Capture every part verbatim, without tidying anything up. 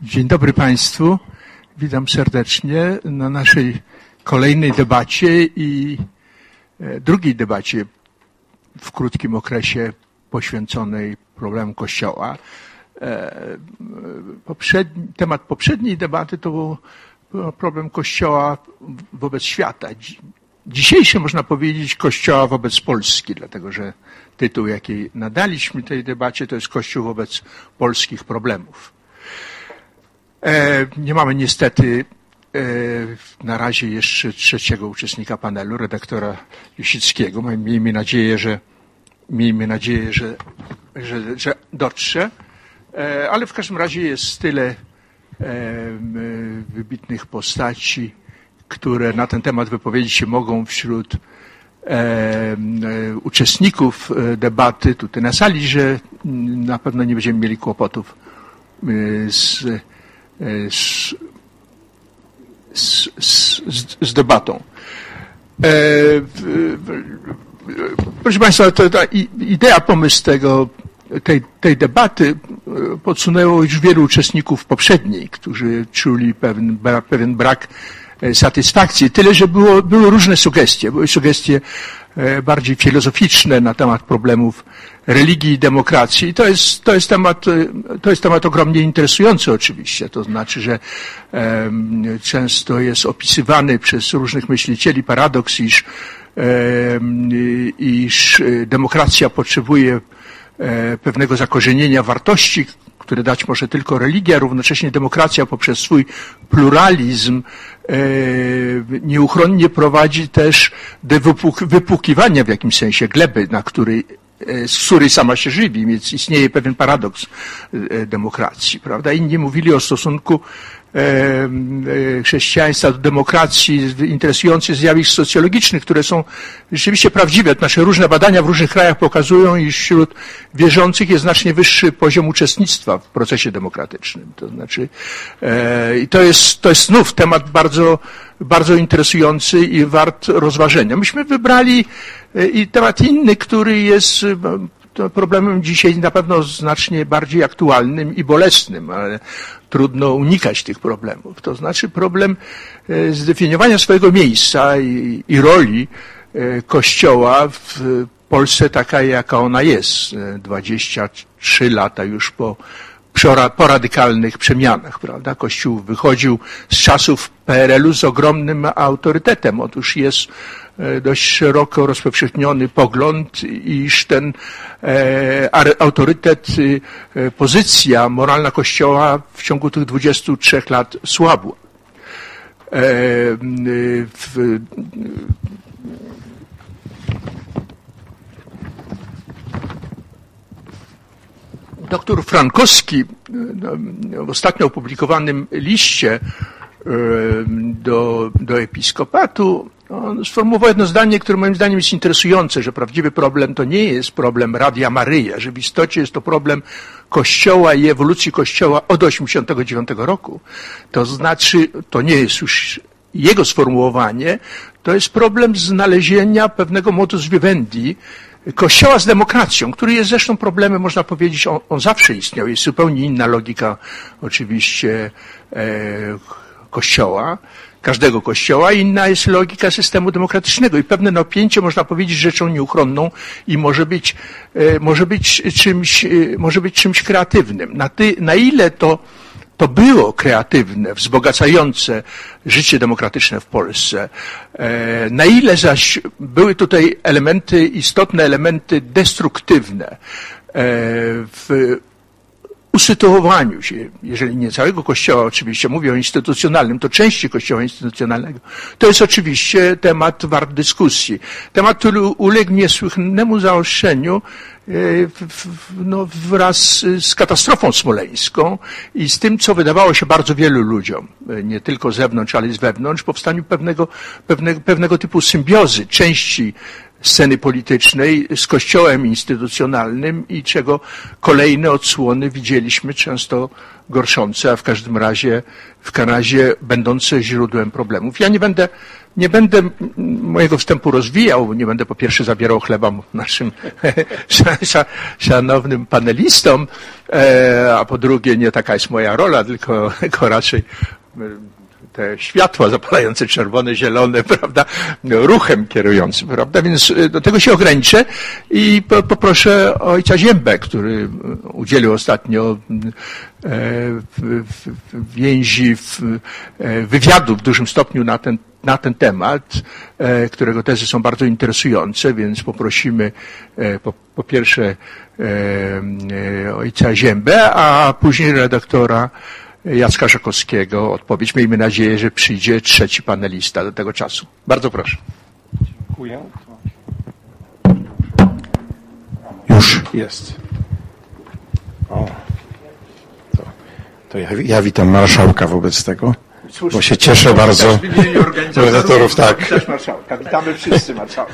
Dzień dobry Państwu. Witam serdecznie na naszej kolejnej debacie i drugiej debacie w krótkim okresie poświęconej problemom Kościoła. Poprzedni, temat poprzedniej debaty to był problem Kościoła wobec świata. Dzisiejszy można powiedzieć Kościoła wobec Polski, dlatego że tytuł, jaki nadaliśmy tej debacie, to jest Kościół wobec polskich problemów. Nie mamy niestety na razie jeszcze trzeciego uczestnika panelu, redaktora Jusickiego. Miejmy nadzieję, że miejmy nadzieję, że, że, że dotrze, ale w każdym razie jest tyle wybitnych postaci, które na ten temat wypowiedzieć się mogą wśród uczestników debaty tutaj na sali, że na pewno nie będziemy mieli kłopotów z Z, z, z, z debatą. E, proszę Państwa, to, ta idea, pomysł tego, tej, tej debaty podsunęło już wielu uczestników poprzedniej, którzy czuli pewien, pewien brak satysfakcji. Tyle, że było, były różne sugestie. Były sugestie bardziej filozoficzne na temat problemów religii i demokracji. I to jest, to jest temat, to jest temat ogromnie interesujący oczywiście. To znaczy, że um, często jest opisywany przez różnych myślicieli paradoks, iż, um, iż demokracja potrzebuje um, pewnego zakorzenienia wartości, które dać może tylko religia, równocześnie demokracja poprzez swój pluralizm e, nieuchronnie prowadzi też do wypuk wypłukiwania w jakimś sensie gleby, na której, e, z której sama się żywi, więc istnieje pewien paradoks e, demokracji, prawda? Inni mówili o stosunku e, e, chrześcijaństwa do demokracji, interesujących zjawisk socjologicznych, które są rzeczywiście prawdziwe. Nasze różne badania w różnych krajach pokazują, iż wśród wierzących jest znacznie wyższy poziom uczestnictwa w procesie demokratycznym. To znaczy, e, i to jest, to jest znów temat bardzo, bardzo interesujący i wart rozważenia. Myśmy wybrali e, i temat inny, który jest e, problemem dzisiaj na pewno znacznie bardziej aktualnym i bolesnym, ale trudno unikać tych problemów. To znaczy problem e, zdefiniowania swojego miejsca i, i roli e, Kościoła w Polsce taka, jaka ona jest. dwadzieścia trzy lata już po, po radykalnych przemianach, prawda? Kościół wychodził z czasów P R L u z ogromnym autorytetem. Otóż jest dość szeroko rozpowszechniony pogląd, iż ten e, autorytet, e, pozycja moralna Kościoła w ciągu tych dwudziestu trzech lat słabła. E, w, Doktor Frankowski w ostatnio opublikowanym liście do, do episkopatu on sformułował jedno zdanie, które moim zdaniem jest interesujące, że prawdziwy problem to nie jest problem Radia Maryja, że w istocie jest to problem Kościoła i ewolucji Kościoła od osiemdziesiątego dziewiątego roku. To znaczy, to nie jest już jego sformułowanie, to jest problem znalezienia pewnego modus vivendi Kościoła z demokracją, który jest zresztą problemem, można powiedzieć, on, on zawsze istniał. Jest zupełnie inna logika oczywiście e, Kościoła, każdego Kościoła, inna jest logika systemu demokratycznego i pewne napięcie, można powiedzieć, rzeczą nieuchronną i może być, e, może być czymś, e, może być czymś kreatywnym. Na, ty, na ile to To było kreatywne, wzbogacające życie demokratyczne w Polsce. Na ile zaś były tutaj elementy, istotne elementy destruktywne w usytuowaniu się, jeżeli nie całego Kościoła, oczywiście mówię o instytucjonalnym, to części Kościoła instytucjonalnego, to jest oczywiście temat wart dyskusji. Temat, który uległ niesłychanemu zaostrzeniu no, wraz z katastrofą smoleńską i z tym, co wydawało się bardzo wielu ludziom, nie tylko z zewnątrz, ale i z wewnątrz, powstaniu pewnego, pewnego, pewnego typu symbiozy części sceny politycznej z Kościołem instytucjonalnym i czego kolejne odsłony widzieliśmy często gorszące, a w każdym razie, w Kanadzie będące źródłem problemów. Ja nie będę, nie będę mojego wstępu rozwijał, nie będę po pierwsze zabierał chleba naszym szanownym panelistom, a po drugie nie taka jest moja rola, tylko, tylko raczej te światła zapalające czerwone, zielone, prawda, ruchem kierującym, prawda, więc do tego się ograniczę i po, poproszę ojca Ziębę, który udzielił ostatnio więzi wywiadu w dużym stopniu na ten, na ten temat, którego tezy są bardzo interesujące, więc poprosimy po, po pierwsze ojca Ziębę, a później redaktora Jacka Żakowskiego odpowiedź. Miejmy nadzieję, że przyjdzie trzeci panelista do tego czasu. Bardzo proszę. Dziękuję. Już jest. O. To, to ja, ja witam marszałka wobec tego, bo się cieszę bardzo. Organizatorów, tak. Marszałka. Witamy wszyscy marszałka.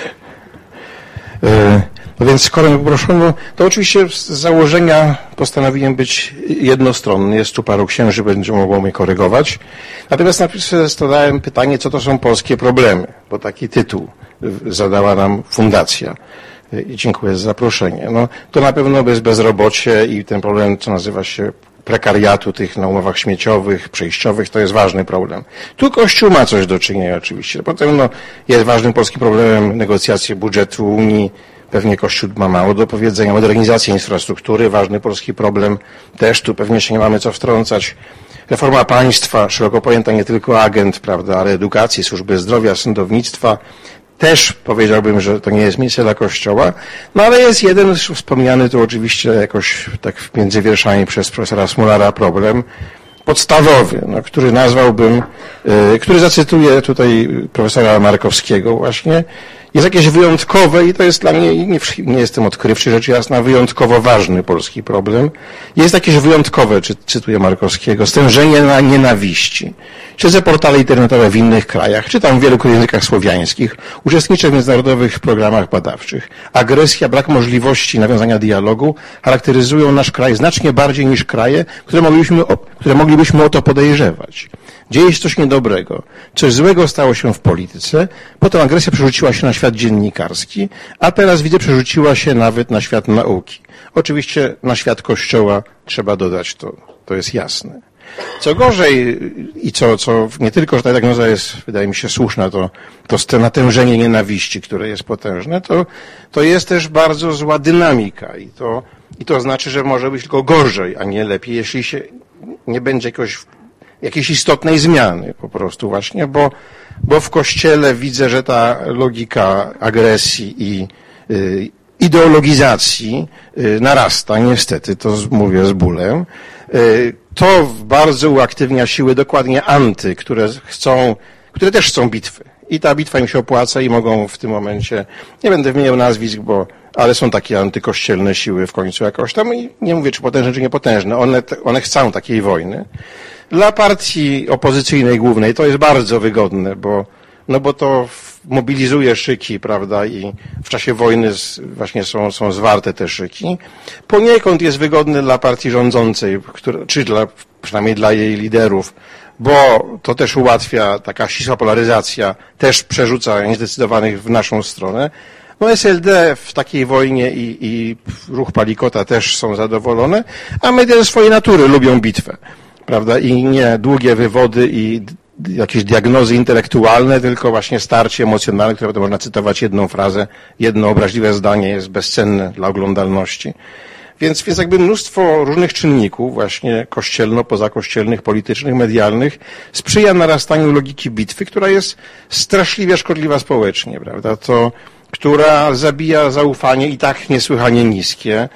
No więc skoro mnie poproszono, to oczywiście z założenia postanowiłem być jednostronny. Jest tu paru księży, będzie mogło mnie korygować. Natomiast najpierw zadałem pytanie, co to są polskie problemy, bo taki tytuł zadała nam fundacja. I dziękuję za zaproszenie. No, to na pewno jest bezrobocie i ten problem, co nazywa się prekariatu tych na umowach śmieciowych, przejściowych, to jest ważny problem. Tu Kościół ma coś do czynienia oczywiście. Potem no, jest ważnym polskim problemem negocjacje budżetu Unii. Pewnie Kościół ma mało do powiedzenia. Modernizacja infrastruktury, ważny polski problem. Też tu pewnie się nie mamy co wtrącać. Reforma państwa, szeroko pojęta nie tylko agent, prawda, ale edukacji, służby zdrowia, sądownictwa. Też powiedziałbym, że to nie jest miejsce dla Kościoła. No ale jest jeden wspomniany tu oczywiście jakoś tak między wierszami przez profesora Smolara problem podstawowy, no, który nazwałbym, yy, który zacytuję tutaj profesora Markowskiego właśnie. Jest jakieś wyjątkowe i to jest dla mnie, nie, nie jestem odkrywczy, rzecz jasna, wyjątkowo ważny polski problem. Jest jakieś wyjątkowe, czy, cytuję Markowskiego, stężenie na nienawiści. Siedzę portale internetowe w innych krajach, czytam w wielu językach słowiańskich, uczestniczę w międzynarodowych programach badawczych. Agresja, brak możliwości nawiązania dialogu charakteryzują nasz kraj znacznie bardziej niż kraje, które moglibyśmy, które moglibyśmy o to podejrzewać. Dzieje się coś niedobrego. Coś złego stało się w polityce, potem agresja przerzuciła się na świat dziennikarski, a teraz widzę przerzuciła się nawet na świat nauki. Oczywiście na świat Kościoła trzeba dodać, to, to jest jasne. Co gorzej i co, co nie tylko, że ta diagnoza jest, wydaje mi się, słuszna, to, to natężenie nienawiści, które jest potężne, to, to jest też bardzo zła dynamika i to, i to znaczy, że może być tylko gorzej, a nie lepiej, jeśli się nie będzie jakoś jakiejś istotnej zmiany po prostu właśnie, bo, bo w Kościele widzę, że ta logika agresji i y, ideologizacji y, narasta, niestety, to z, mówię z bólem. Y, to bardzo uaktywnia siły dokładnie anty, które chcą, które też chcą bitwy. I ta bitwa im się opłaca i mogą w tym momencie, nie będę wymieniał nazwisk, bo, ale są takie antykościelne siły w końcu jakoś tam i nie mówię, czy potężne, czy niepotężne. One, one chcą takiej wojny. Dla partii opozycyjnej głównej to jest bardzo wygodne, bo, no bo to mobilizuje szyki, prawda, i w czasie wojny właśnie są, są zwarte te szyki. Poniekąd jest wygodne dla partii rządzącej, które, czy dla, przynajmniej dla jej liderów, bo to też ułatwia taka ścisła polaryzacja, też przerzuca niezdecydowanych w naszą stronę. No S L D w takiej wojnie i, i ruch Palikota też są zadowolone, a media ze swojej natury lubią bitwę. Prawda? I nie długie wywody i jakieś diagnozy intelektualne, tylko właśnie starcie emocjonalne, które potem można cytować jedną frazę, jedno obraźliwe zdanie jest bezcenne dla oglądalności. Więc jest jakby mnóstwo różnych czynników, właśnie kościelno, pozakościelnych, politycznych, medialnych, sprzyja narastaniu logiki bitwy, która jest straszliwie szkodliwa społecznie, prawda? To, która zabija zaufanie i tak niesłychanie niskie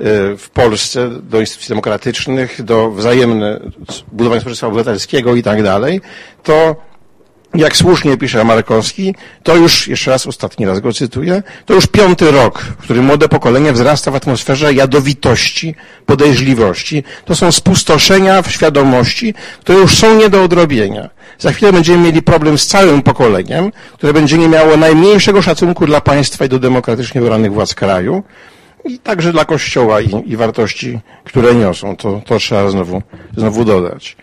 w Polsce do instytucji demokratycznych, do wzajemne budowania społeczeństwa obywatelskiego i tak dalej, to jak słusznie pisze Markowski, to już, jeszcze raz, ostatni raz go cytuję, to już piąty rok, w którym młode pokolenie wzrasta w atmosferze jadowitości, podejrzliwości. To są spustoszenia w świadomości, które już są nie do odrobienia. Za chwilę będziemy mieli problem z całym pokoleniem, które będzie nie miało najmniejszego szacunku dla państwa i do demokratycznie wybranych władz kraju. i także dla Kościoła i, i wartości, które niosą. To, to trzeba znowu, znowu dodać.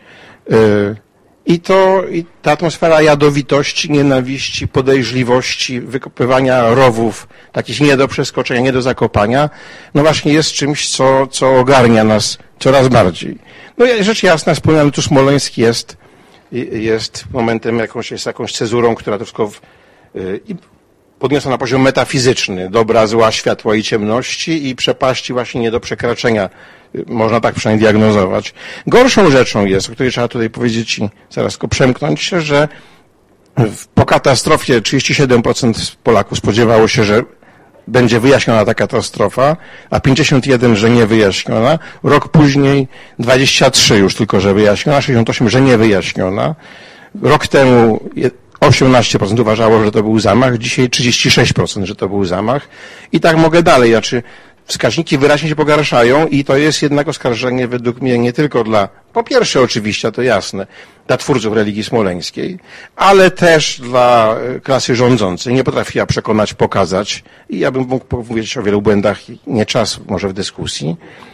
I to, i ta atmosfera jadowitości, nienawiści, podejrzliwości, wykopywania rowów, takich nie do przeskoczenia, nie do zakopania, no właśnie jest czymś, co, co ogarnia nas coraz bardziej. No rzecz jasna, wspomniany tu Smoleńsk jest, jest momentem, jakąś, jest jakąś cezurą, która to wszystko w, i podniosła na poziom metafizyczny, dobra, zła, światła i ciemności i przepaści właśnie nie do przekraczenia. Można tak przynajmniej diagnozować. Gorszą rzeczą jest, o której trzeba tutaj powiedzieć i zaraz tylko przemknąć się, że po katastrofie trzydzieści siedem procent Polaków spodziewało się, że będzie wyjaśniona ta katastrofa, a pięćdziesiąt jeden procent, że nie wyjaśniona. Rok później dwadzieścia trzy procent już tylko, że wyjaśniona, sześćdziesiąt osiem procent, że nie wyjaśniona. Rok temu osiemnaście procent uważało, że to był zamach, dzisiaj trzydzieści sześć procent, że to był zamach. I tak mogę dalej. Znaczy, wskaźniki wyraźnie się pogarszają i to jest jednak oskarżenie według mnie nie tylko dla, po pierwsze oczywiście, to jasne, dla twórców religii smoleńskiej, ale też dla klasy rządzącej. Nie potrafiła przekonać, pokazać i ja bym mógł powiedzieć o wielu błędach, nie czas może w dyskusji.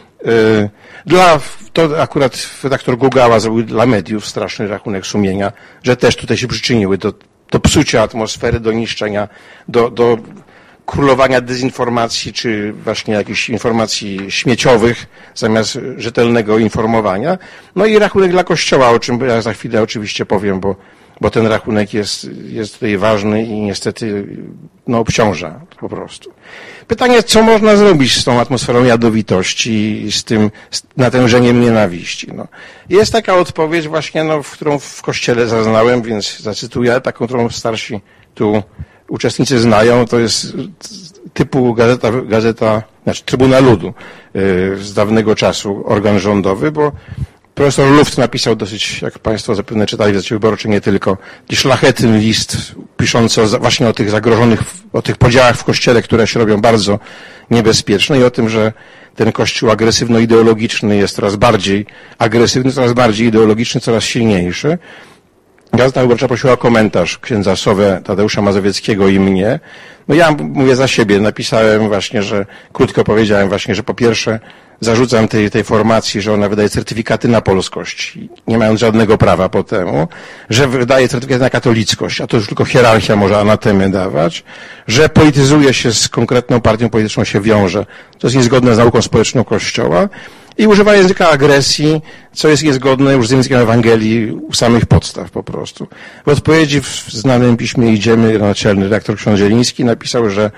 Dla, to akurat redaktor Gugała zrobił dla mediów straszny rachunek sumienia, że też tutaj się przyczyniły do, do psucia atmosfery, do niszczenia, do, do królowania dezinformacji, czy właśnie jakichś informacji śmieciowych, zamiast rzetelnego informowania. No i rachunek dla Kościoła, o czym ja za chwilę oczywiście powiem, bo, bo ten rachunek jest, jest tutaj ważny i niestety no, obciąża po prostu. Pytanie, co można zrobić z tą atmosferą jadowitości i z tym z natężeniem nienawiści? No, jest taka odpowiedź właśnie, no, w którą w Kościele zaznałem, więc zacytuję taką, którą starsi tu uczestnicy znają, to jest typu gazeta, gazeta znaczy Trybuna Ludu z dawnego czasu, organ rządowy, bo profesor Luft napisał dosyć, jak Państwo zapewne czytali w Gazecie Wyborczej, nie tylko, szlachetny list piszący o, właśnie o tych zagrożonych, o tych podziałach w Kościele, które się robią bardzo niebezpieczne i o tym, że ten Kościół agresywno-ideologiczny jest coraz bardziej agresywny, coraz bardziej ideologiczny, coraz silniejszy. Gazeta Wyborcza prosiła o komentarz księdza Sowę Tadeusza Mazowieckiego i mnie. No ja mówię za siebie, napisałem właśnie, że, krótko powiedziałem właśnie, że po pierwsze zarzucam tej, tej formacji, że ona wydaje certyfikaty na polskość, nie mając żadnego prawa po temu, że wydaje certyfikaty na katolickość, a to już tylko hierarchia może anatemę dawać, że polityzuje się z konkretną partią polityczną, się wiąże, to jest niezgodne z nauką społeczną Kościoła, i używa języka agresji, co jest niezgodne już z językiem Ewangelii u samych podstaw po prostu. W odpowiedzi w znanym piśmie Idziemy naczelny redaktor ksiądz Zieliński napisał, że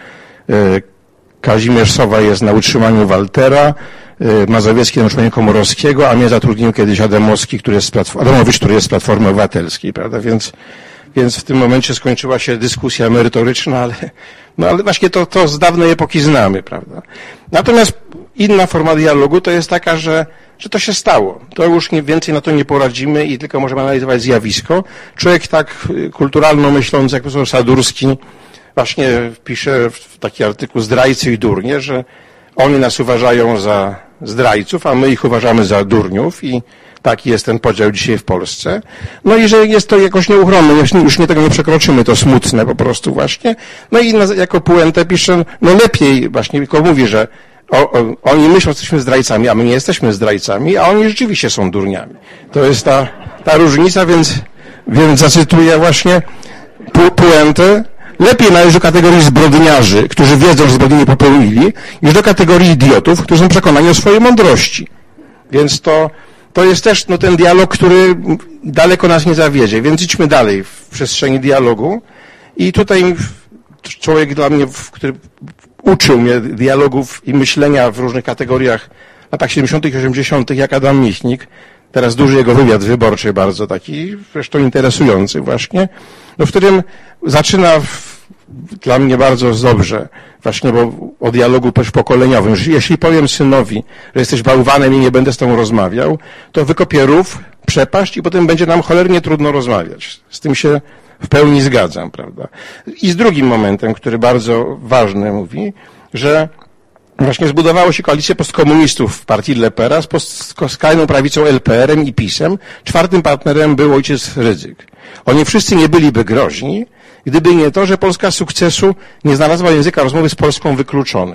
Kazimierz Sowa jest na utrzymaniu Waltera, Mazowiecki na utrzymaniu Komorowskiego, a mnie zatrudnił kiedyś Adamowski, który jest z Platformy, Adamowicz, który jest z Platformy Obywatelskiej, prawda? Więc, więc w tym momencie skończyła się dyskusja merytoryczna, ale, no ale właśnie to, to z dawnej epoki znamy, prawda? Natomiast inna forma dialogu to jest taka, że, że to się stało. To już nie, więcej na to nie poradzimy i tylko możemy analizować zjawisko. Człowiek tak kulturalno myślący jak profesor Sadurski właśnie pisze w taki artykuł Zdrajcy i durnie, że oni nas uważają za zdrajców, a my ich uważamy za durniów i taki jest ten podział dzisiaj w Polsce. No i że jest to jakoś nieuchronne, już nie tego nie przekroczymy, to smutne po prostu właśnie. No i na, jako puentę pisze, no lepiej właśnie, tylko mówi, że O, o, oni myślą, że jesteśmy zdrajcami, a my nie jesteśmy zdrajcami, a oni rzeczywiście są durniami. To jest ta, ta różnica, więc, więc zacytuję właśnie pu, puentę. Lepiej należy do kategorii zbrodniarzy, którzy wiedzą, że zbrodni nie popełnili, niż do kategorii idiotów, którzy są przekonani o swojej mądrości. Więc to, to jest też no, ten dialog, który daleko nas nie zawiedzie. Więc idźmy dalej w przestrzeni dialogu. I tutaj człowiek dla mnie, który uczył mnie dialogów i myślenia w różnych kategoriach w latach siedemdziesiątych i osiemdziesiątych jak Adam Michnik. Teraz duży jego wywiad wyborczy, bardzo taki, zresztą interesujący właśnie, no w którym zaczyna w, dla mnie bardzo dobrze, właśnie bo o dialogu też pokoleniowym, że jeśli powiem synowi, że jesteś bałwanem i nie będę z tobą rozmawiał, to wykopię rów, przepaść i potem będzie nam cholernie trudno rozmawiać. Z tym się w pełni zgadzam, prawda? I z drugim momentem, który bardzo ważny mówi, że właśnie zbudowało się koalicję postkomunistów w partii Lepera z skrajną prawicą L P R em i PiS-em. Czwartym partnerem był ojciec Rydzyk. Oni wszyscy nie byliby groźni, gdyby nie to, że Polska sukcesu nie znalazła języka rozmowy z Polską wykluczonych.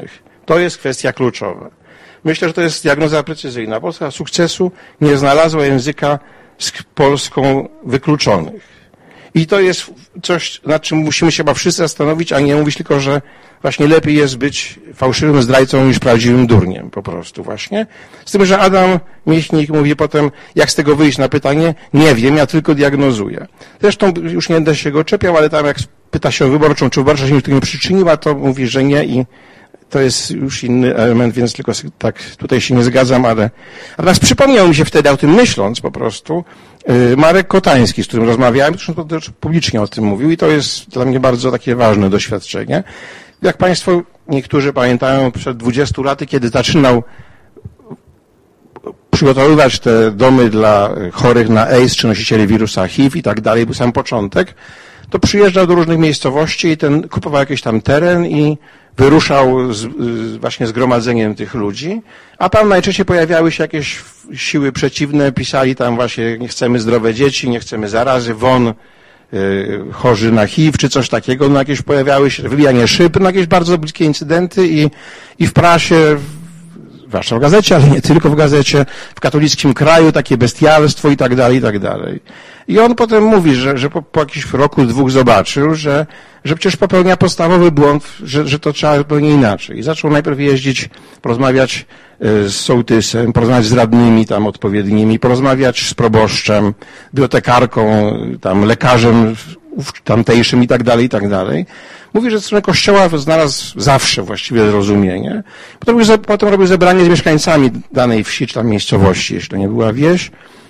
To jest kwestia kluczowa. Myślę, że to jest diagnoza precyzyjna. Polska sukcesu nie znalazła języka z Polską wykluczonych. I to jest coś, nad czym musimy się chyba wszyscy zastanowić, a nie mówić tylko, że właśnie lepiej jest być fałszywym zdrajcą niż prawdziwym durniem, po prostu właśnie. Z tym, że Adam Michnik mówi potem, jak z tego wyjść na pytanie, nie wiem, ja tylko diagnozuję. Zresztą już nie będę się go czepiał, ale tam jak pyta się o wyborczą, czy wyborcza się do tego nie przyczyniła, to mówi, że nie i to jest już inny element, więc tylko tak tutaj się nie zgadzam, ale natomiast przypomniał mi się wtedy o tym myśląc po prostu Marek Kotański, z którym rozmawiałem, zresztą też publicznie o tym mówił i to jest dla mnie bardzo takie ważne doświadczenie. Jak Państwo niektórzy pamiętają, przed dwudziestu laty, kiedy zaczynał przygotowywać te domy dla chorych na AIDS, czy nosicieli wirusa H I V i tak dalej, był sam początek, to przyjeżdżał do różnych miejscowości i ten kupował jakiś tam teren i wyruszał z, właśnie zgromadzeniem tych ludzi, a tam najczęściej pojawiały się jakieś siły przeciwne, pisali tam właśnie nie chcemy zdrowe dzieci, nie chcemy zarazy, won y, chorzy na H I V czy coś takiego, no jakieś pojawiały się wybijanie szyb, no jakieś bardzo bliskie incydenty i, i w prasie, zwłaszcza w gazecie, ale nie tylko w gazecie, w katolickim kraju takie bestialstwo i tak dalej, i tak dalej. I on potem mówi, że, że po, po jakimś roku, dwóch zobaczył, że, że przecież popełnia podstawowy błąd, że, że to trzeba zupełnie inaczej. I zaczął najpierw jeździć, porozmawiać z sołtysem, porozmawiać z radnymi tam odpowiednimi, porozmawiać z proboszczem, bibliotekarką, tam lekarzem tamtejszym i tak dalej, i tak dalej. Mówi, że stronę kościoła znalazł zawsze właściwie zrozumienie. Potem, potem robił zebranie z mieszkańcami danej wsi czy tam miejscowości, jeśli to nie była wieś,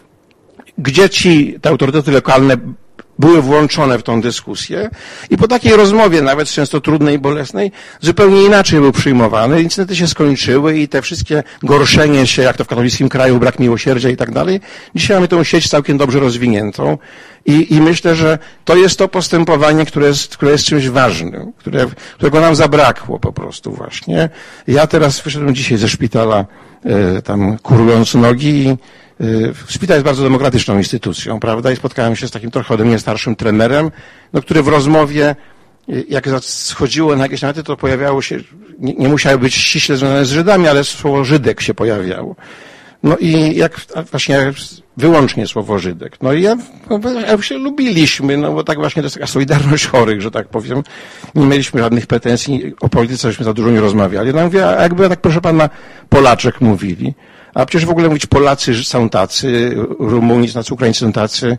gdzie ci, te autorytety lokalne były włączone w tą dyskusję i po takiej rozmowie, nawet często trudnej i bolesnej, zupełnie inaczej był przyjmowany. Incydenty się skończyły i te wszystkie gorszenie się, jak to w katolickim kraju, brak miłosierdzia i tak dalej. Dzisiaj mamy tę sieć całkiem dobrze rozwiniętą i, i myślę, że to jest to postępowanie, które jest, które jest czymś ważnym, które, którego nam zabrakło po prostu właśnie. Ja teraz wyszedłem dzisiaj ze szpitala, y, tam kurując nogi i szpital jest bardzo demokratyczną instytucją, prawda? I spotkałem się z takim trochę ode mnie starszym trenerem, no, który w rozmowie, jak schodziło na jakieś tematy, to pojawiało się, nie, nie musiały być ściśle związane z Żydami, ale słowo Żydek się pojawiało. No i jak właśnie wyłącznie słowo Żydek. No i ja, no, się lubiliśmy, no bo tak właśnie to jest taka solidarność chorych, że tak powiem. Nie mieliśmy żadnych pretensji, o polityce żeśmy za dużo nie rozmawiali. No mówię, a jakby tak proszę pana Polaczek mówili. A przecież w ogóle mówić Polacy są tacy, Rumuni znaczy Ukraińcy są tacy,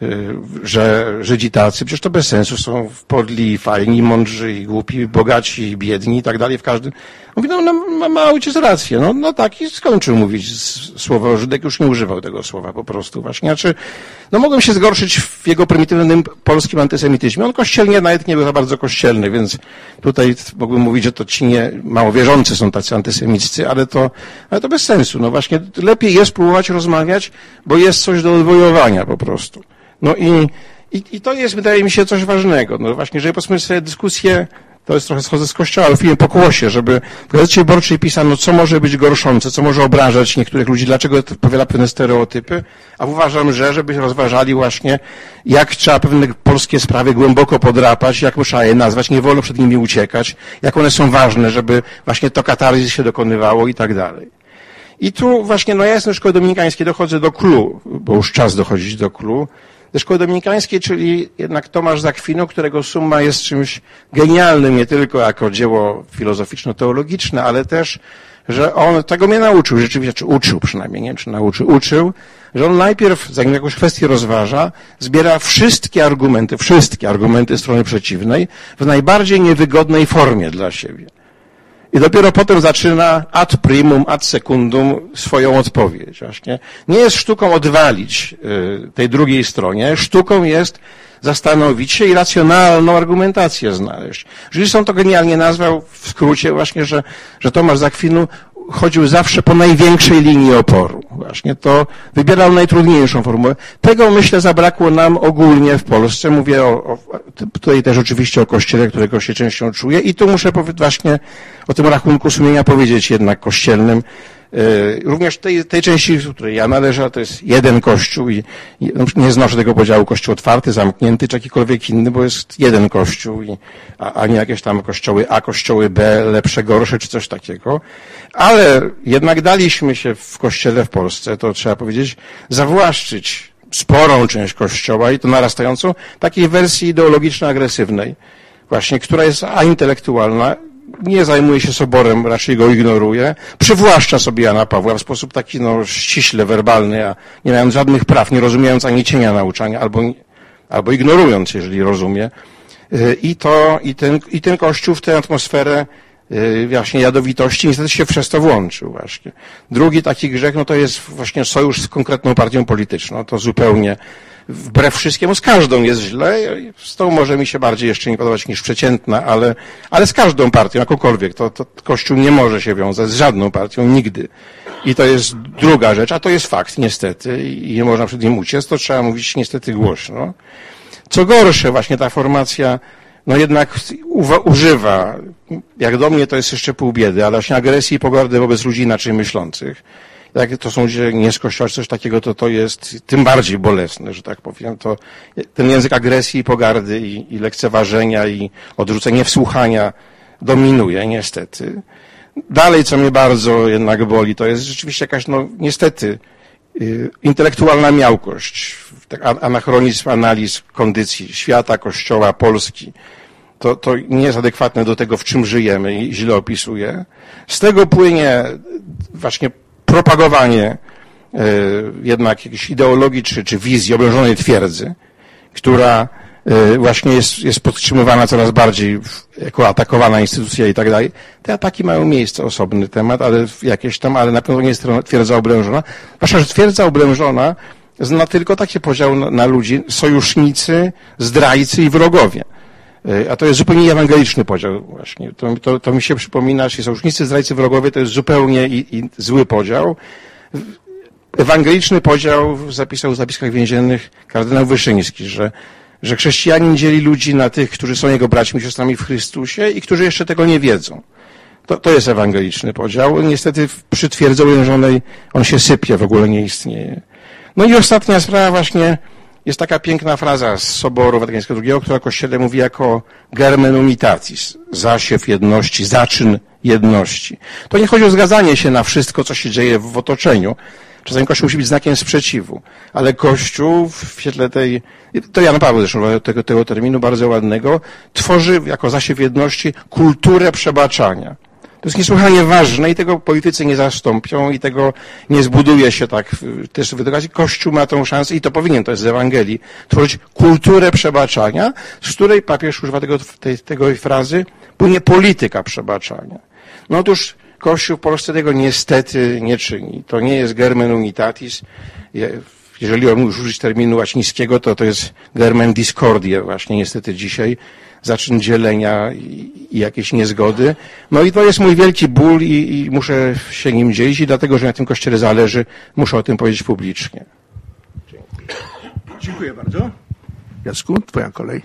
że Żydzi tacy, przecież to bez sensu, są podli, fajni, mądrzy i głupi, bogaci i biedni i tak dalej w każdym. Mówi, no, no ma, ma ojciec rację, no, no tak i skończył mówić słowo Żydek, już nie używał tego słowa po prostu właśnie. Znaczy, no mogłem się zgorszyć w jego prymitywnym polskim antysemityzmie. On kościelnie nawet nie był za bardzo kościelny, więc tutaj mógłbym mówić, że to ci nie mało wierzący są tacy antysemiccy, ale to, ale to bez sensu. No właśnie lepiej jest próbować rozmawiać, bo jest coś do odwojowania po prostu. No i, i, i to jest, wydaje mi się, coś ważnego. No właśnie, żeby powiedzmy sobie dyskusję, to jest trochę schodzę z kościoła, ale w filmie Pokłosie, żeby w Gazecie Wyborczej pisano, co może być gorszące, co może obrażać niektórych ludzi, dlaczego powiela pewne stereotypy, a uważam, że żeby rozważali właśnie, jak trzeba pewne polskie sprawy głęboko podrapać, jak trzeba je nazwać, nie wolno przed nimi uciekać, jak one są ważne, żeby właśnie to katarzis się dokonywało i tak dalej. I tu właśnie, no ja jestem w szkole dominikańskiej, dochodzę do clou, bo już czas dochodzić do clou. Ze szkoły dominikańskiej, czyli jednak Tomasz z Akwinu, którego summa jest czymś genialnym, nie tylko jako dzieło filozoficzno-teologiczne, ale też, że on tego mnie nauczył, rzeczywiście, czy uczył przynajmniej, nie wiem, czy nauczył, uczył, że on najpierw, zanim jakąś kwestię rozważa, zbiera wszystkie argumenty, wszystkie argumenty strony przeciwnej w najbardziej niewygodnej formie dla siebie. I dopiero potem zaczyna ad primum, ad secundum swoją odpowiedź. Właśnie nie jest sztuką odwalić tej drugiej stronie, sztuką jest zastanowić się i racjonalną argumentację znaleźć. Żydson to genialnie nazwał w skrócie właśnie, że, że Tomasz z Akwinu chodził zawsze po największej linii oporu. Właśnie to wybierał najtrudniejszą formułę. Tego, myślę, zabrakło nam ogólnie w Polsce. Mówię o, o tutaj też oczywiście o Kościele, którego się częścią czuję i tu muszę właśnie o tym rachunku sumienia powiedzieć jednak kościelnym. Również tej, tej części, w której ja należę, to jest jeden Kościół i nie znoszę tego podziału Kościół otwarty, zamknięty czy jakikolwiek inny, bo jest jeden Kościół, i, a, a nie jakieś tam kościoły A, kościoły B, lepsze, gorsze czy coś takiego. Ale jednak daliśmy się w Kościele w Polsce, to trzeba powiedzieć, zawłaszczyć sporą część Kościoła i to narastającą takiej wersji ideologiczno-agresywnej, właśnie, która jest aintelektualna, nie zajmuje się soborem, raczej go ignoruje, przywłaszcza sobie Jana Pawła w sposób taki no, ściśle werbalny, a nie mając żadnych praw, nie rozumiejąc ani cienia nauczania, albo, albo ignorując, jeżeli rozumie. I to, i ten, i ten Kościół w tę atmosferę właśnie jadowitości niestety się przez to włączył właśnie. Drugi taki grzech, no to jest właśnie sojusz z konkretną partią polityczną. To zupełnie wbrew wszystkiemu, z każdą jest źle, z tą może mi się bardziej jeszcze nie podobać niż przeciętna, ale, ale z każdą partią, jakąkolwiek, to, to Kościół nie może się wiązać z żadną partią, nigdy. I to jest druga rzecz, a to jest fakt, niestety, i nie można przed nim uciec, to trzeba mówić niestety głośno. Co gorsze, właśnie ta formacja, no jednak używa, jak do mnie to jest jeszcze pół biedy, ale właśnie agresji i pogardy wobec ludzi inaczej myślących. Jak to są ludzie nie z Kościoła, czy coś takiego, to to jest tym bardziej bolesne, że tak powiem. To ten język agresji i pogardy i, i lekceważenia i odrzucenia wsłuchania dominuje, niestety. Dalej, co mnie bardzo jednak boli, to jest rzeczywiście jakaś, no niestety, yy, intelektualna miałkość, tak, anachronizm analiz kondycji świata, Kościoła, Polski. To, to nie jest adekwatne do tego, w czym żyjemy i źle opisuje. Z tego płynie właśnie propagowanie y, jednak jakiejś ideologii czy, czy wizji oblężonej twierdzy, która y, właśnie jest, jest podtrzymywana coraz bardziej w, jako atakowana instytucja i tak dalej. Te ataki mają miejsce, osobny temat, ale jakieś tam, ale na pewno nie jest twierdza oblężona. Zwłaszcza, że twierdza oblężona zna tylko takie podział na, na ludzi, sojusznicy, zdrajcy i wrogowie. A to jest zupełnie ewangeliczny podział właśnie. To, to, to mi się przypomina, że sojusznicy, zdrajcy, wrogowie to jest zupełnie i, i zły podział. Ewangeliczny podział zapisał w zapiskach więziennych kardynał Wyszyński, że, że chrześcijanin dzieli ludzi na tych, którzy są jego braćmi i siostrami w Chrystusie i którzy jeszcze tego nie wiedzą. To, to jest ewangeliczny podział. Niestety przy twierdzy oblężonej on się sypie, w ogóle nie istnieje. No i ostatnia sprawa właśnie, jest taka piękna fraza z Soboru Watykańskiego drugiego, która o Kościele mówi jako germen unitatis, zasiew jedności, zaczyn jedności. To nie chodzi o zgadzanie się na wszystko, co się dzieje w otoczeniu. Czasami Kościół musi być znakiem sprzeciwu, ale Kościół w świetle tej, to Jan Paweł zresztą tego, tego terminu bardzo ładnego, tworzy jako zasiew jedności kulturę przebaczania. To jest niesłychanie ważne i tego politycy nie zastąpią i tego nie zbuduje się tak też w edukacji. Kościół ma tą szansę i to powinien, to jest z Ewangelii, tworzyć kulturę przebaczania, z której papież używa tego, tej, tego frazy, płynie polityka przebaczania. No otóż Kościół w Polsce tego niestety nie czyni. To nie jest germen unitatis. Jeżeli już użyć terminu łacińskiego, to to jest germen discordia właśnie niestety dzisiaj. Zaczyn dzielenia i, i jakieś niezgody. No i to jest mój wielki ból i, i muszę się nim dzielić i dlatego, że na tym Kościele zależy, muszę o tym powiedzieć publicznie. Dziękuję, Dziękuję bardzo. Jacku, twoja kolej.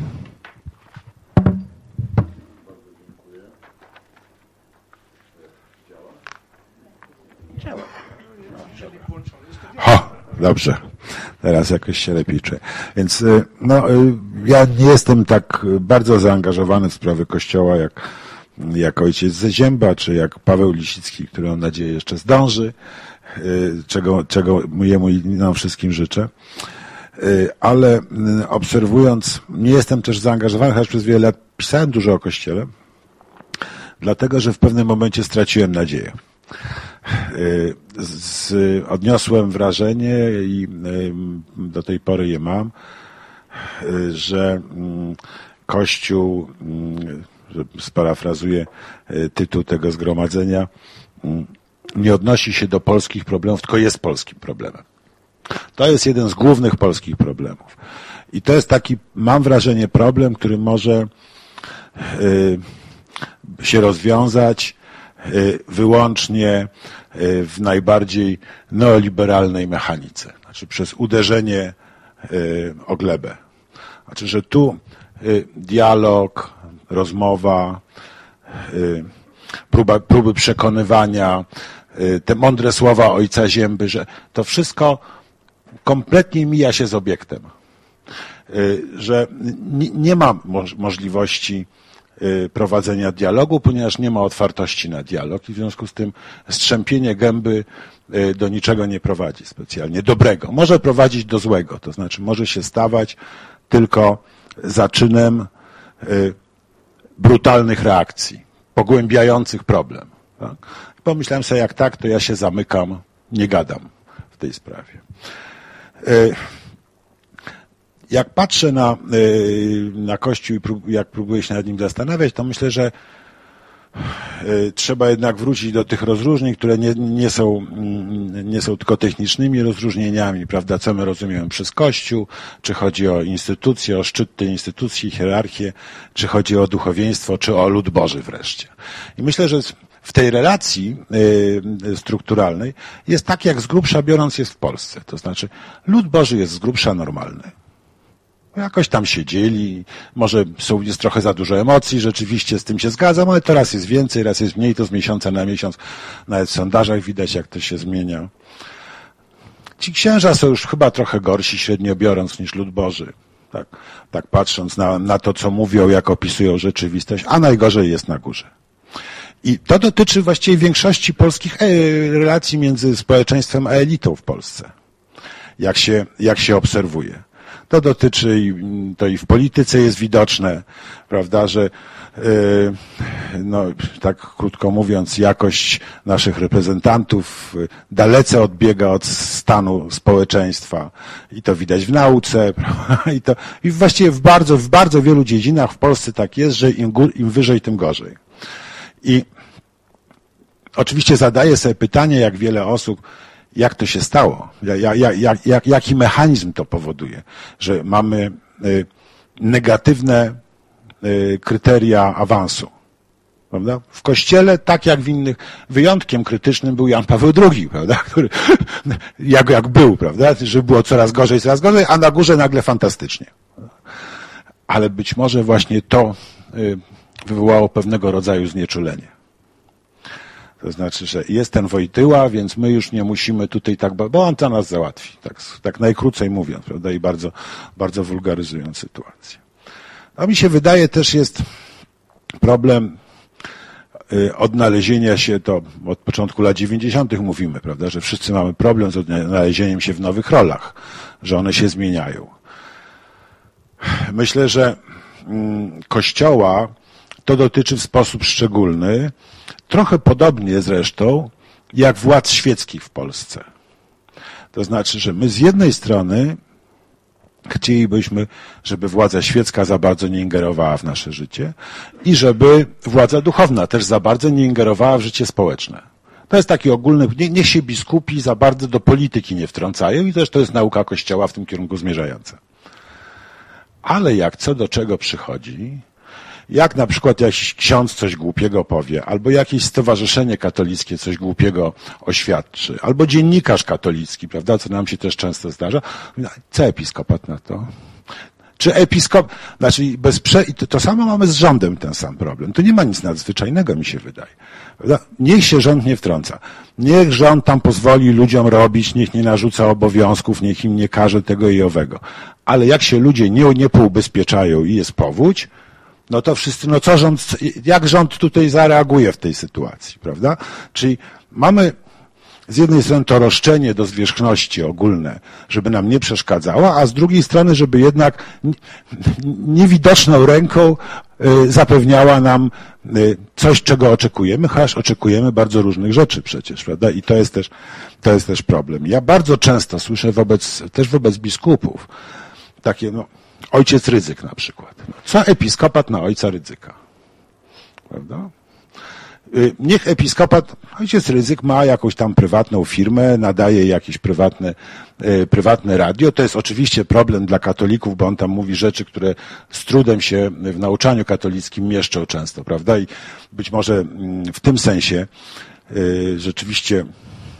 Działa. Ho, dobrze. Teraz jakoś się lepiej czuję. Więc no, ja nie jestem tak bardzo zaangażowany w sprawy Kościoła jak, jak ojciec Zezięba, czy jak Paweł Lisicki, który mam nadzieję jeszcze zdąży, czego, czego jemu i nam wszystkim życzę. Ale obserwując, nie jestem też zaangażowany, chociaż przez wiele lat pisałem dużo o Kościele, dlatego, że w pewnym momencie straciłem nadzieję. Z, odniosłem wrażenie i do tej pory je mam, że Kościół, że sparafrazuję tytuł tego zgromadzenia, nie odnosi się do polskich problemów, tylko jest polskim problemem. To jest jeden z głównych polskich problemów. I to jest taki, mam wrażenie, problem, który może się rozwiązać wyłącznie w najbardziej neoliberalnej mechanice, znaczy przez uderzenie o glebę. Znaczy, że tu dialog, rozmowa, próba, próby przekonywania, te mądre słowa ojca Zięby, że to wszystko kompletnie mija się z obiektem, że nie ma możliwości prowadzenia dialogu, ponieważ nie ma otwartości na dialog i w związku z tym strzępienie gęby do niczego nie prowadzi specjalnie dobrego. Może prowadzić do złego, to znaczy może się stawać tylko zaczynem brutalnych reakcji, pogłębiających problem. Tak? Pomyślałem sobie, jak tak, to ja się zamykam, nie gadam w tej sprawie. Jak patrzę na, na Kościół i jak próbuję się nad nim zastanawiać, to myślę, że trzeba jednak wrócić do tych rozróżnień, które nie, nie, są, nie są tylko technicznymi rozróżnieniami, prawda, co my rozumiemy przez Kościół, czy chodzi o instytucje, o szczyt tej instytucji, hierarchię, czy chodzi o duchowieństwo, czy o lud Boży wreszcie. I myślę, że w tej relacji strukturalnej jest tak, jak z grubsza biorąc jest w Polsce. To znaczy lud Boży jest z grubsza normalny. Jakoś tam się dzieli, może są, jest trochę za dużo emocji, rzeczywiście z tym się zgadzam, ale to raz jest więcej, raz jest mniej, to z miesiąca na miesiąc, nawet w sondażach widać, jak to się zmienia. Ci księża są już chyba trochę gorsi, średnio biorąc, niż lud Boży, tak, tak patrząc na, na to, co mówią, jak opisują rzeczywistość, a najgorzej jest na górze. I to dotyczy właściwie większości polskich relacji między społeczeństwem a elitą w Polsce, jak się, jak się obserwuje. To dotyczy, i to i w polityce jest widoczne, prawda, że no, tak krótko mówiąc, jakość naszych reprezentantów dalece odbiega od stanu społeczeństwa i to widać w nauce, prawda? I to i właściwie w bardzo, w bardzo wielu dziedzinach w Polsce tak jest, że im, gór, im wyżej, tym gorzej. I oczywiście zadaję sobie pytanie, jak wiele osób, jak to się stało? Jak, jak, jak, jaki mechanizm to powoduje? Że mamy negatywne kryteria awansu. Prawda? W Kościele, tak jak w innych, wyjątkiem krytycznym był Jan Paweł drugi, prawda? Który, jak, jak był, prawda? Że było coraz gorzej, coraz gorzej, a na górze nagle fantastycznie. Ale być może właśnie to wywołało pewnego rodzaju znieczulenie. To znaczy, że jest ten Wojtyła, więc my już nie musimy tutaj tak, bo on to nas załatwi, tak, tak najkrócej mówiąc, prawda, i bardzo, bardzo wulgaryzując sytuację. A mi się wydaje, też jest problem odnalezienia się, to od początku lat dziewięćdziesiątych mówimy, prawda, że wszyscy mamy problem z odnalezieniem się w nowych rolach, że one się zmieniają. Myślę, że Kościoła to dotyczy w sposób szczególny, trochę podobnie zresztą jak władz świeckich w Polsce. To znaczy, że my z jednej strony chcielibyśmy, żeby władza świecka za bardzo nie ingerowała w nasze życie i żeby władza duchowna też za bardzo nie ingerowała w życie społeczne. To jest taki ogólny, nie, niech się biskupi za bardzo do polityki nie wtrącają i też to jest nauka Kościoła w tym kierunku zmierzająca. Ale jak co do czego przychodzi, jak na przykład jakiś ksiądz coś głupiego powie, albo jakieś stowarzyszenie katolickie coś głupiego oświadczy, albo dziennikarz katolicki, prawda, co nam się też często zdarza, co episkopat na to? Czy episkop, znaczy bez prze... I to, to samo mamy z rządem ten sam problem. Tu nie ma nic nadzwyczajnego, mi się wydaje. Prawda? Niech się rząd nie wtrąca. Niech rząd tam pozwoli ludziom robić, niech nie narzuca obowiązków, niech im nie każe tego i owego. Ale jak się ludzie nie, nie poubezpieczają i jest powódź, no to wszyscy, no co rząd, jak rząd tutaj zareaguje w tej sytuacji, prawda? Czyli mamy z jednej strony to roszczenie do zwierzchności ogólne, żeby nam nie przeszkadzało, a z drugiej strony, żeby jednak niewidoczną ręką zapewniała nam coś, czego oczekujemy, chociaż oczekujemy bardzo różnych rzeczy przecież, prawda? I to jest też, to jest też problem. Ja bardzo często słyszę wobec, też wobec biskupów takie, no, ojciec Rydzyk na przykład. Co episkopat na ojca Rydzyka? Prawda? Niech episkopat, ojciec Rydzyk ma jakąś tam prywatną firmę, nadaje jakieś prywatne, prywatne radio. To jest oczywiście problem dla katolików, bo on tam mówi rzeczy, które z trudem się w nauczaniu katolickim mieszczą często, prawda? I być może w tym sensie rzeczywiście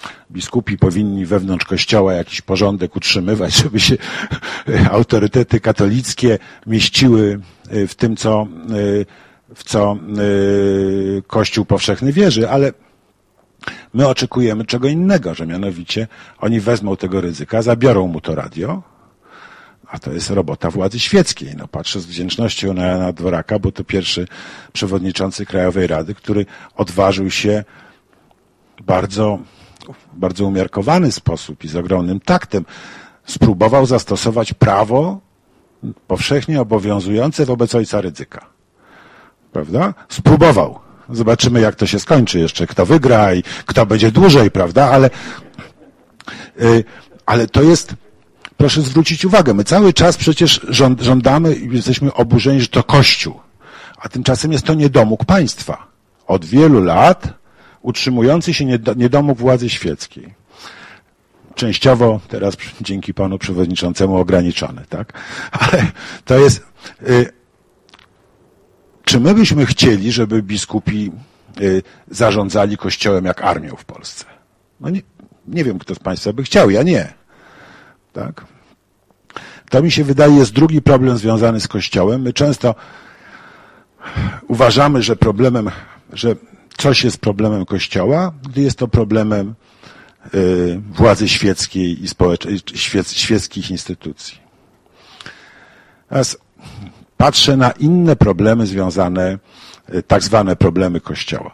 biskupi powinni wewnątrz Kościoła jakiś porządek utrzymywać, żeby się autorytety katolickie mieściły w tym, co, w co Kościół powszechny wierzy, ale my oczekujemy czego innego, że mianowicie oni wezmą tego ryzyka, zabiorą mu to radio, a to jest robota władzy świeckiej. No, patrzę z wdzięcznością na Jana Dworaka, bo to pierwszy przewodniczący Krajowej Rady, który odważył się bardzo, bardzo umiarkowany sposób i z ogromnym taktem spróbował zastosować prawo powszechnie obowiązujące wobec ojca Rydzyka. Prawda? Spróbował. Zobaczymy, jak to się skończy jeszcze, kto wygra i kto będzie dłużej, prawda? Ale, yy, ale to jest, proszę zwrócić uwagę, my cały czas przecież żąd, żądamy i jesteśmy oburzeni, że to Kościół, a tymczasem jest to niedomóg państwa. Od wielu lat utrzymujący się niedomóg władzy świeckiej. Częściowo teraz dzięki panu przewodniczącemu ograniczony, tak? Ale to jest... Yy, Czy my byśmy chcieli, żeby biskupi y, zarządzali Kościołem jak armią w Polsce? No nie, nie wiem, kto z państwa by chciał, ja nie. Tak? To mi się wydaje jest drugi problem związany z Kościołem. My często uważamy, że problemem, że coś jest problemem Kościoła, gdy jest to problemem y, władzy świeckiej i społecz- świec, świeckich instytucji. Teraz patrzę na inne problemy związane, tak zwane problemy Kościoła.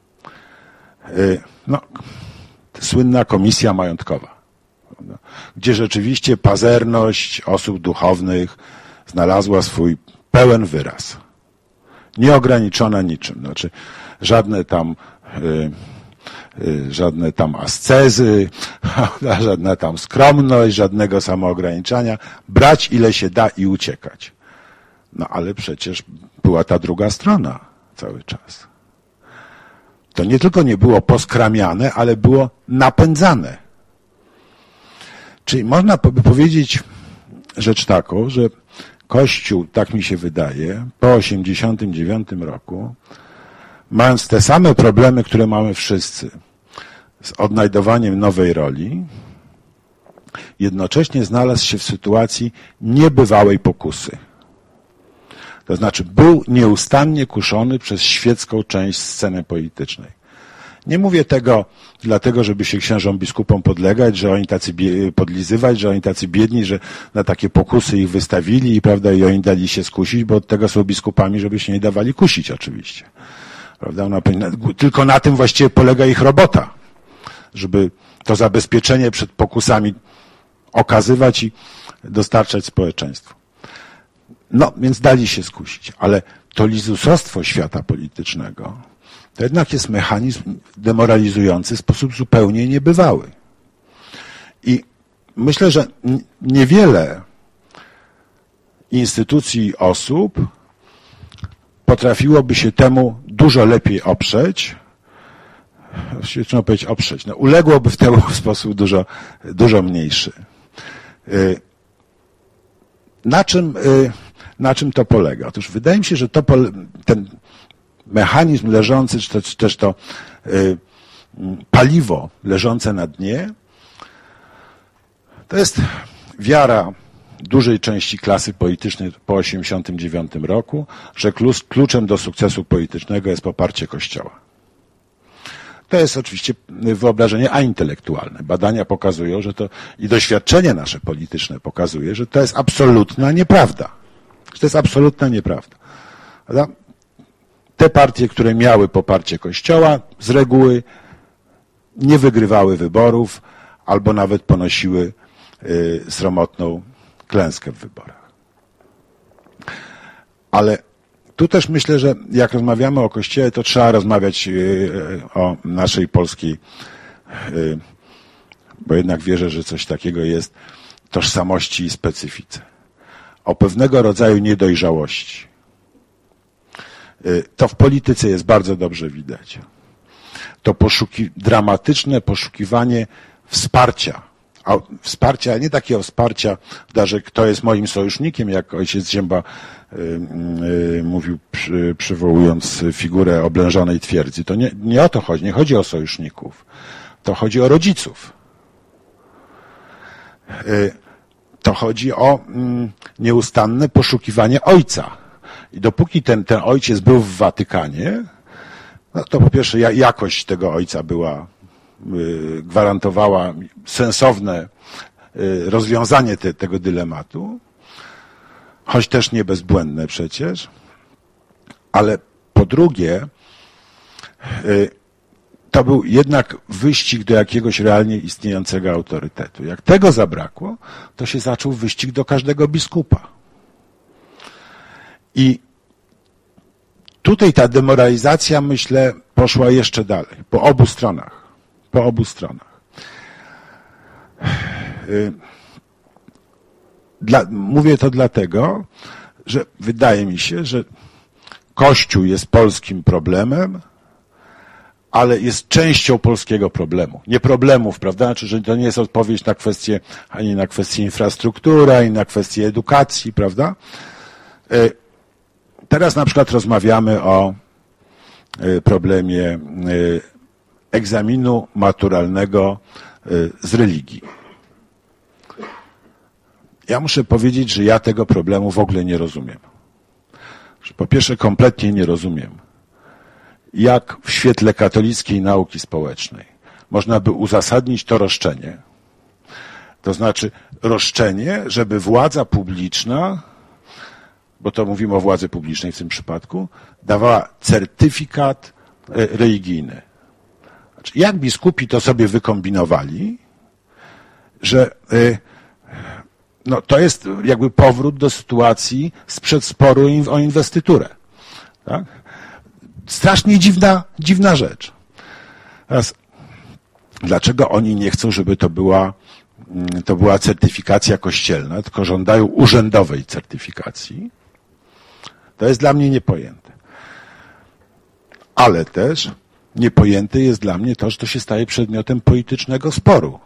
No, słynna komisja majątkowa, gdzie rzeczywiście pazerność osób duchownych znalazła swój pełen wyraz. Nieograniczona niczym. Znaczy, żadne tam, żadne tam ascezy, żadna tam skromność, żadnego samoograniczania. Brać ile się da i uciekać. No ale przecież była ta druga strona cały czas. To nie tylko nie było poskramiane, ale było napędzane. Czyli można by powiedzieć rzecz taką, że Kościół, tak mi się wydaje, po osiemdziesiątym dziewiątym roku, mając te same problemy, które mamy wszyscy, z odnajdowaniem nowej roli, jednocześnie znalazł się w sytuacji niebywałej pokusy. To znaczy był nieustannie kuszony przez świecką część sceny politycznej. Nie mówię tego dlatego, żeby się księżom biskupom podlegać, że oni tacy podlizywać, że oni tacy biedni, że na takie pokusy ich wystawili i prawda, i oni dali się skusić, bo od tego są biskupami, żeby się nie dawali kusić oczywiście. Prawda? Tylko na tym właściwie polega ich robota, żeby to zabezpieczenie przed pokusami okazywać i dostarczać społeczeństwu. No, więc dali się skusić, ale to lizusostwo świata politycznego to jednak jest mechanizm demoralizujący w sposób zupełnie niebywały. I myślę, że niewiele instytucji i osób potrafiłoby się temu dużo lepiej oprzeć, właściwie trzeba powiedzieć oprzeć, no, uległoby w temu w sposób dużo, dużo mniejszy. Na czym, na czym to polega? Otóż wydaje mi się, że to, ten mechanizm leżący, czy też, też to paliwo leżące na dnie, to jest wiara dużej części klasy politycznej po osiemdziesiątym dziewiątym roku, że kluczem do sukcesu politycznego jest poparcie Kościoła. To jest oczywiście wyobrażenie aintelektualne. Badania pokazują, że to i doświadczenie nasze polityczne pokazuje, że to jest absolutna nieprawda. Że to jest absolutna nieprawda. Prawda? Te partie, które miały poparcie Kościoła, z reguły nie wygrywały wyborów albo nawet ponosiły y, sromotną klęskę w wyborach. Ale tu też myślę, że jak rozmawiamy o Kościele, to trzeba rozmawiać o naszej polskiej, bo jednak wierzę, że coś takiego jest, tożsamości i specyfice. O pewnego rodzaju niedojrzałości. To w polityce jest bardzo dobrze widać. To poszuki, dramatyczne poszukiwanie wsparcia. A wsparcia, nie takiego wsparcia, że kto jest moim sojusznikiem, jak ojciec Zięba y, y, mówił, przy, przywołując figurę oblężonej twierdzy. To nie, nie o to chodzi, nie chodzi o sojuszników. to chodzi o rodziców. To chodzi o nieustanne poszukiwanie ojca. I dopóki ten, ten ojciec był w Watykanie, no to po pierwsze jakość tego ojca była, gwarantowała sensowne rozwiązanie te, tego dylematu, choć też nie bezbłędne przecież, ale po drugie, to był jednak wyścig do jakiegoś realnie istniejącego autorytetu. Jak tego zabrakło, to się zaczął wyścig do każdego biskupa. I tutaj ta demoralizacja, myślę, poszła jeszcze dalej, po obu stronach. Po obu stronach. Dla, mówię to dlatego, że wydaje mi się, że Kościół jest polskim problemem, ale jest częścią polskiego problemu. Nie problemów, prawda? Znaczy, że to nie jest odpowiedź na kwestie, ani na kwestie infrastruktury, ani na kwestie edukacji, prawda? Teraz na przykład rozmawiamy o problemie egzaminu maturalnego z religii. Ja muszę powiedzieć, że ja tego problemu w ogóle nie rozumiem. Po pierwsze, kompletnie nie rozumiem, jak w świetle katolickiej nauki społecznej można by uzasadnić to roszczenie. To znaczy roszczenie, żeby władza publiczna, bo to mówimy o władzy publicznej w tym przypadku, dawała certyfikat religijny. Znaczy, jak biskupi to sobie wykombinowali, że no, to jest jakby powrót do sytuacji sprzed sporu o inwestyturę. Tak? Strasznie dziwna, dziwna rzecz. Teraz, dlaczego oni nie chcą, żeby to była, to była certyfikacja kościelna, tylko żądają urzędowej certyfikacji? To jest dla mnie niepojęte. Ale też niepojęte jest dla mnie to, że to się staje przedmiotem politycznego sporu.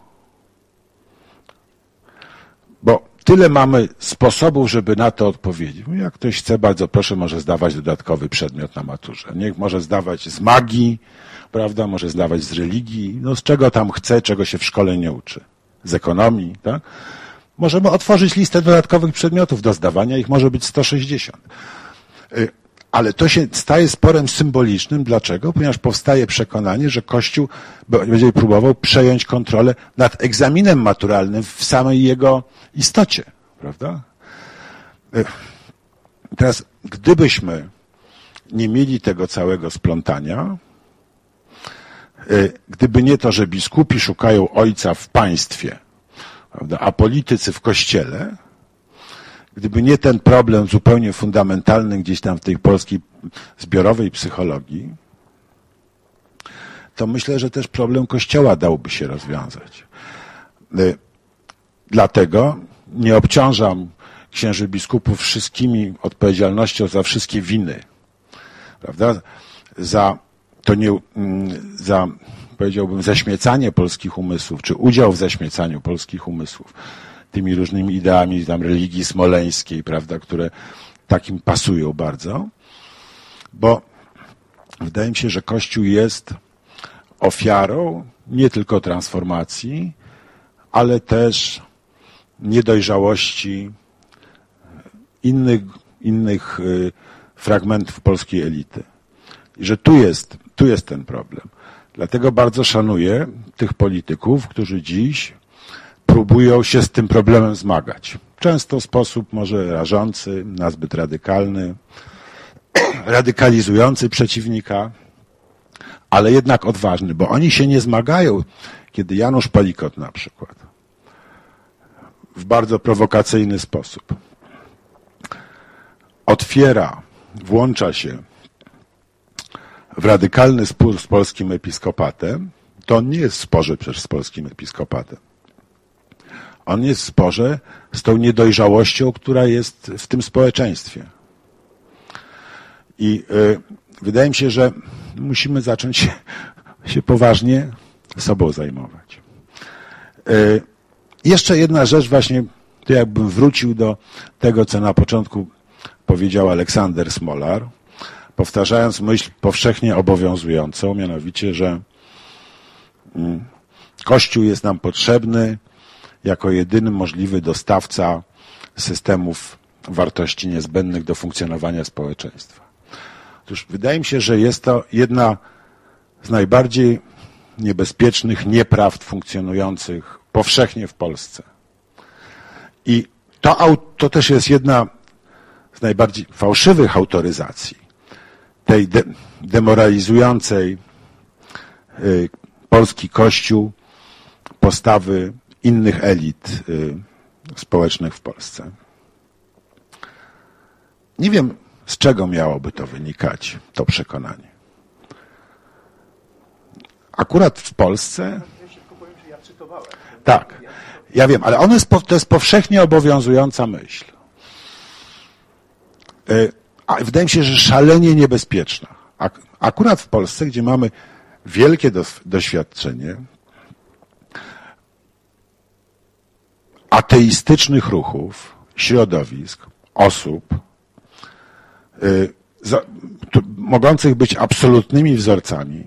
Bo tyle mamy sposobów, żeby na to odpowiedzieć. Jak ktoś chce, bardzo proszę, może zdawać dodatkowy przedmiot na maturze. Niech może zdawać z magii, prawda, może zdawać z religii, no z czego tam chce, czego się w szkole nie uczy. Z ekonomii, tak? Możemy otworzyć listę dodatkowych przedmiotów do zdawania, ich może być sto sześćdziesiąt. Ale to się staje sporem symbolicznym. Dlaczego? Ponieważ powstaje przekonanie, że Kościół będzie próbował przejąć kontrolę nad egzaminem maturalnym w samej jego istocie. Prawda? Teraz, gdybyśmy nie mieli tego całego splątania, gdyby nie to, że biskupi szukają ojca w państwie, prawda, a politycy w Kościele, gdyby nie ten problem zupełnie fundamentalny gdzieś tam w tej polskiej zbiorowej psychologii, to myślę, że też problem Kościoła dałby się rozwiązać. Dlatego nie obciążam księży biskupów wszystkimi odpowiedzialnością za wszystkie winy, prawda? Za to nie, za, powiedziałbym, zaśmiecanie polskich umysłów, czy udział w zaśmiecaniu polskich umysłów tymi różnymi ideami tam religii smoleńskiej, prawda, które takim pasują bardzo, bo wydaje mi się, że Kościół jest ofiarą nie tylko transformacji, ale też niedojrzałości innych, innych fragmentów polskiej elity. I że tu jest, tu jest ten problem. Dlatego bardzo szanuję tych polityków, którzy dziś próbują się z tym problemem zmagać. Często w sposób może rażący, nazbyt radykalny, radykalizujący przeciwnika, ale jednak odważny, bo oni się nie zmagają, kiedy Janusz Palikot na przykład w bardzo prowokacyjny sposób otwiera, włącza się w radykalny spór z polskim episkopatem, to on nie jest w sporze przecież z polskim episkopatem. On jest w sporze z tą niedojrzałością, która jest w tym społeczeństwie. I y, wydaje mi się, że musimy zacząć się, się poważnie sobą zajmować. Y, jeszcze jedna rzecz, właśnie to jakbym wrócił do tego, co na początku powiedział Aleksander Smolar, powtarzając myśl powszechnie obowiązującą, mianowicie, że y, Kościół jest nam potrzebny jako jedyny możliwy dostawca systemów wartości niezbędnych do funkcjonowania społeczeństwa. Otóż wydaje mi się, że jest to jedna z najbardziej niebezpiecznych nieprawd funkcjonujących powszechnie w Polsce. I to, to też jest jedna z najbardziej fałszywych autoryzacji tej de, demoralizującej y, polski Kościół postawy innych elit y, społecznych w Polsce. Nie wiem, z czego miałoby to wynikać, to przekonanie. Akurat w Polsce... Tak, ja wiem, ale ono jest, to jest powszechnie obowiązująca myśl. A wydaje mi się, że szalenie niebezpieczna. Akurat w Polsce, gdzie mamy wielkie doświadczenie ateistycznych ruchów, środowisk, osób, y, za, to, mogących być absolutnymi wzorcami,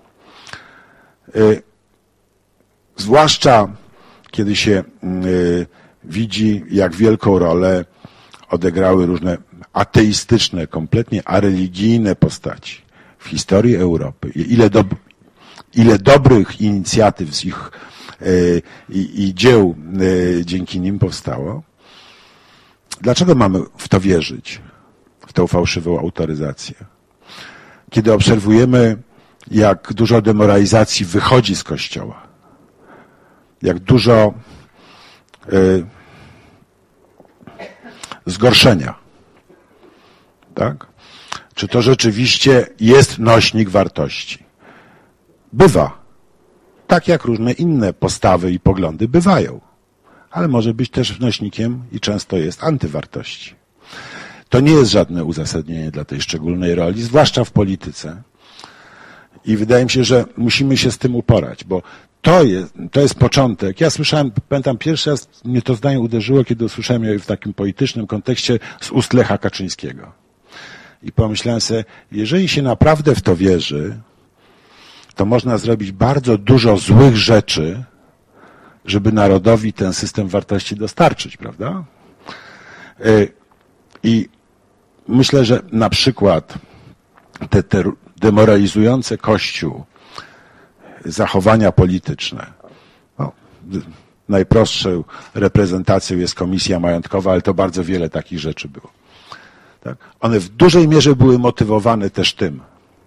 y, zwłaszcza kiedy się y, widzi, jak wielką rolę odegrały różne ateistyczne, kompletnie areligijne postaci w historii Europy. Ile, do, ile dobrych inicjatyw z ich y, i, i dzieł y, dzięki nim powstało. Dlaczego mamy w to wierzyć, w tę fałszywą autoryzację? Kiedy obserwujemy, jak dużo demoralizacji wychodzi z Kościoła, jak dużo y, zgorszenia, tak? Czy to rzeczywiście jest nośnik wartości? Bywa. Tak jak różne inne postawy i poglądy bywają. Ale może być też nośnikiem i często jest antywartości. To nie jest żadne uzasadnienie dla tej szczególnej roli, zwłaszcza w polityce. I wydaje mi się, że musimy się z tym uporać, bo to jest, to jest początek. Ja słyszałem, pamiętam, pierwszy raz mnie to zdanie uderzyło, kiedy usłyszałem je w takim politycznym kontekście z ust Lecha Kaczyńskiego. I pomyślałem sobie, jeżeli się naprawdę w to wierzy, to można zrobić bardzo dużo złych rzeczy, żeby narodowi ten system wartości dostarczyć, prawda? I myślę, że na przykład te, te demoralizujące Kościół zachowania polityczne, no, najprostszą reprezentacją jest komisja majątkowa, ale to bardzo wiele takich rzeczy było. Tak? One w dużej mierze były motywowane też tym.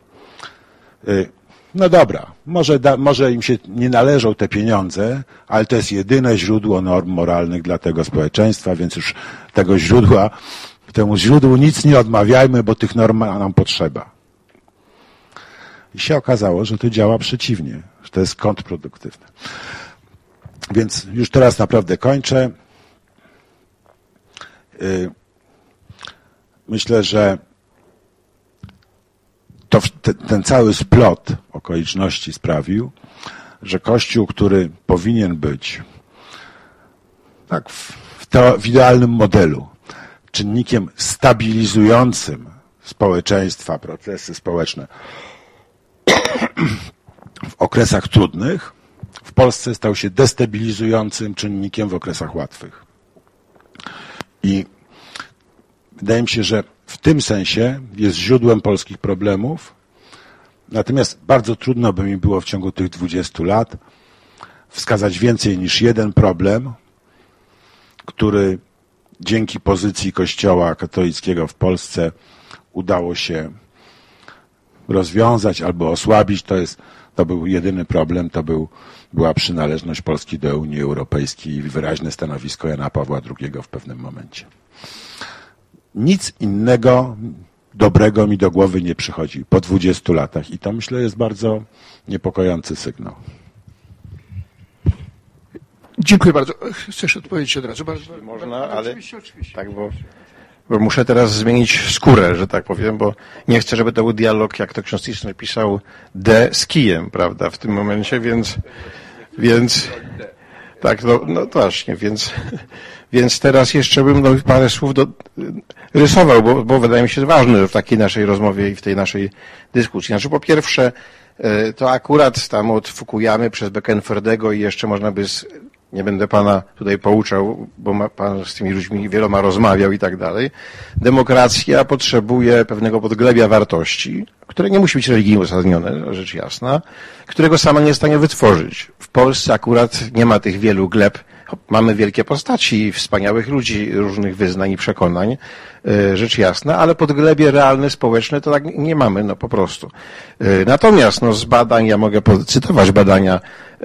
No dobra, może, da, może im się nie należą te pieniądze, ale to jest jedyne źródło norm moralnych dla tego społeczeństwa, więc już tego źródła, temu źródłu nic nie odmawiajmy, bo tych norm nam potrzeba. I się okazało, że to działa przeciwnie, że to jest kontrproduktywne. Więc już teraz naprawdę kończę. Myślę, że to ten cały splot okoliczności sprawił, że Kościół, który powinien być tak w, to, w idealnym modelu czynnikiem stabilizującym społeczeństwa, procesy społeczne w okresach trudnych, w Polsce stał się destabilizującym czynnikiem w okresach łatwych. I wydaje mi się, że w tym sensie jest źródłem polskich problemów, natomiast bardzo trudno by mi było w ciągu tych dwudziestu lat wskazać więcej niż jeden problem, który dzięki pozycji Kościoła katolickiego w Polsce udało się rozwiązać albo osłabić. To jest, to był jedyny problem, to był, była przynależność Polski do Unii Europejskiej i wyraźne stanowisko Jana Pawła drugiego w pewnym momencie. Nic innego dobrego mi do głowy nie przychodzi po dwudziestu latach i to, myślę, jest bardzo niepokojący sygnał. Dziękuję bardzo. Chcesz odpowiedzieć od razu? Bardzo, można, bardzo, ale oczywiście, oczywiście. Tak, bo, bo muszę teraz zmienić skórę, że tak powiem, bo nie chcę, żeby to był dialog, jak to ksiądz Tischner napisał, D z kijem, prawda, w tym momencie, więc, więc tak, no, no właśnie, więc, więc teraz jeszcze bym no, parę słów do, rysował, bo, bo wydaje mi się ważne w takiej naszej rozmowie i w tej naszej dyskusji. Znaczy, po pierwsze, to akurat tam od Fukuyamy przez Beckenfordego i jeszcze można by, z, nie będę pana tutaj pouczał, bo ma, pan z tymi ludźmi wieloma rozmawiał i tak dalej, demokracja potrzebuje pewnego podglebia wartości, które nie musi być religijnie uzasadnione, rzecz jasna, którego sama nie jest w stanie wytworzyć. W Polsce akurat nie ma tych wielu gleb. Mamy wielkie postaci, wspaniałych ludzi różnych wyznań i przekonań, rzecz jasna, ale podglebie realne, społeczne to tak nie mamy, no po prostu. Natomiast no, z badań, ja mogę cytować badania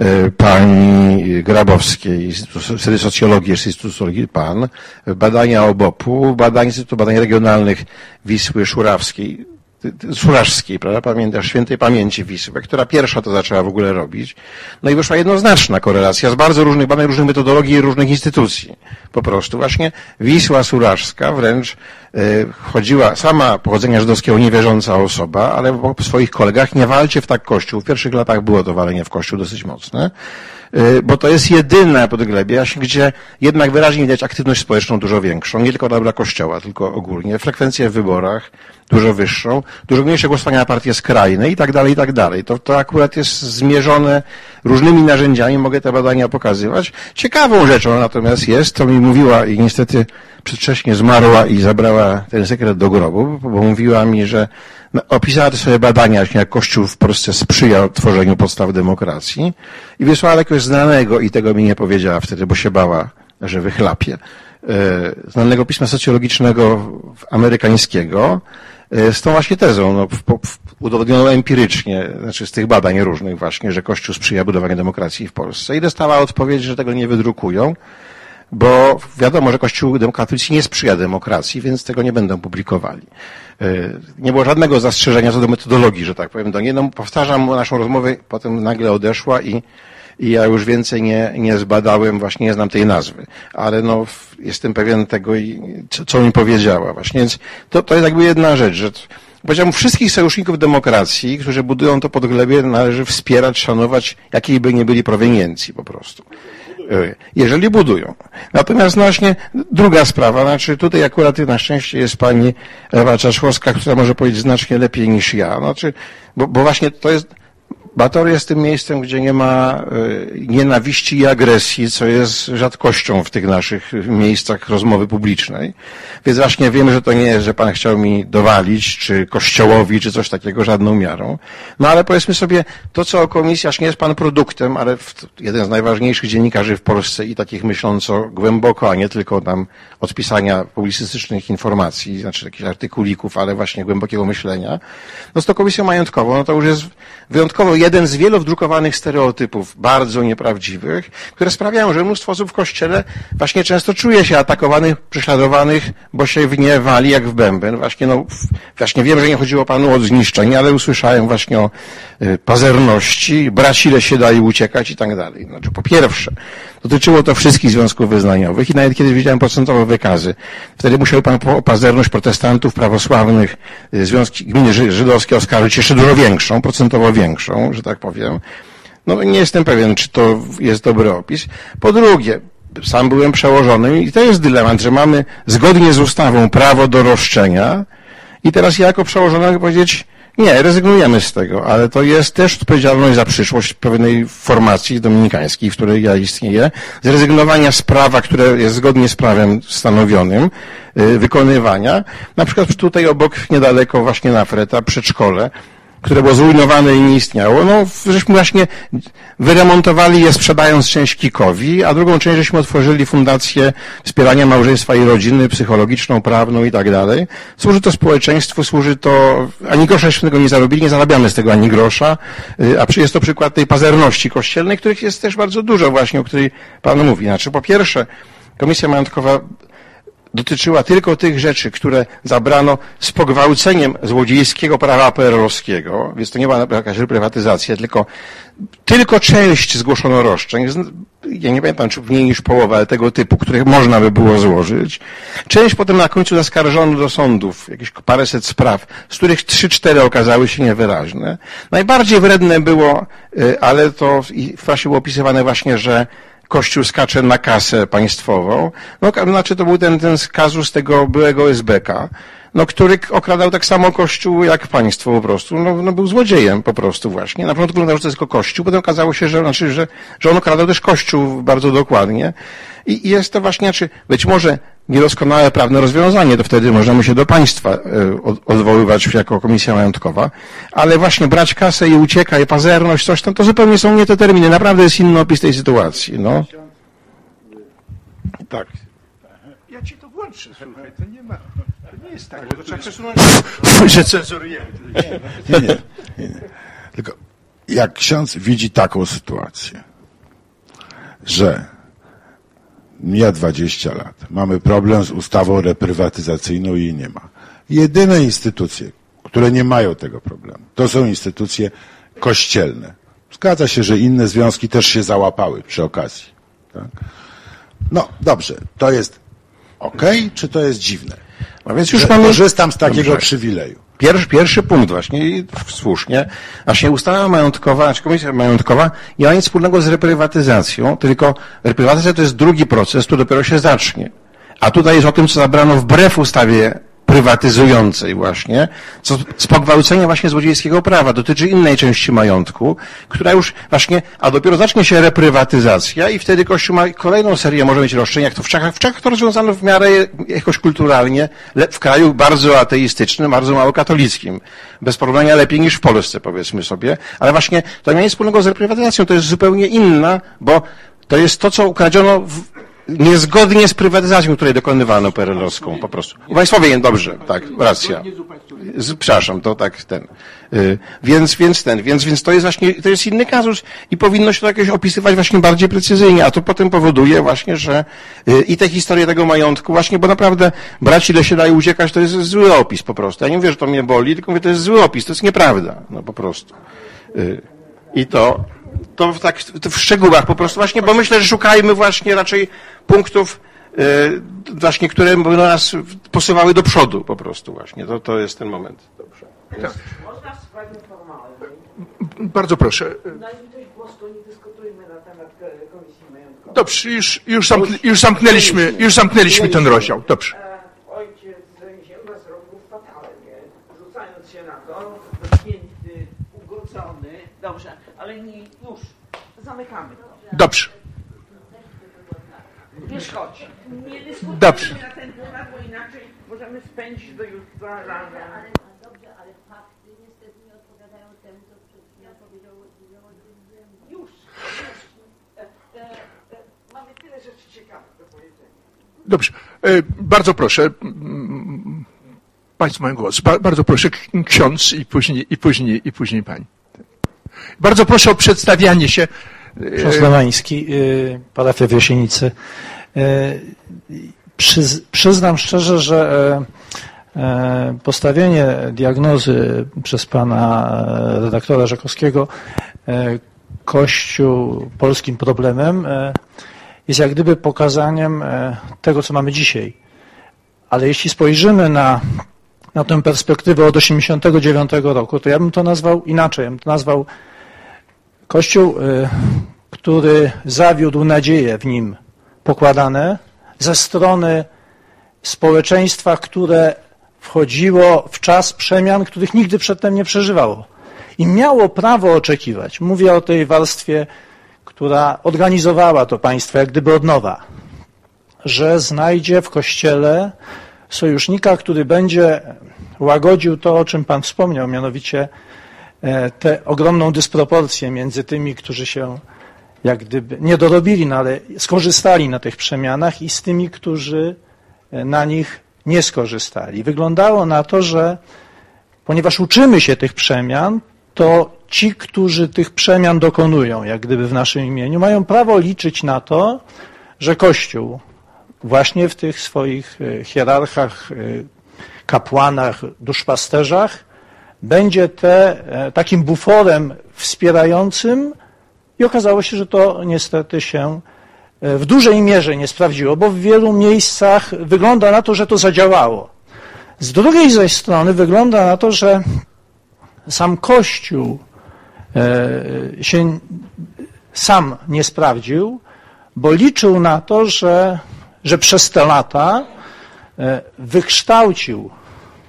pani Grabowskiej, Instytutu Socjologii, Instytutu Socjologii PAN, badania O B O P-u, badań Instytutu Badań Regionalnych Wisły Szurawskiej, Suraszskiej, prawda, pamiętasz, świętej pamięci Wisły, która pierwsza to zaczęła w ogóle robić. No i wyszła jednoznaczna korelacja z bardzo różnych badań, różnych metodologii i różnych instytucji. Po prostu właśnie Wisła Suraszka wręcz y, chodziła, sama pochodzenia żydowskiego niewierząca osoba, ale po swoich kolegach nie walcie w tak Kościół. W pierwszych latach było to walenie w Kościół dosyć mocne, y, bo to jest jedyne podglebie, gdzie jednak wyraźnie widać aktywność społeczną dużo większą, nie tylko dobra Kościoła, tylko ogólnie, frekwencję w wyborach dużo wyższą, dużo mniejsze głosowania na partie skrajne i tak dalej, i tak dalej. To, to akurat jest zmierzone różnymi narzędziami, mogę te badania pokazywać. Ciekawą rzeczą natomiast jest, to mi mówiła i niestety przedwcześnie zmarła i zabrała ten sekret do grobu, bo mówiła mi, że opisała te swoje badania, jak Kościół w Polsce sprzyjał tworzeniu podstaw demokracji i wysłała jakiegoś znanego i tego mi nie powiedziała wtedy, bo się bała, że wychlapie. Znanego pisma socjologicznego amerykańskiego, z tą właśnie tezą, no, udowodnioną empirycznie, znaczy z tych badań różnych właśnie, że Kościół sprzyja budowaniu demokracji w Polsce i dostała odpowiedź, że tego nie wydrukują, bo wiadomo, że Kościół katolicki nie sprzyja demokracji, więc tego nie będą publikowali. Nie było żadnego zastrzeżenia co do metodologii, że tak powiem do niej. No, powtarzam naszą rozmowę, potem nagle odeszła i I ja już więcej nie, nie zbadałem, właśnie nie znam tej nazwy, ale no, jestem pewien tego, co, co mi powiedziała właśnie. Więc to, to jest jakby jedna rzecz, że powiedziałbym, wszystkich sojuszników demokracji, którzy budują to podglebie, należy wspierać, szanować, jakiej by nie byli proweniencji po prostu. Jeżeli budują. Natomiast no właśnie druga sprawa, znaczy tutaj akurat na szczęście jest pani Ewa Czaszkowska, która może powiedzieć znacznie lepiej niż ja, znaczy, bo, bo właśnie to jest, Batory jest tym miejscem, gdzie nie ma nienawiści i agresji, co jest rzadkością w tych naszych miejscach rozmowy publicznej. Więc właśnie wiemy, że to nie jest, że pan chciał mi dowalić, czy Kościołowi, czy coś takiego, żadną miarą. No ale powiedzmy sobie, to co o komisji, aż nie jest pan produktem, ale jeden z najważniejszych dziennikarzy w Polsce i takich myśląco głęboko, a nie tylko tam od pisania publicystycznych informacji, znaczy jakichś artykulików, ale właśnie głębokiego myślenia. No z tą komisją majątkową, no to już jest wyjątkowo jeden z wielu wdrukowanych stereotypów, bardzo nieprawdziwych, które sprawiają, że mnóstwo osób w Kościele właśnie często czuje się atakowanych, prześladowanych, bo się w nie wali jak w bęben. Właśnie, no, właśnie wiem, że nie chodziło panu o zniszczenie, ale usłyszałem właśnie o y, pazerności, brać ile się da i uciekać i tak dalej. Znaczy, po pierwsze, dotyczyło to wszystkich związków wyznaniowych i nawet kiedyś widziałem procentowe wykazy. Wtedy musiał pan o pazerność protestantów, prawosławnych, związki gminy żydowskie oskarżyć jeszcze dużo większą, procentowo większą, że tak powiem. No nie jestem pewien, czy to jest dobry opis. Po drugie, sam byłem przełożonym i to jest dylemat, że mamy zgodnie z ustawą prawo do roszczenia i teraz ja jako przełożony mogę powiedzieć, nie, rezygnujemy z tego, ale to jest też odpowiedzialność za przyszłość pewnej formacji dominikańskiej, w której ja istnieję, zrezygnowania z prawa, które jest zgodnie z prawem stanowionym, wykonywania. Na przykład tutaj obok, niedaleko właśnie na Freta, przedszkole, które było zrujnowane i nie istniało, no żeśmy właśnie wyremontowali je, sprzedając część Kikowi, a drugą część żeśmy otworzyli Fundację Wspierania Małżeństwa i Rodziny, psychologiczną, prawną i tak dalej. Służy to społeczeństwu, służy to, ani grosza żeśmy tego nie zarobili, nie zarabiamy z tego ani grosza, a jest to przykład tej pazerności kościelnej, których jest też bardzo dużo właśnie, o której Pan mówi. Znaczy, po pierwsze, Komisja Majątkowa dotyczyła tylko tych rzeczy, które zabrano z pogwałceniem złodziejskiego prawa P R L-owskiego, więc to nie była jakaś reprywatyzacja, tylko, tylko część zgłoszono roszczeń, ja nie pamiętam, czy mniej niż połowa, ale tego typu, których można by było złożyć. Część potem na końcu zaskarżono do sądów, jakieś paręset spraw, z których trzy, cztery okazały się niewyraźne. Najbardziej wredne było, ale to w prasie było opisywane właśnie, że Kościół skacze na kasę państwową. No, znaczy to był ten, ten kazus tego byłego S B K. no, który okradał tak samo Kościół jak państwo po prostu, no, no był złodziejem po prostu właśnie. Na początku wyglądało, że to jest tylko Kościół, potem okazało się, że, znaczy, że, że on okradał też Kościół bardzo dokładnie. I, i jest to właśnie, znaczy, być może niedoskonałe prawne rozwiązanie, to wtedy możemy się do państwa y, odwoływać jako komisja majątkowa, ale właśnie brać kasę i uciekaj, pazerność, coś tam, to zupełnie są nie te terminy. Naprawdę jest inny opis tej sytuacji, no. Tak. Ja ci to włączę, słuchaj, to nie ma, to nie jest tak, To trzeba przesunąć, że cenzurujemy. Nie, nie, nie, nie. Tylko jak ksiądz widzi taką sytuację, że mija dwadzieścia lat, mamy problem z ustawą reprywatyzacyjną i jej nie ma. Jedyne instytucje, które nie mają tego problemu, to są instytucje kościelne. Zgadza się, że inne związki też się załapały przy okazji. Tak? No dobrze, to jest okej, czy to jest dziwne? no więc już Że mamy... korzystam z takiego Dobrze. przywileju. Pierwszy, pierwszy punkt właśnie, i słusznie, właśnie ustawa majątkowa, znaczy komisja majątkowa nie ma nic wspólnego z reprywatyzacją, tylko reprywatyzacja to jest drugi proces, który dopiero się zacznie. A tutaj jest o tym, co zabrano wbrew ustawie prywatyzującej właśnie, co z pogwałcenia właśnie złodziejskiego prawa, dotyczy innej części majątku, która już właśnie, a dopiero zacznie się reprywatyzacja i wtedy Kościół ma kolejną serię, może mieć roszczeń, jak to w Czechach. W Czechach to rozwiązano w miarę jakoś kulturalnie, w kraju bardzo ateistycznym, bardzo mało katolickim. Bez porównania lepiej niż w Polsce, powiedzmy sobie, ale właśnie to nie ma nic wspólnego z reprywatyzacją, to jest zupełnie inna, bo to jest to, co ukradziono w niezgodnie z prywatyzacją, której dokonywano perelowską po prostu. Państwowie, dobrze, tak, racja. Z, przepraszam, to tak ten. Y, więc, więc ten, więc, więc to jest właśnie, to jest inny kazus i powinno się to jakoś opisywać właśnie bardziej precyzyjnie, a to potem powoduje właśnie, że y, i te historie tego majątku właśnie, bo naprawdę brać ile się daje uciekać, to jest zły opis po prostu. Ja nie mówię, że to mnie boli, tylko mówię, to jest zły opis, to jest nieprawda, no po prostu. Y, I to, to tak to w szczegółach po prostu właśnie, bo myślę, że szukajmy właśnie raczej punktów yy, właśnie, które by nas posuwały do przodu po prostu właśnie. To, to jest ten moment. Dobrze. Tak. Można w sprawie formalnej. Bardzo proszę. Na litość boską nie dyskutujmy na temat Komisji Majątkowej. Dobrze, już, już, zamknę, już zamknęliśmy, już zamknęliśmy ten rozdział. Dobrze. E, ojciec Zięba zrobił fatalnie, rzucając się na to, dotknięty, ugodzony. Dobrze, ale nie, już, zamykamy to. Dobrze. Wiesz, chodź. Nie dyskutujmy Dobrze. na ten temat, bo inaczej możemy spędzić do jutra rana. Dobrze, ale fakty niestety nie odpowiadają temu, co przed chwilą powiedział Już, już. E, e, e, mamy tyle rzeczy ciekawych do powiedzenia. Dobrze. E, bardzo proszę. Mm, Państwo mają głos. Ba, bardzo proszę, k- ksiądz i później, i później, i później pani. Bardzo proszę o przedstawianie się. Ksiądz Lemański, y, parafia w Jasienicy. Y, przyz, przyznam szczerze, że y, y, postawienie diagnozy przez pana redaktora Rzekowskiego y, Kościół polskim problemem y, jest jak gdyby pokazaniem y, tego, co mamy dzisiaj. Ale jeśli spojrzymy na, na tę perspektywę od osiemdziesiątego dziewiątego roku, to ja bym to nazwał inaczej. Ja bym to nazwał Kościół, który zawiódł nadzieje w nim pokładane ze strony społeczeństwa, które wchodziło w czas przemian, których nigdy przedtem nie przeżywało. I miało prawo oczekiwać, mówię o tej warstwie, która organizowała to państwo jak gdyby od nowa, że znajdzie w Kościele sojusznika, który będzie łagodził to, o czym Pan wspomniał, mianowicie tę ogromną dysproporcję między tymi, którzy się jak gdyby nie dorobili, no ale skorzystali na tych przemianach i z tymi, którzy na nich nie skorzystali. Wyglądało na to, że ponieważ uczymy się tych przemian, to ci, którzy tych przemian dokonują, jak gdyby w naszym imieniu, mają prawo liczyć na to, że Kościół właśnie w tych swoich hierarchach, kapłanach, duszpasterzach będzie te, takim buforem wspierającym i okazało się, że to niestety się w dużej mierze nie sprawdziło, bo w wielu miejscach wygląda na to, że to zadziałało. Z drugiej zaś strony wygląda na to, że sam Kościół się sam nie sprawdził, bo liczył na to, że, że przez te lata wykształcił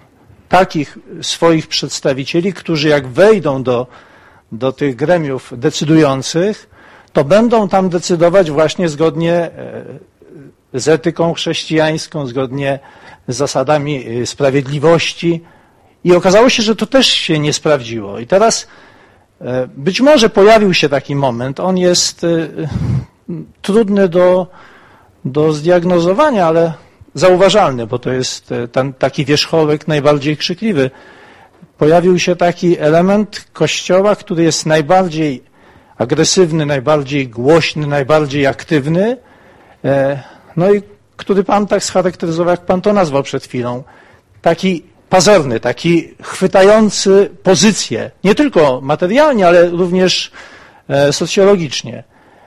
takich swoich przedstawicieli, którzy jak wejdą do, do tych gremiów decydujących, to będą tam decydować właśnie zgodnie z etyką chrześcijańską, zgodnie z zasadami sprawiedliwości. I okazało się, że to też się nie sprawdziło. I teraz być może pojawił się taki moment, on jest trudny do, do zdiagnozowania, ale zauważalny, bo to jest ten taki wierzchołek najbardziej krzykliwy. Pojawił się taki element Kościoła, który jest najbardziej agresywny, najbardziej głośny, najbardziej aktywny, no i który pan tak scharakteryzował, jak pan to nazwał przed chwilą. Taki pazerny, taki chwytający pozycję, nie tylko materialnie, ale również socjologicznie.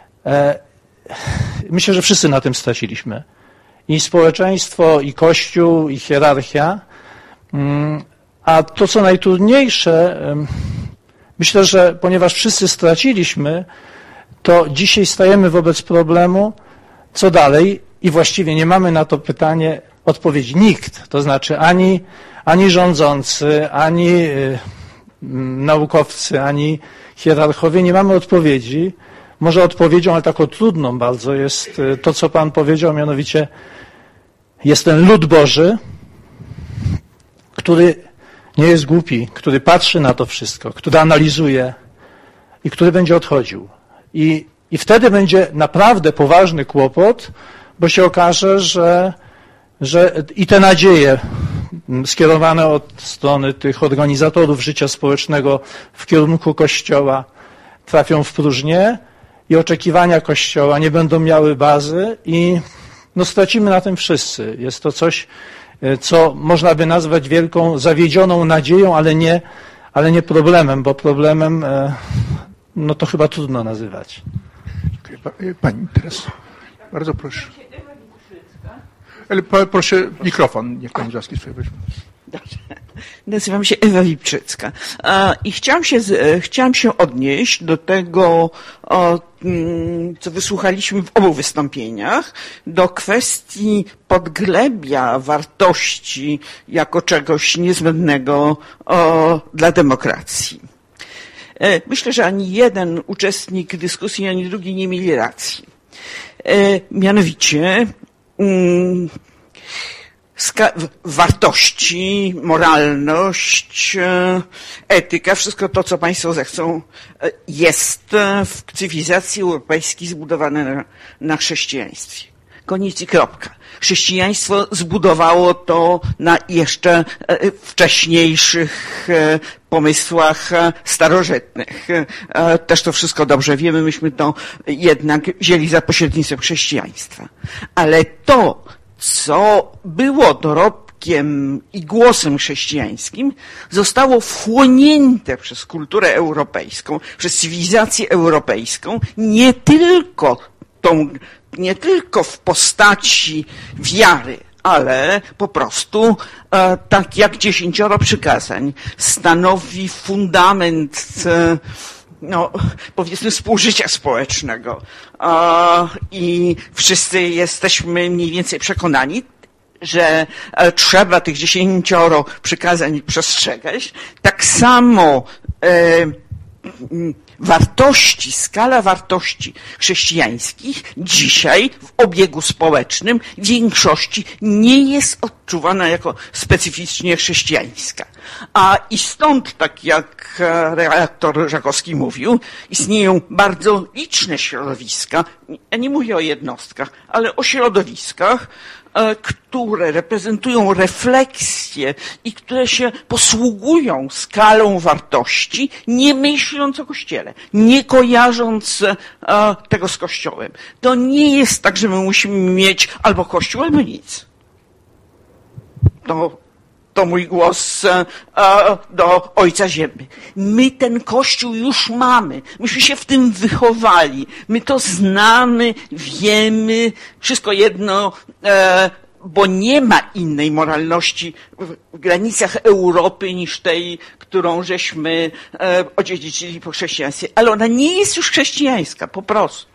Myślę, że wszyscy na tym straciliśmy. I społeczeństwo, i Kościół, i hierarchia. A to, co najtrudniejsze, myślę, że ponieważ wszyscy straciliśmy, to dzisiaj stajemy wobec problemu, co dalej, i właściwie nie mamy na to pytanie odpowiedzi. Nikt, to znaczy ani, ani rządzący, ani y, naukowcy, ani hierarchowie nie mamy odpowiedzi. Może odpowiedzią, ale taką trudną bardzo jest to, co pan powiedział, mianowicie jest ten lud Boży, który nie jest głupi, który patrzy na to wszystko, który analizuje i który będzie odchodził. I, i wtedy będzie naprawdę poważny kłopot, bo się okaże, że, że i te nadzieje skierowane od strony tych organizatorów życia społecznego w kierunku Kościoła trafią w próżnię i oczekiwania Kościoła nie będą miały bazy i no, stracimy na tym wszyscy. Jest to coś, co można by nazwać wielką zawiedzioną nadzieją, ale nie, ale nie problemem, bo problemem no to chyba trudno nazywać. Pani teraz. Bardzo proszę. Ale proszę mikrofon, niech pani z łaski swoje weźmie. Dobrze. Nazywam się Ewa Lipczycka i chciałam się, chciałam się odnieść do tego, co wysłuchaliśmy w obu wystąpieniach, do kwestii podglebia wartości jako czegoś niezbędnego dla demokracji. Myślę, że ani jeden uczestnik dyskusji, ani drugi nie mieli racji. Mianowicie wartości, moralność, etyka, wszystko to, co państwo zechcą, jest w cywilizacji europejskiej zbudowane na, na chrześcijaństwie. Koniec i kropka. Chrześcijaństwo zbudowało to na jeszcze wcześniejszych pomysłach starożytnych. Też to wszystko dobrze wiemy, myśmy to jednak wzięli za pośrednictwem chrześcijaństwa. Ale to, co było dorobkiem i głosem chrześcijańskim, zostało wchłonięte przez kulturę europejską, przez cywilizację europejską, nie tylko tą, nie tylko w postaci wiary, ale po prostu e, tak jak dziesięcioro przykazań stanowi fundament e, no, powiedzmy współżycia społecznego e, i wszyscy jesteśmy mniej więcej przekonani, że e, trzeba tych dziesięcioro przykazań przestrzegać. Tak samo e, wartości, skala wartości chrześcijańskich dzisiaj w obiegu społecznym w większości nie jest odczuwana jako specyficznie chrześcijańska. A i stąd, tak jak redaktor Żakowski mówił, istnieją bardzo liczne środowiska, ja nie mówię o jednostkach, ale o środowiskach, które reprezentują refleksję i które się posługują skalą wartości, nie myśląc o Kościele, nie kojarząc tego z Kościołem. To nie jest tak, że my musimy mieć albo Kościół, albo nic. To, to mój głos do Ojca Ziemi. My ten Kościół już mamy. Myśmy się w tym wychowali. My to znamy, wiemy, wszystko jedno, bo nie ma innej moralności w granicach Europy niż tej, którą żeśmy odziedziczyli po chrześcijaństwie. Ale ona nie jest już chrześcijańska, po prostu.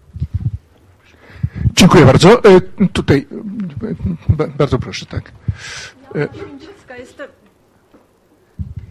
Dziękuję bardzo. Tutaj, bardzo proszę, tak. Ja jestem,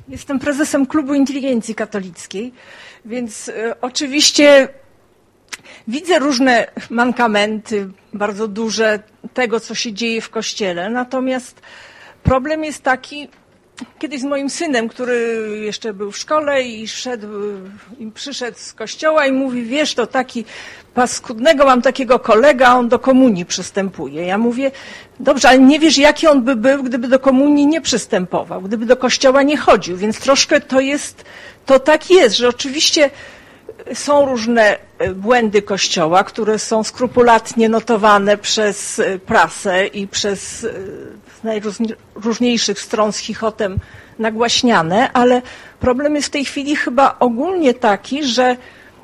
Jestem prezesem Klubu Inteligencji Katolickiej, więc y, oczywiście widzę różne mankamenty, bardzo duże tego, co się dzieje w Kościele. Natomiast problem jest taki, kiedyś z moim synem, który jeszcze był w szkole i szedł, i przyszedł z kościoła i mówi, wiesz, to taki paskudnego mam takiego kolega, on do komunii przystępuje. Ja mówię, dobrze, ale nie wiesz, jaki on by był, gdyby do komunii nie przystępował, gdyby do kościoła nie chodził. Więc troszkę to jest, to tak jest, że oczywiście są różne błędy Kościoła, które są skrupulatnie notowane przez prasę i przez z najróżniejszych stron z chichotem nagłaśniane, ale problem jest w tej chwili chyba ogólnie taki, że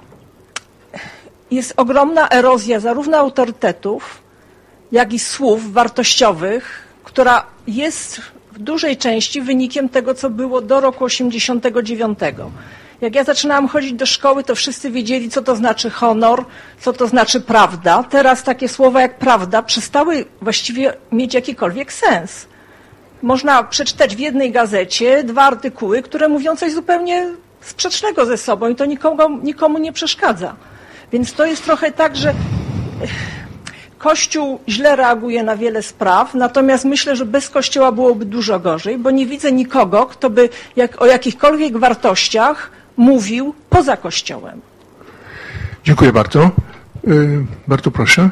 jest ogromna erozja zarówno autorytetów, jak i słów wartościowych, która jest w dużej części wynikiem tego, co było do roku osiemdziesiątego dziewiątego. Jak ja zaczynałam chodzić do szkoły, to wszyscy wiedzieli, co to znaczy honor, co to znaczy prawda. Teraz takie słowa jak prawda przestały właściwie mieć jakikolwiek sens. Można przeczytać w jednej gazecie dwa artykuły, które mówią coś zupełnie sprzecznego ze sobą i to nikomu, nikomu nie przeszkadza. Więc to jest trochę tak, że Kościół źle reaguje na wiele spraw, natomiast myślę, że bez Kościoła byłoby dużo gorzej, bo nie widzę nikogo, kto by jak, o jakichkolwiek wartościach mówił poza Kościołem. Dziękuję bardzo. Yy, bardzo proszę.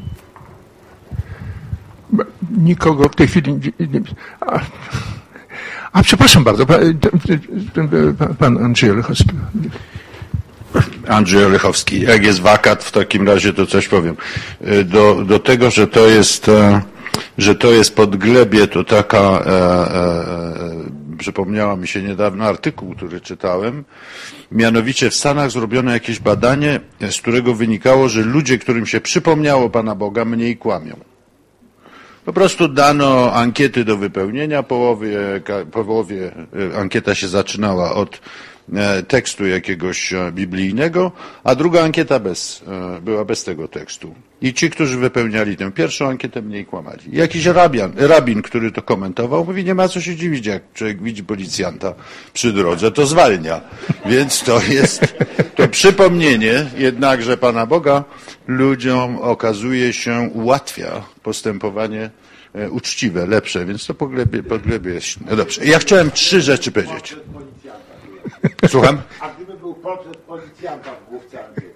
Nikogo w tej chwili... A, a przepraszam bardzo, pan, pan Andrzej Olechowski. Andrzej Olechowski. Jak jest wakat, w takim razie to coś powiem. Do, do tego, że to jest, że to jest podglebie, to taka, e, e, przypomniała mi się niedawno artykuł, który czytałem. Mianowicie w Stanach zrobiono jakieś badanie, z którego wynikało, że ludzie, którym się przypomniało Pana Boga, mniej kłamią. Po prostu dano ankiety do wypełnienia, połowie, połowie ankieta się zaczynała od tekstu jakiegoś biblijnego, a druga ankieta bez, była bez tego tekstu. I ci, którzy wypełniali tę pierwszą ankietę, mniej kłamali. Jakiś rabian, rabin, który to komentował, mówi, nie ma co się dziwić, jak człowiek widzi policjanta przy drodze, to zwalnia. Więc to jest to przypomnienie jednakże Pana Boga ludziom okazuje się ułatwia postępowanie uczciwe, lepsze, więc to poglebie, poglebie jest. No dobrze. Ja chciałem trzy rzeczy powiedzieć. Słucham? A gdyby był portret policjanta w główce ankiety?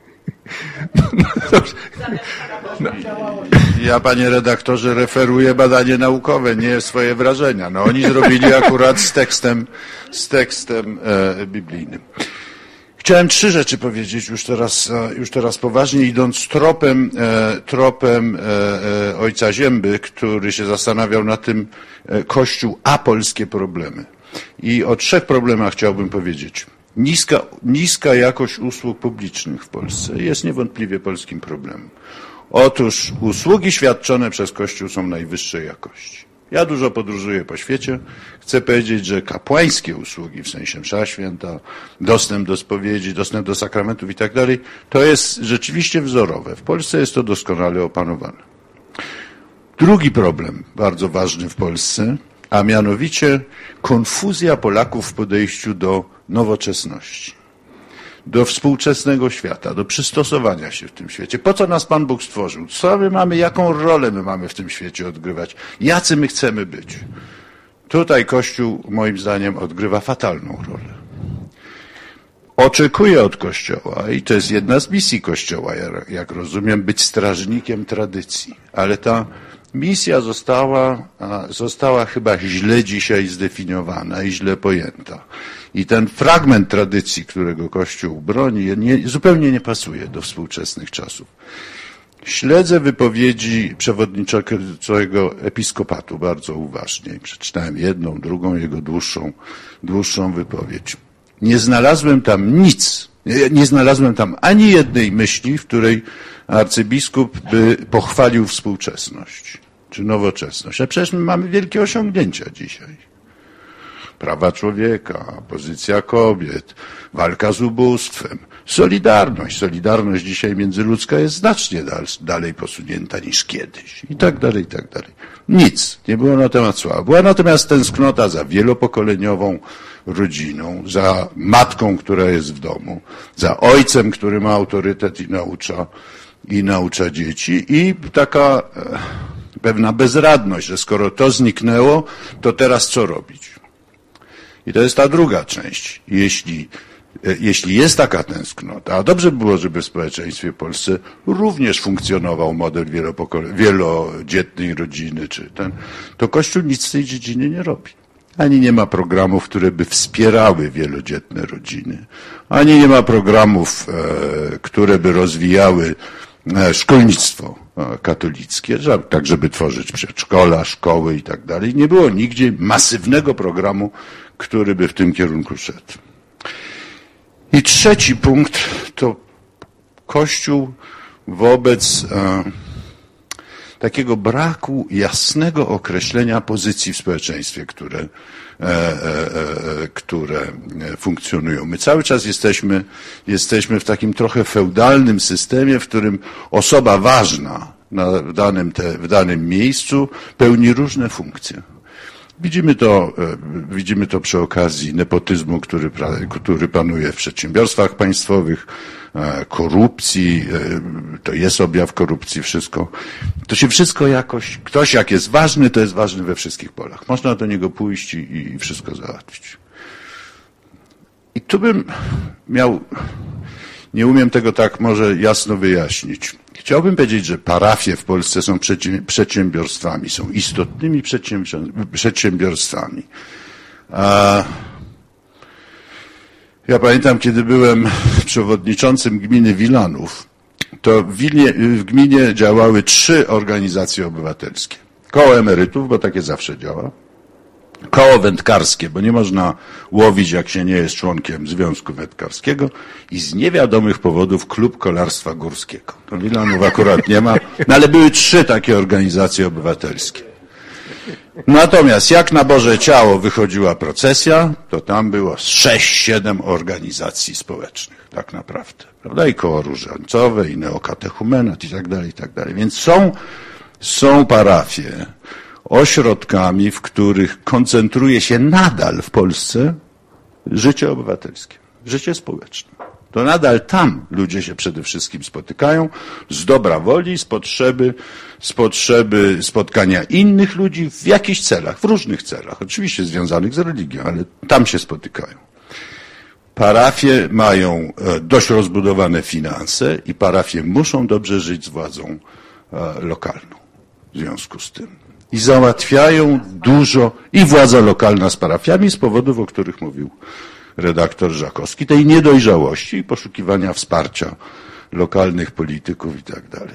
No, ja, panie redaktorze, referuję badanie naukowe, nie swoje wrażenia. No oni zrobili akurat z tekstem, z tekstem e, biblijnym. Chciałem trzy rzeczy powiedzieć już teraz, już teraz poważnie, idąc tropem, e, tropem e, e, ojca Zięby, który się zastanawiał nad tym e, Kościół a polskie problemy. I o trzech problemach chciałbym powiedzieć. Niska, niska jakość usług publicznych w Polsce jest niewątpliwie polskim problemem. Otóż usługi świadczone przez Kościół są najwyższej jakości. Ja dużo podróżuję po świecie. Chcę powiedzieć, że kapłańskie usługi, w sensie msza święta, dostęp do spowiedzi, dostęp do sakramentów i tak dalej, to jest rzeczywiście wzorowe. W Polsce jest to doskonale opanowane. Drugi problem, bardzo ważny w Polsce, a mianowicie konfuzja Polaków w podejściu do nowoczesności, do współczesnego świata, do przystosowania się w tym świecie. Po co nas Pan Bóg stworzył? Co my mamy, jaką rolę my mamy w tym świecie odgrywać? Jacy my chcemy być? Tutaj Kościół, moim zdaniem, odgrywa fatalną rolę. Oczekuje od Kościoła, i to jest jedna z misji Kościoła, jak rozumiem, być strażnikiem tradycji, ale ta misja została, została chyba źle dzisiaj zdefiniowana i źle pojęta. I ten fragment tradycji, którego Kościół broni, nie, zupełnie nie pasuje do współczesnych czasów. Śledzę wypowiedzi przewodniczącego episkopatu bardzo uważnie. Przeczytałem jedną, drugą, jego dłuższą, dłuższą wypowiedź. Nie znalazłem tam nic, nie znalazłem tam ani jednej myśli, w której arcybiskup by pochwalił współczesność czy nowoczesność. A przecież my mamy wielkie osiągnięcia dzisiaj. Prawa człowieka, pozycja kobiet, walka z ubóstwem. Solidarność. Solidarność dzisiaj międzyludzka jest znacznie dal, dalej posunięta niż kiedyś. I tak dalej, i tak dalej. Nic. Nie było na temat słowa. Była natomiast tęsknota za wielopokoleniową rodziną, za matką, która jest w domu, za ojcem, który ma autorytet i naucza, i naucza dzieci i taka e, pewna bezradność, że skoro to zniknęło, to teraz co robić? I to jest ta druga część. Jeśli Jeśli jest taka tęsknota, a dobrze by było, żeby w społeczeństwie polsce również funkcjonował model wielodzietnej rodziny, czy ten, to Kościół nic w tej dziedzinie nie robi. Ani nie ma programów, które by wspierały wielodzietne rodziny, ani nie ma programów, e, które by rozwijały e, szkolnictwo e, katolickie, tak żeby tworzyć przedszkola, szkoły i tak dalej. Nie było nigdzie masywnego programu, który by w tym kierunku szedł. I trzeci punkt to Kościół wobec e, takiego braku jasnego określenia pozycji w społeczeństwie, które, e, e, e, które funkcjonują. My cały czas jesteśmy, jesteśmy w takim trochę feudalnym systemie, w którym osoba ważna na, w, danym te, w danym miejscu pełni różne funkcje. Widzimy to, widzimy to przy okazji nepotyzmu, który, który panuje w przedsiębiorstwach państwowych, korupcji, to jest objaw korupcji, wszystko. To się wszystko jakoś, ktoś jak jest ważny, to jest ważny we wszystkich polach. Można do niego pójść i, i wszystko załatwić. I tu bym miał, nie umiem tego tak może jasno wyjaśnić. Chciałbym powiedzieć, że parafie w Polsce są przedsiębiorstwami, są istotnymi przedsiębiorstwami. A ja pamiętam, kiedy byłem przewodniczącym gminy Wilanów, to w, Wilnie, w gminie działały trzy organizacje obywatelskie. Koło emerytów, bo takie zawsze działa. Koło wędkarskie, bo nie można łowić, jak się nie jest członkiem Związku Wędkarskiego i z niewiadomych powodów Klub Kolarstwa Górskiego. To Wilanów akurat nie ma, no ale były trzy takie organizacje obywatelskie. Natomiast jak na Boże Ciało wychodziła procesja, to tam było sześć, siedem organizacji społecznych, tak naprawdę. Prawda? I koło różańcowe, i neokatechumenat, i tak dalej, i tak dalej. Więc są, są parafie ośrodkami, w których koncentruje się nadal w Polsce życie obywatelskie, życie społeczne. To nadal tam ludzie się przede wszystkim spotykają z dobra woli, z potrzeby, z potrzeby spotkania innych ludzi w jakichś celach, w różnych celach, oczywiście związanych z religią, ale tam się spotykają. Parafie mają dość rozbudowane finanse i parafie muszą dobrze żyć z władzą lokalną w związku z tym. I załatwiają dużo, i władza lokalna z parafiami z powodów, o których mówił redaktor Żakowski, tej niedojrzałości i poszukiwania wsparcia lokalnych polityków i tak dalej.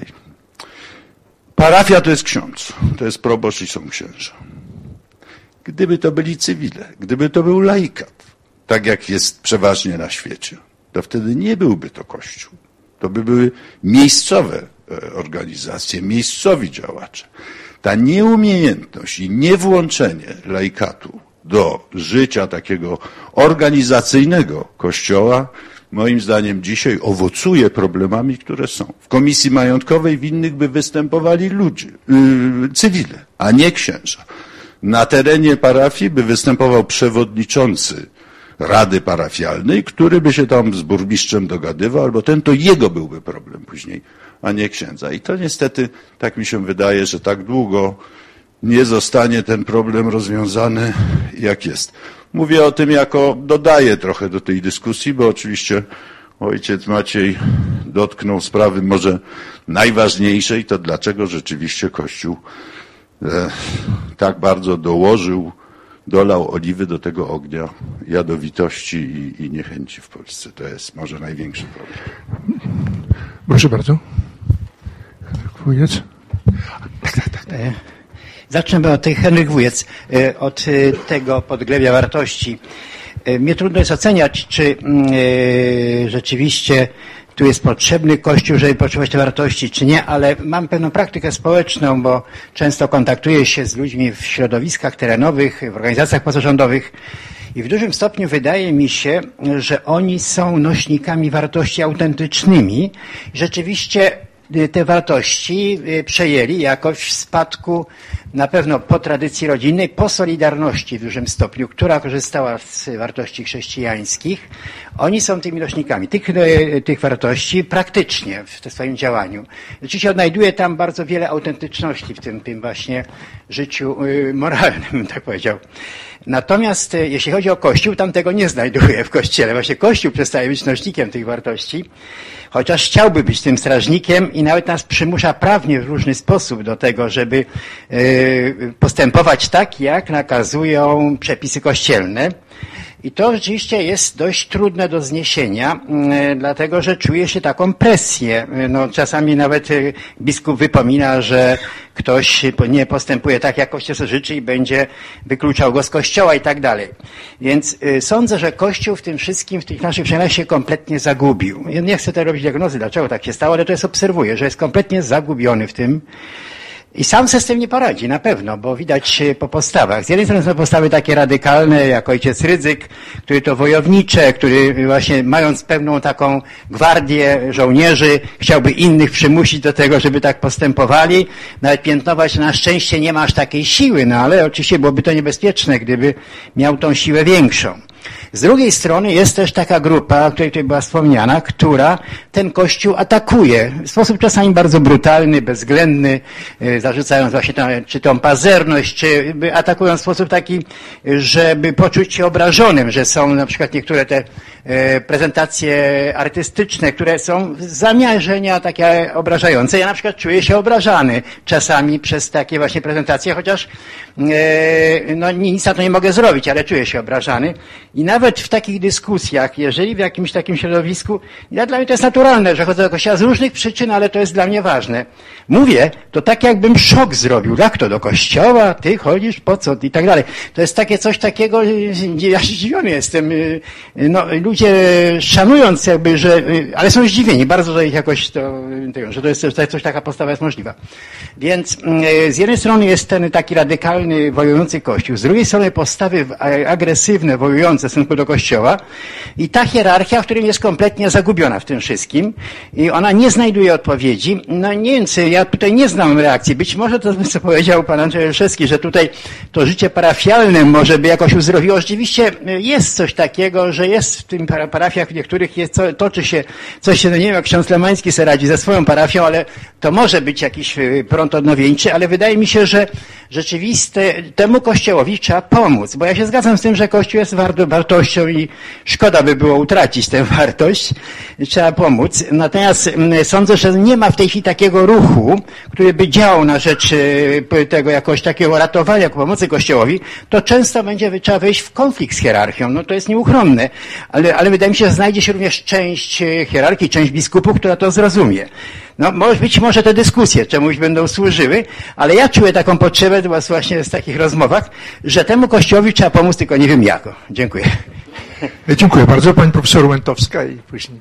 Parafia to jest ksiądz, to jest proboszcz i są księża. Gdyby to byli cywile, gdyby to był laikat, tak jak jest przeważnie na świecie, to wtedy nie byłby to Kościół. To by były miejscowe organizacje, miejscowi działacze. Ta nieumiejętność i niewłączenie laikatu do życia takiego organizacyjnego Kościoła, moim zdaniem dzisiaj owocuje problemami, które są. W Komisji Majątkowej w innych by występowali ludzie, yy, cywile, a nie księża. Na terenie parafii by występował przewodniczący Rady Parafialnej, który by się tam z burmistrzem dogadywał, albo ten, to jego byłby problem później, a nie księdza. I to niestety, tak mi się wydaje, że tak długo nie zostanie ten problem rozwiązany, jak jest. Mówię o tym jako dodaję trochę do tej dyskusji, bo oczywiście ojciec Maciej dotknął sprawy może najważniejszej, to dlaczego rzeczywiście Kościół e, tak bardzo dołożył, dolał oliwy do tego ognia jadowitości i, i niechęci w Polsce. To jest może największy problem. Proszę bardzo. Wujec. Tak, tak, tak. Zacznę od tej Henryk Wujec, od tego podglebia wartości. Mnie trudno jest oceniać, czy rzeczywiście tu jest potrzebny Kościół, żeby poczuwać te wartości, czy nie, ale mam pewną praktykę społeczną, bo często kontaktuję się z ludźmi w środowiskach terenowych, w organizacjach pozarządowych I w dużym stopniu wydaje mi się, że oni są nośnikami wartości autentycznymi. Rzeczywiście te wartości przejęli jakoś w spadku na pewno po tradycji rodzinnej, po Solidarności w dużym stopniu, która korzystała z wartości chrześcijańskich. Oni są tymi nośnikami tych, tych wartości praktycznie w swoim działaniu. Oczywiście odnajduję tam bardzo wiele autentyczności w tym, tym właśnie życiu moralnym, tak powiedział. Natomiast jeśli chodzi o Kościół, tam tego nie znajduję w Kościele. Właśnie Kościół przestaje być nośnikiem tych wartości, chociaż chciałby być tym strażnikiem i nawet nas przymusza prawnie w różny sposób do tego, żeby postępować tak, jak nakazują przepisy kościelne. I to rzeczywiście jest dość trudne do zniesienia, dlatego że czuje się taką presję. No, czasami nawet biskup wypomina, że ktoś nie postępuje tak, jak Kościół sobie życzy i będzie wykluczał go z Kościoła i tak dalej. Więc sądzę, że Kościół w tym wszystkim, w tych naszych przekonaniach się kompletnie zagubił. Ja nie chcę tutaj robić diagnozy, dlaczego tak się stało, ale to jest obserwuję, że jest kompletnie zagubiony w tym. I sam se z tym nie poradzi, na pewno, bo widać po postawach. Z jednej strony są postawy takie radykalne, jak ojciec Rydzyk, który to wojownicze, który właśnie mając pewną taką gwardię żołnierzy, chciałby innych przymusić do tego, żeby tak postępowali. Nawet piętnować, na szczęście nie ma aż takiej siły, no ale oczywiście byłoby to niebezpieczne, gdyby miał tą siłę większą. Z drugiej strony jest też taka grupa, o której tutaj była wspomniana, która ten Kościół atakuje w sposób czasami bardzo brutalny, bezwzględny, zarzucając właśnie tą, czy tą pazerność, czy atakując w sposób taki, żeby poczuć się obrażonym, że są na przykład niektóre te prezentacje artystyczne, które są z zamierzenia takie obrażające. Ja na przykład czuję się obrażany czasami przez takie właśnie prezentacje, chociaż no nic na to nie mogę zrobić, ale czuję się obrażany. I nawet w takich dyskusjach, jeżeli w jakimś takim środowisku, ja, dla mnie to jest naturalne, że chodzę do kościoła z różnych przyczyn, ale to jest dla mnie ważne. Mówię, to tak jakbym szok zrobił. Jak to do kościoła? Ty chodzisz? Po co? I tak dalej. To jest takie coś takiego, ja zdziwiony jestem. No, ludzie szanując jakby, że, ale są zdziwieni bardzo, że ich jakoś to, że to jest coś, taka postawa jest możliwa. Więc z jednej strony jest ten taki radykalny, wojujący Kościół, z drugiej strony postawy agresywne, wojujące w stosunku do Kościoła i ta hierarchia, w którym jest kompletnie zagubiona w tym wszystkim i ona nie znajduje odpowiedzi. No nie wiem, ja tutaj nie znam reakcji. Być może to, co powiedział pan Andrzej Olszewski, że tutaj to życie parafialne może by jakoś uzdrowiło. Rzeczywiście jest coś takiego, że jest w tym parafiach, w niektórych jest, toczy się coś, nie wiem, jak ksiądz Lemański sobie radzi ze swoją parafią, ale to może być jakiś prąd odnowieńczy, ale wydaje mi się, że rzeczywiste temu Kościołowi trzeba pomóc, bo ja się zgadzam z tym, że Kościół jest wartością i szkoda by było utracić tę wartość. Trzeba pomóc. Natomiast sądzę, że nie ma w tej chwili takiego ruchu, który by działał na rzecz tego jakoś takiego ratowania, pomocy Kościołowi, to często będzie trzeba wejść w konflikt z hierarchią. No to jest nieuchronne, ale, ale wydaje mi się, że znajdzie się również część hierarchii, część biskupów, która to zrozumie. No, być może te dyskusje czemuś będą służyły, ale ja czuję taką potrzebę, to właśnie z takich rozmowach, że temu Kościołowi trzeba pomóc, tylko nie wiem jako. Dziękuję. Dziękuję bardzo. Pani profesor Łętowska i później...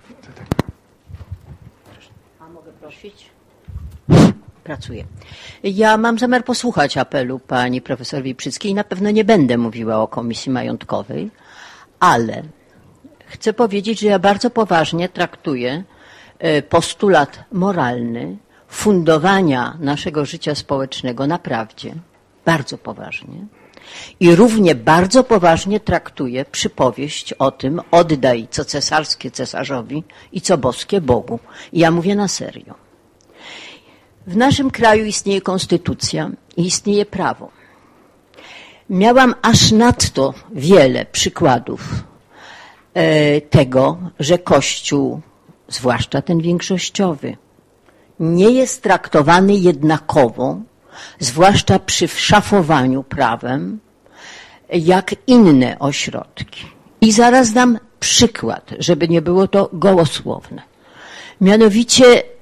A mogę prosić? Pracuję. Ja mam zamiar posłuchać apelu pani profesor Wieprzyckiej i na pewno nie będę mówiła o Komisji Majątkowej, ale chcę powiedzieć, że ja bardzo poważnie traktuję postulat moralny fundowania naszego życia społecznego na prawdzie, bardzo poważnie. I równie bardzo poważnie traktuję przypowieść o tym, oddaj co cesarskie cesarzowi i co boskie Bogu. I ja mówię na serio. W naszym kraju istnieje konstytucja i istnieje prawo. Miałam aż nadto wiele przykładów e, tego, że Kościół, zwłaszcza ten większościowy, nie jest traktowany jednakowo, zwłaszcza przy szafowaniu prawem, jak inne ośrodki. I zaraz dam przykład, żeby nie było to gołosłowne. Mianowicie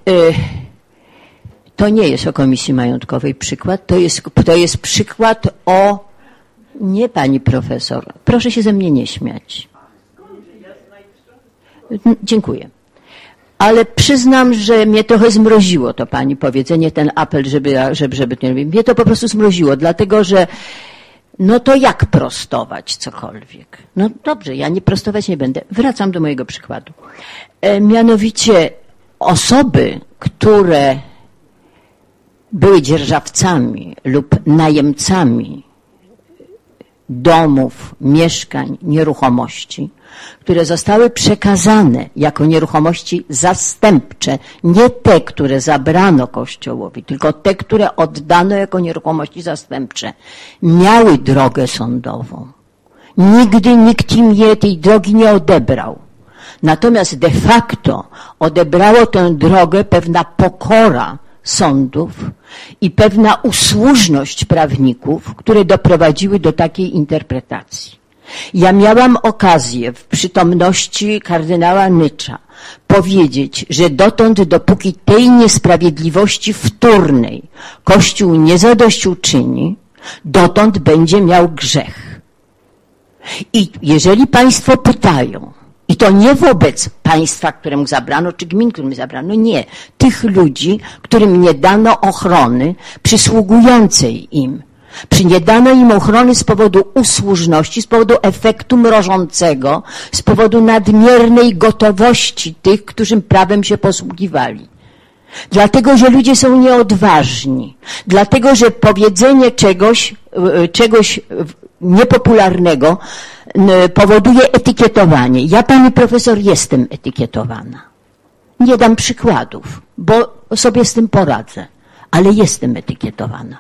to nie jest o Komisji Majątkowej przykład, to jest, to jest przykład o... Nie, pani profesor, proszę się ze mnie nie śmiać. Dziękuję. Ale przyznam, że mnie trochę zmroziło to pani powiedzenie, ten apel, żeby, żeby, żeby to nie robić. Mnie to po prostu zmroziło, dlatego że No to jak prostować cokolwiek? No dobrze, ja nie prostować nie będę. Wracam do mojego przykładu. E, mianowicie osoby, które były dzierżawcami lub najemcami domów, mieszkań, nieruchomości, które zostały przekazane jako nieruchomości zastępcze, nie te, które zabrano Kościołowi, tylko te, które oddano jako nieruchomości zastępcze, miały drogę sądową. Nigdy nikt im je, tej drogi nie odebrał. Natomiast de facto odebrało tę drogę pewna pokora sądów i pewna usłużność prawników, które doprowadziły do takiej interpretacji. Ja miałam okazję w przytomności kardynała Nycza powiedzieć, że dotąd, dopóki tej niesprawiedliwości wtórnej Kościół nie zadośćuczyni, dotąd będzie miał grzech. I jeżeli państwo pytają, i to nie wobec państwa, któremu zabrano, czy gmin, którym zabrano, nie. Tych ludzi, którym nie dano ochrony przysługującej im. Przy nie dano im ochrony z powodu usłużności, z powodu efektu mrożącego, z powodu nadmiernej gotowości tych, którym prawem się posługiwali. Dlatego, że ludzie są nieodważni. Dlatego, że powiedzenie czegoś, czegoś niepopularnego powoduje etykietowanie. Ja, pani profesor, jestem etykietowana. Nie dam przykładów, bo sobie z tym poradzę, ale jestem etykietowana.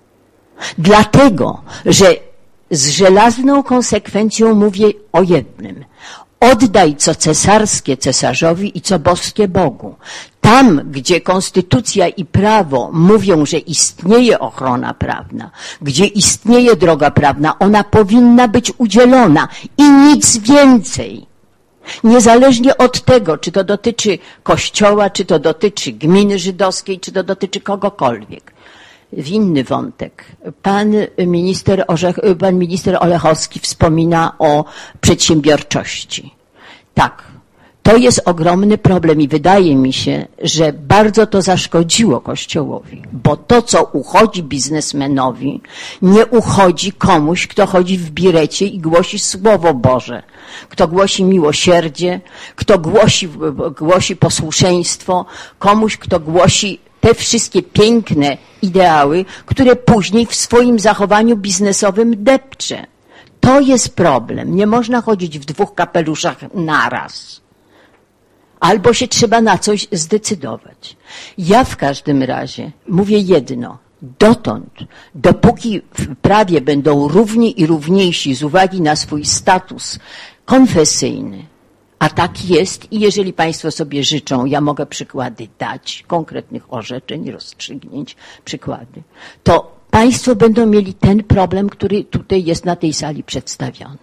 Dlatego, że z żelazną konsekwencją mówię o jednym. Oddaj co cesarskie cesarzowi i co boskie Bogu. Tam, gdzie konstytucja i prawo mówią, że istnieje ochrona prawna, gdzie istnieje droga prawna, ona powinna być udzielona i nic więcej. Niezależnie od tego, czy to dotyczy Kościoła, czy to dotyczy gminy żydowskiej, czy to dotyczy kogokolwiek. W inny wątek. Pan minister, Orzech, pan minister Olechowski wspomina o przedsiębiorczości. Tak, to jest ogromny problem i wydaje mi się, że bardzo to zaszkodziło Kościołowi, bo to, co uchodzi biznesmenowi, nie uchodzi komuś, kto chodzi w birecie i głosi Słowo Boże, kto głosi miłosierdzie, kto głosi, głosi posłuszeństwo, komuś, kto głosi te wszystkie piękne ideały, które później w swoim zachowaniu biznesowym depcze. To jest problem. Nie można chodzić w dwóch kapeluszach naraz. Albo się trzeba na coś zdecydować. Ja w każdym razie mówię jedno. Dotąd, dopóki w prawie będą równi i równiejsi z uwagi na swój status konfesyjny, a tak jest i jeżeli państwo sobie życzą, ja mogę przykłady dać, konkretnych orzeczeń, rozstrzygnięć, przykłady, to państwo będą mieli ten problem, który tutaj jest na tej sali przedstawiony.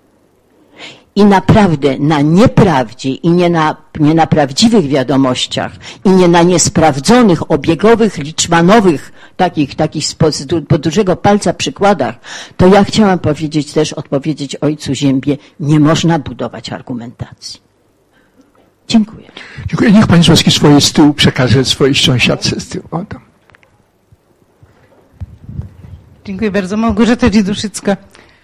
I naprawdę na nieprawdzie i nie na, nie na prawdziwych wiadomościach i nie na niesprawdzonych, obiegowych, liczmanowych, takich, takich z pod dużego palca przykładach, to ja chciałam powiedzieć też, odpowiedzieć ojcu Ziębie, nie można budować argumentacji. Dziękuję. Dziękuję. Niech pani Złowski swoje z tyłu przekaże swojej sąsiadce z tyłu. O, tam. Dziękuję bardzo. Małgorzata Dzieduszycka.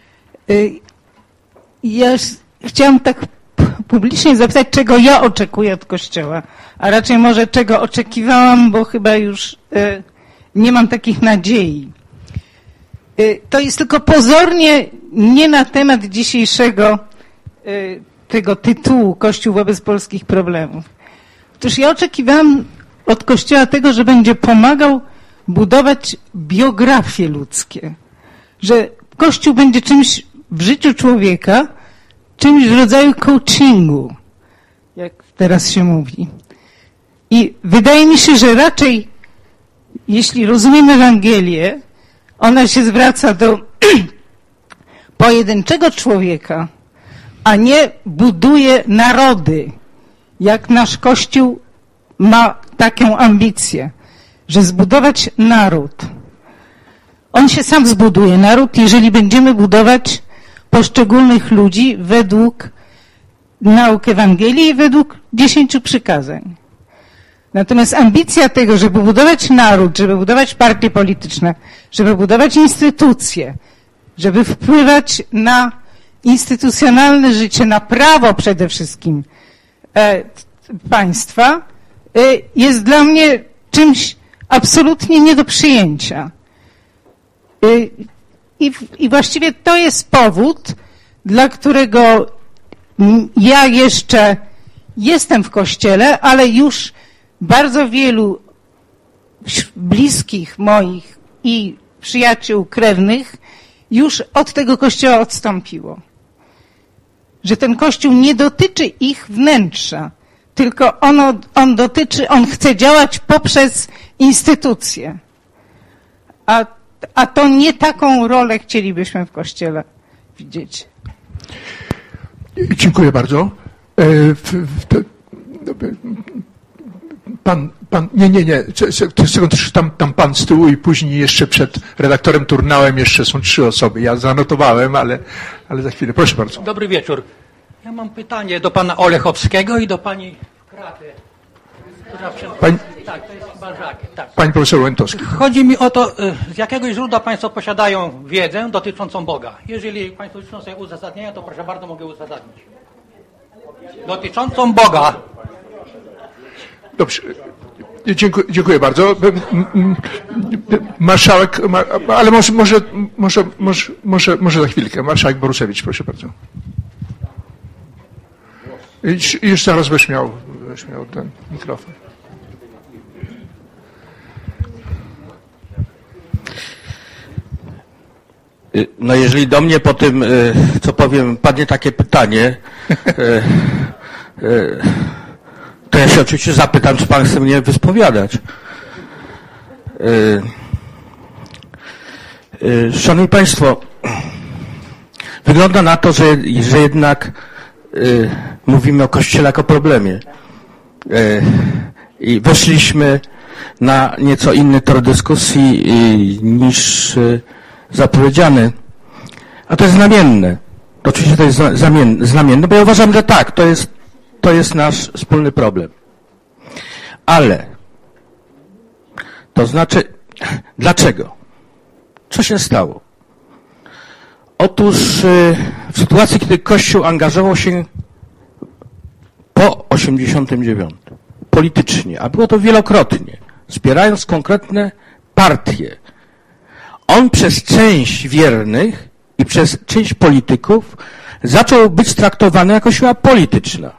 Ja chciałam tak publicznie zapytać, czego ja oczekuję od Kościoła, a raczej może czego oczekiwałam, bo chyba już nie mam takich nadziei. To jest tylko pozornie nie na temat dzisiejszego tego tytułu Kościół wobec polskich problemów. Otóż ja oczekiwałam od Kościoła tego, że będzie pomagał budować biografie ludzkie, że Kościół będzie czymś w życiu człowieka, czymś w rodzaju coachingu, jak teraz się mówi. I wydaje mi się, że raczej, jeśli rozumiem Ewangelię, ona się zwraca do pojedynczego człowieka, a nie buduje narody, jak nasz Kościół ma taką ambicję, że zbudować naród. On się sam zbuduje, naród, jeżeli będziemy budować poszczególnych ludzi według nauk Ewangelii i według dziesięciu przykazań. Natomiast ambicja tego, żeby budować naród, żeby budować partie polityczne, żeby budować instytucje, żeby wpływać na instytucjonalne życie, na prawo przede wszystkim e, państwa, e, jest dla mnie czymś absolutnie nie do przyjęcia. E, i, I właściwie to jest powód, dla którego ja jeszcze jestem w Kościele, ale już bardzo wielu bliskich moich i przyjaciół krewnych już od tego Kościoła odstąpiło. Że ten Kościół nie dotyczy ich wnętrza, tylko ono, on dotyczy, on chce działać poprzez instytucje. A, a to nie taką rolę chcielibyśmy w Kościele widzieć. Dziękuję bardzo. Pan, pan, nie, nie, nie, tam, tam pan z tyłu i później jeszcze przed redaktorem Turnałem jeszcze są trzy osoby. Ja zanotowałem, ale, ale za chwilę. Proszę bardzo. Dobry wieczór. Ja mam pytanie do pana Olechowskiego i do pani Kraty. Pań, tak, to jest chyba Żak. Tak. Pani profesor Łętowski. Chodzi mi o to, z jakiego źródła państwo posiadają wiedzę dotyczącą Boga. Jeżeli państwo życzą sobie uzasadnienia, to proszę bardzo, mogę uzasadnić. Dotyczącą Boga. Dobrze. Dziękuję, dziękuję bardzo. Marszałek, ale może, może, może, może, może, może za chwilkę. Marszałek Borusewicz, proszę bardzo. I już zaraz będziesz miał, będziesz miał ten mikrofon. No jeżeli do mnie po tym, co powiem, padnie takie pytanie, to ja się oczywiście zapytam, czy pan chce mnie wyspowiadać. Szanowni Państwo, wygląda na to, że, że jednak mówimy o Kościele jako problemie. I weszliśmy na nieco inny tor dyskusji niż zapowiedziany. A to jest znamienne. To oczywiście to jest znamienne, bo ja uważam, że tak, to jest, to jest nasz wspólny problem. Ale to znaczy, dlaczego? Co się stało? Otóż w sytuacji, kiedy Kościół angażował się po osiemdziesiątym dziewiątym politycznie, a było to wielokrotnie, wspierając konkretne partie, on przez część wiernych i przez część polityków zaczął być traktowany jako siła polityczna.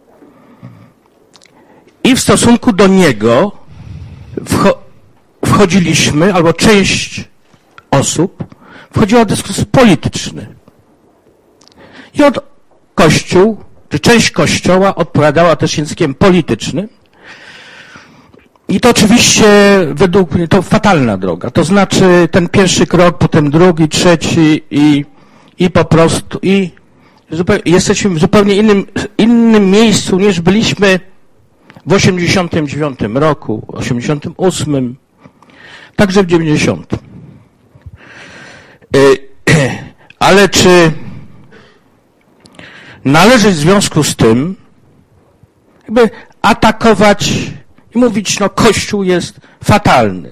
I w stosunku do niego wcho- wchodziliśmy, albo część osób wchodziła w dyskusje polityczne. I od Kościół, czy część Kościoła odpowiadała też językiem politycznym. I to oczywiście według mnie to fatalna droga. To znaczy ten pierwszy krok, potem drugi, trzeci i, i po prostu i zupełnie, jesteśmy w zupełnie innym, innym miejscu niż byliśmy w osiemdziesiątym dziewiątym roku, osiemdziesiątym ósmym, także w dziewięćdziesiątym. Ale czy należy w związku z tym jakby atakować i mówić, no Kościół jest fatalny,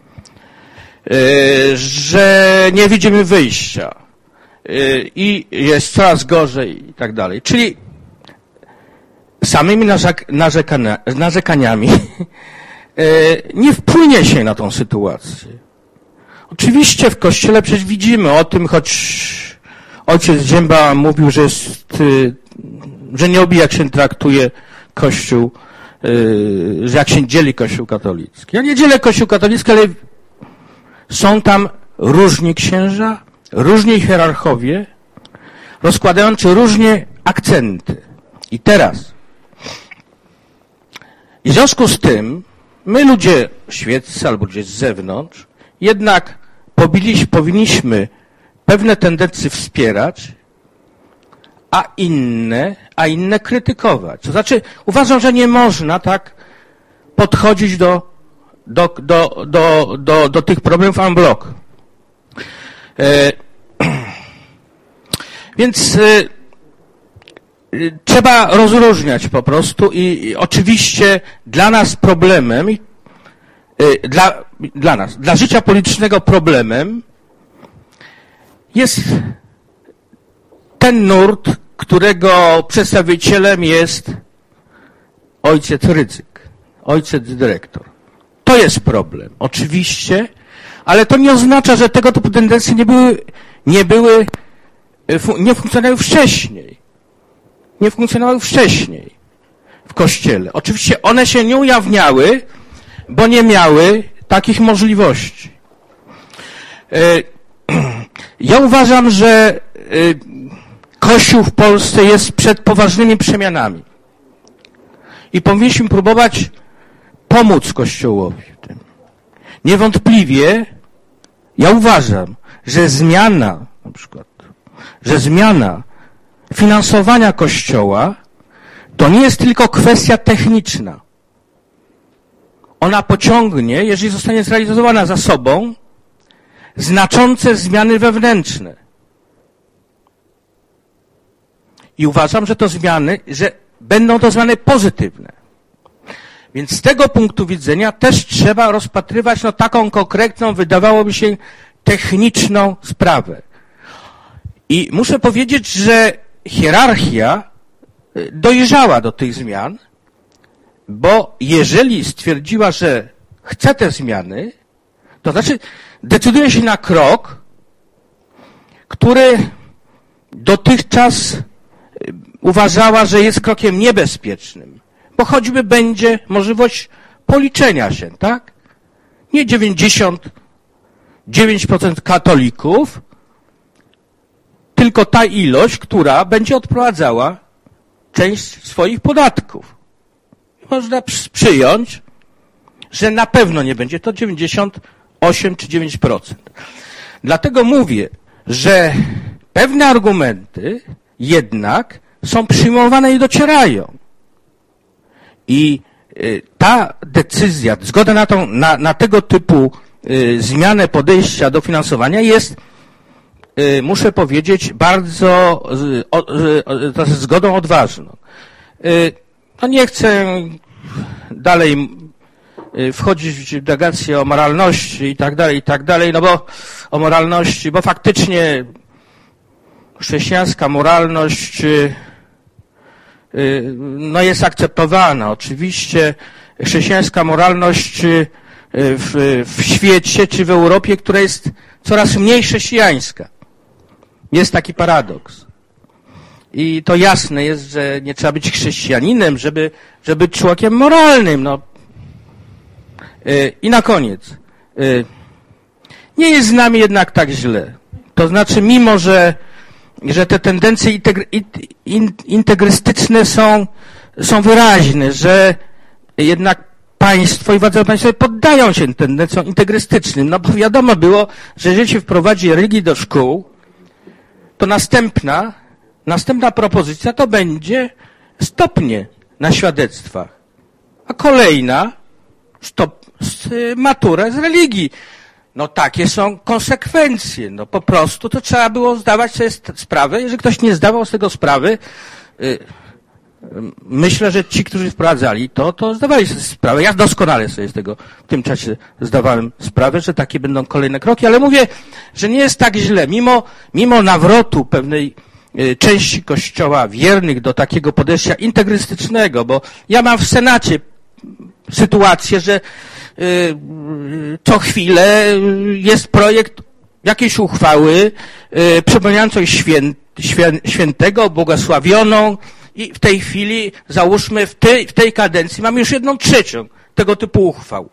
że nie widzimy wyjścia i jest coraz gorzej i tak dalej. Czyli samymi narzekania, narzekaniami nie wpłynie się na tą sytuację. Oczywiście w Kościele przecież widzimy o tym, choć ojciec Zięba mówił, że jest, że nie lubi, jak się traktuje Kościół, że jak się dzieli Kościół katolicki. Ja nie dzielę Kościół katolicki, ale są tam różni księża, różni hierarchowie, rozkładający różnie akcenty. I teraz, w związku z tym, my ludzie świeccy albo ludzie z zewnątrz, jednak powinniśmy pewne tendencje wspierać, a inne, a inne krytykować. To znaczy, uważam, że nie można tak podchodzić do, do, do, do, do, do tych problemów en bloc. E, więc e, trzeba rozróżniać po prostu i, i oczywiście dla nas problemem, e, dla, dla nas, dla życia politycznego problemem jest ten nurt, którego przedstawicielem jest ojciec Rydzyk, ojciec dyrektor. To jest problem, oczywiście, ale to nie oznacza, że tego typu tendencje nie były, nie były, nie funkcjonowały wcześniej. Nie funkcjonowały wcześniej w Kościele. Oczywiście one się nie ujawniały, bo nie miały takich możliwości. Ja uważam, że Kościół w Polsce jest przed poważnymi przemianami. I powinniśmy próbować pomóc Kościołowi w tym. Niewątpliwie ja uważam, że zmiana, na przykład, że zmiana finansowania Kościoła to nie jest tylko kwestia techniczna. Ona pociągnie, jeżeli zostanie zrealizowana za sobą, znaczące zmiany wewnętrzne. I uważam, że to zmiany, że będą to zmiany pozytywne. Więc z tego punktu widzenia też trzeba rozpatrywać no, taką konkretną, wydawałoby się, techniczną sprawę. I muszę powiedzieć, że hierarchia dojrzała do tych zmian, bo jeżeli stwierdziła, że chce te zmiany, to znaczy decyduje się na krok, który dotychczas uważała, że jest krokiem niebezpiecznym, bo choćby będzie możliwość policzenia się, tak? Nie dziewięćdziesiąt dziewięć procent katolików, tylko ta ilość, która będzie odprowadzała część swoich podatków. Można przyjąć, że na pewno nie będzie to dziewięćdziesiąt osiem czy dziewięć procent. Dlatego mówię, że pewne argumenty jednak są przyjmowane i docierają. I ta decyzja, zgoda na, tą, na, na tego typu zmianę podejścia do finansowania jest, muszę powiedzieć, bardzo to jest zgodą odważną. No nie chcę dalej wchodzić w dywagację o moralności i tak dalej, i tak dalej, no bo o moralności, bo faktycznie chrześcijańska moralność no jest akceptowana. Oczywiście chrześcijańska moralność w, w świecie czy w Europie, która jest coraz mniej chrześcijańska. Jest taki paradoks. I to jasne jest, że nie trzeba być chrześcijaninem, żeby, żeby być człowiekiem moralnym. No. I na koniec. Nie jest z nami jednak tak źle. To znaczy, mimo że, że te tendencje integry, integrystyczne są, są wyraźne, że jednak państwo i władze państwowe poddają się tendencjom integrystycznym. No bo wiadomo było, że jeżeli się wprowadzi religię do szkół, to następna, następna propozycja to będzie stopnie na świadectwach. A kolejna stop, matura z religii. No takie są konsekwencje. No po prostu to trzeba było zdawać sobie sprawę. Jeżeli ktoś nie zdawał z tego sprawy, yy, myślę, że ci, którzy wprowadzali to, to zdawali sobie sprawę. Ja doskonale sobie z tego w tym czasie zdawałem sprawę, że takie będą kolejne kroki, ale mówię, że nie jest tak źle. Mimo, mimo nawrotu pewnej y, części Kościoła wiernych do takiego podejścia integrystycznego, bo ja mam w Senacie sytuację, że y, co chwilę jest projekt jakiejś uchwały y, przypominającej świę, świę, świętego, błogosławioną, i w tej chwili, załóżmy, w tej, w tej kadencji mamy już jedną trzecią tego typu uchwał.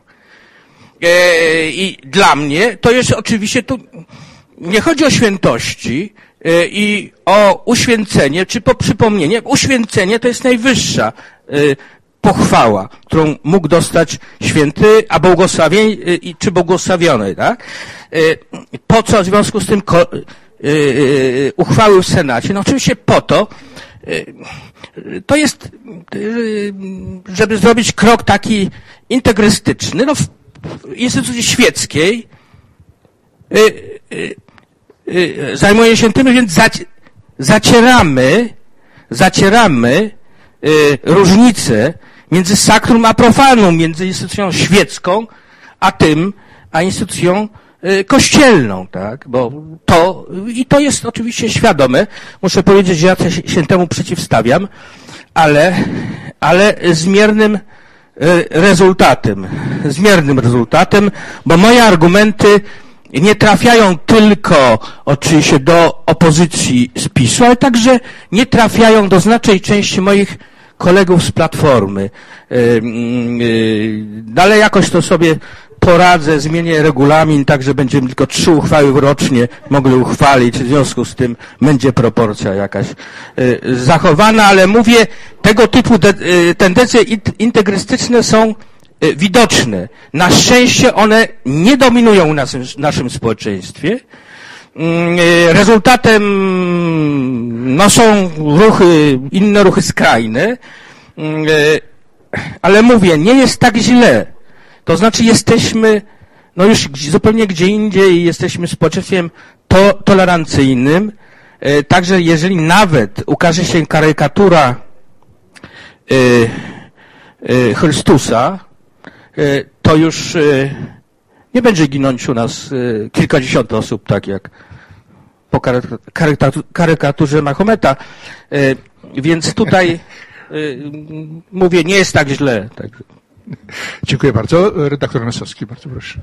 E, I dla mnie to jest oczywiście tu, nie chodzi o świętości e, i o uświęcenie, czy po przypomnienie. Uświęcenie to jest najwyższa e, pochwała, którą mógł dostać święty, a błogosławień, e, czy błogosławiony, tak? E, po co w związku z tym ko, e, e, uchwały w Senacie? No oczywiście po to, to jest, żeby zrobić krok taki integrystyczny, no w instytucji świeckiej zajmuje się tym, więc zacieramy, zacieramy różnicę między sacrum a profanum, między instytucją świecką, a tym, a instytucją kościelną, tak, bo to, i to jest oczywiście świadome, muszę powiedzieć, że ja się temu przeciwstawiam, ale, ale z miernym rezultatem, z miernym rezultatem, bo moje argumenty nie trafiają tylko oczywiście do opozycji z PiSu, ale także nie trafiają do znacznej części moich kolegów z Platformy. Dalej jakoś to sobie poradzę, zmienię regulamin, tak że będziemy tylko trzy uchwały rocznie mogli uchwalić, w związku z tym będzie proporcja jakaś zachowana, ale mówię, tego typu tendencje integrystyczne są widoczne. Na szczęście one nie dominują w naszym, naszym społeczeństwie. Rezultatem no, są ruchy, inne ruchy skrajne, ale mówię, nie jest tak źle. To znaczy jesteśmy no już zupełnie gdzie indziej, jesteśmy społeczeństwem to, tolerancyjnym, także jeżeli nawet ukaże się karykatura Chrystusa, to już nie będzie ginąć u nas kilkadziesiąt osób, tak jak po karykaturze Mahometa. Więc tutaj mówię, nie jest tak źle. Tak. Dziękuję bardzo. Redaktor Nosowski, bardzo proszę.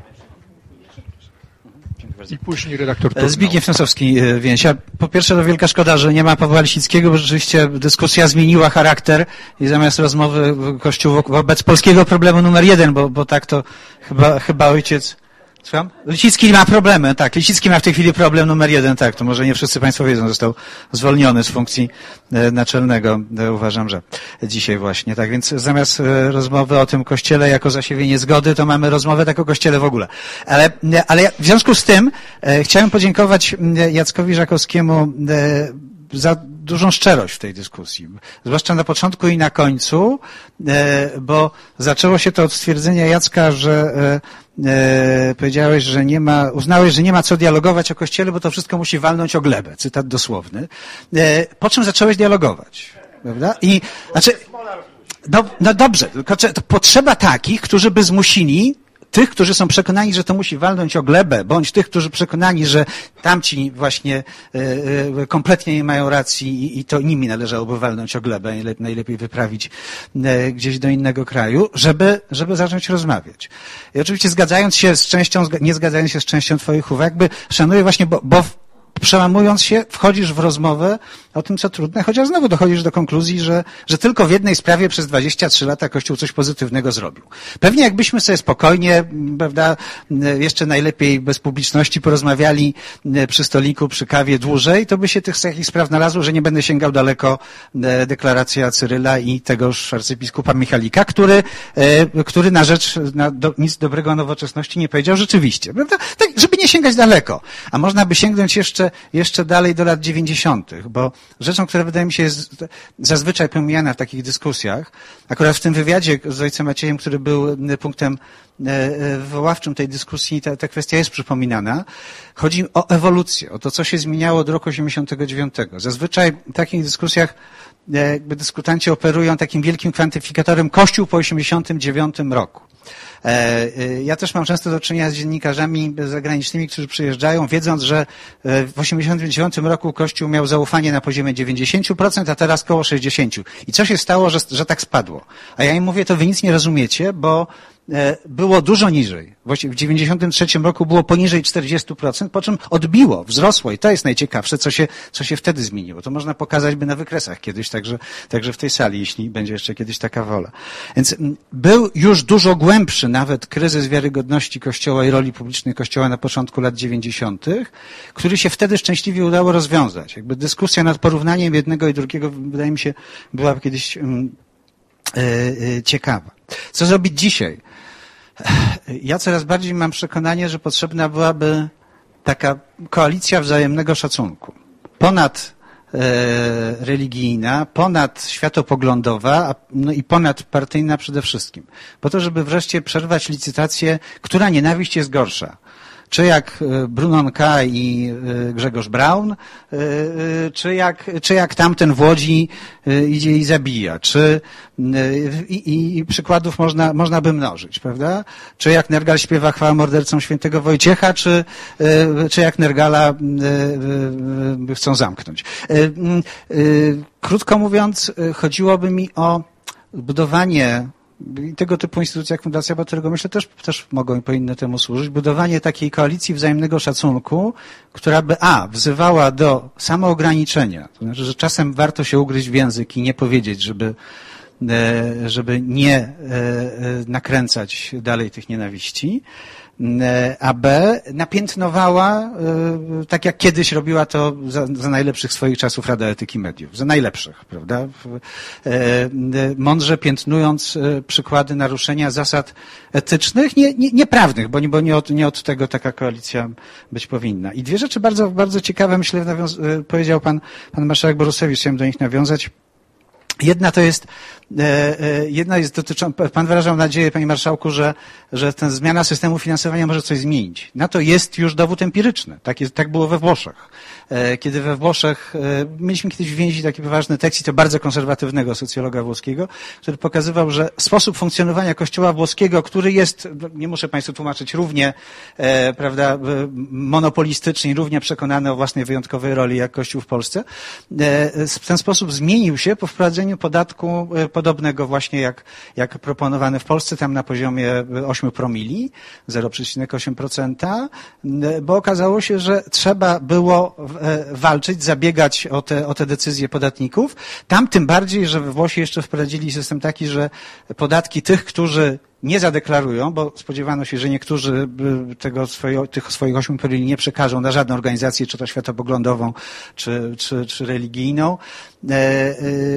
I później redaktor Turno. Zbigniew Nosowski, Więź. Po pierwsze, to wielka szkoda, że nie ma Pawła Lisickiego, bo rzeczywiście dyskusja zmieniła charakter i zamiast rozmowy Kościół wobec polskiego problemu numer jeden, bo, bo tak to chyba, chyba ojciec... Słucham? Lisicki ma problemy, tak. Lisicki ma w tej chwili problem numer jeden, tak. To może nie wszyscy Państwo wiedzą, został zwolniony z funkcji naczelnego. Uważam, że dzisiaj właśnie. Tak więc zamiast rozmowy o tym kościele jako zasiewienie zgody, to mamy rozmowę tak o kościele w ogóle. Ale, ale w związku z tym e, chciałem podziękować Jackowi Żakowskiemu e, za dużą szczerość w tej dyskusji. Zwłaszcza na początku i na końcu, e, bo zaczęło się to od stwierdzenia Jacka, że e, E, powiedziałeś, że nie ma, uznałeś, że nie ma co dialogować o Kościele, bo to wszystko musi walnąć o glebę. Cytat dosłowny. E, po czym zacząłeś dialogować, prawda? I, znaczy, no, no dobrze, tylko to potrzeba takich, którzy by zmusili tych, którzy są przekonani, że to musi walnąć o glebę, bądź tych, którzy przekonani, że tamci właśnie e, e, kompletnie nie mają racji i, i to nimi należałoby walnąć o glebę, najlepiej, najlepiej wyprawić e, gdzieś do innego kraju, żeby, żeby zacząć rozmawiać. I oczywiście zgadzając się z częścią, nie zgadzając się z częścią twoich uwag, jakby szanuję właśnie, bo, bo przełamując się, wchodzisz w rozmowę o tym, co trudne, chociaż znowu dochodzisz do konkluzji, że, że tylko w jednej sprawie przez dwadzieścia trzy lata Kościół coś pozytywnego zrobił. Pewnie jakbyśmy sobie spokojnie, prawda, jeszcze najlepiej bez publiczności porozmawiali przy stoliku, przy kawie dłużej, to by się tych takich spraw znalazło, że nie będę sięgał daleko deklaracja Cyryla i tegoż arcybiskupa Michalika, który, który na rzecz na do, nic dobrego o nowoczesności nie powiedział rzeczywiście. Prawda? Tak, żeby nie sięgać daleko. A można by sięgnąć jeszcze, jeszcze dalej do lat dziewięćdziesiątych, bo rzeczą, która wydaje mi się jest zazwyczaj pomijana w takich dyskusjach, akurat w tym wywiadzie z ojcem Maciejem, który był punktem wywoławczym tej dyskusji, ta, ta kwestia jest przypominana. Chodzi o ewolucję, o to, co się zmieniało od roku osiemdziesiątego dziewiątego. Zazwyczaj w takich dyskusjach jakby dyskutanci operują takim wielkim kwantyfikatorem Kościół po osiemdziesiątym dziewiątym roku. Ja też mam często do czynienia z dziennikarzami zagranicznymi, którzy przyjeżdżają, wiedząc, że w osiemdziesiątym dziewiątym roku Kościół miał zaufanie na poziomie dziewięćdziesiąt procent, a teraz koło sześćdziesiąt procent. I co się stało, że, że tak spadło? A ja im mówię, to wy nic nie rozumiecie, bo było dużo niżej. Właściwie w dziewięćdziesiątym trzecim roku było poniżej czterdzieści procent, po czym odbiło, wzrosło i to jest najciekawsze, co się, co się wtedy zmieniło. To można pokazać by na wykresach kiedyś, także, także w tej sali, jeśli będzie jeszcze kiedyś taka wola. Więc był już dużo głębszy nawet kryzys wiarygodności Kościoła i roli publicznej Kościoła na początku lat dziewięćdziesiątych, który się wtedy szczęśliwie udało rozwiązać. Jakby dyskusja nad porównaniem jednego i drugiego, wydaje mi się, była kiedyś um, yy, yy, ciekawa. Co zrobić dzisiaj? Ja coraz bardziej mam przekonanie, że potrzebna byłaby taka koalicja wzajemnego szacunku. Ponad e, religijna, ponad światopoglądowa, no i ponad partyjna przede wszystkim. Po to, żeby wreszcie przerwać licytację, która nienawiść jest gorsza. czy jak Brunon K. i Grzegorz Braun, czy jak, czy jak tamten w Łodzi idzie i zabija, czy i, i przykładów można, można by mnożyć, prawda? Czy jak Nergal śpiewa chwałę mordercom świętego Wojciecha, czy, czy jak Nergala chcą zamknąć. Krótko mówiąc, chodziłoby mi o budowanie i tego typu instytucji jak Fundacja Batorego, myślę, też, też mogą i powinny temu służyć. Budowanie takiej koalicji wzajemnego szacunku, która by a, wzywała do samoograniczenia. To znaczy, że czasem warto się ugryźć w język i nie powiedzieć, żeby, żeby nie nakręcać dalej tych nienawiści. A B, napiętnowała, tak jak kiedyś robiła to za, za najlepszych swoich czasów Rada Etyki Mediów. Za najlepszych, prawda? Mądrze piętnując przykłady naruszenia zasad etycznych, nie, nie, nieprawnych, bo, nie, bo nie, od, nie od tego taka koalicja być powinna. I dwie rzeczy bardzo, bardzo ciekawe, myślę, nawiąz- powiedział pan, pan marszałek Borusewicz, chciałem do nich nawiązać. Jedna to jest, jedna jest dotycząca, pan wyrażał nadzieję, panie marszałku, że, że ta zmiana systemu finansowania może coś zmienić. Na to jest już dowód empiryczny. Tak, jest, tak było we Włoszech. Kiedy we Włoszech, mieliśmy kiedyś w więzi taki poważny tekst, i to bardzo konserwatywnego socjologa włoskiego, który pokazywał, że sposób funkcjonowania Kościoła włoskiego, który jest, nie muszę państwu tłumaczyć, równie, prawda, monopolistyczny i równie przekonany o własnej wyjątkowej roli jak Kościół w Polsce, w ten sposób zmienił się po wprowadzeniu podatku podobnego właśnie jak, jak proponowany w Polsce, tam na poziomie ośmiu promili, zero przecinek osiem procent, bo okazało się, że trzeba było walczyć, zabiegać o te, o te decyzje podatników. Tam tym bardziej, że we Włosi jeszcze wprowadzili system taki, że podatki tych, którzy nie zadeklarują, bo spodziewano się, że niektórzy tego swojego, tych swoich ośmiu promili nie przekażą na żadną organizację, czy to światopoglądową, czy, czy, czy religijną. E, e,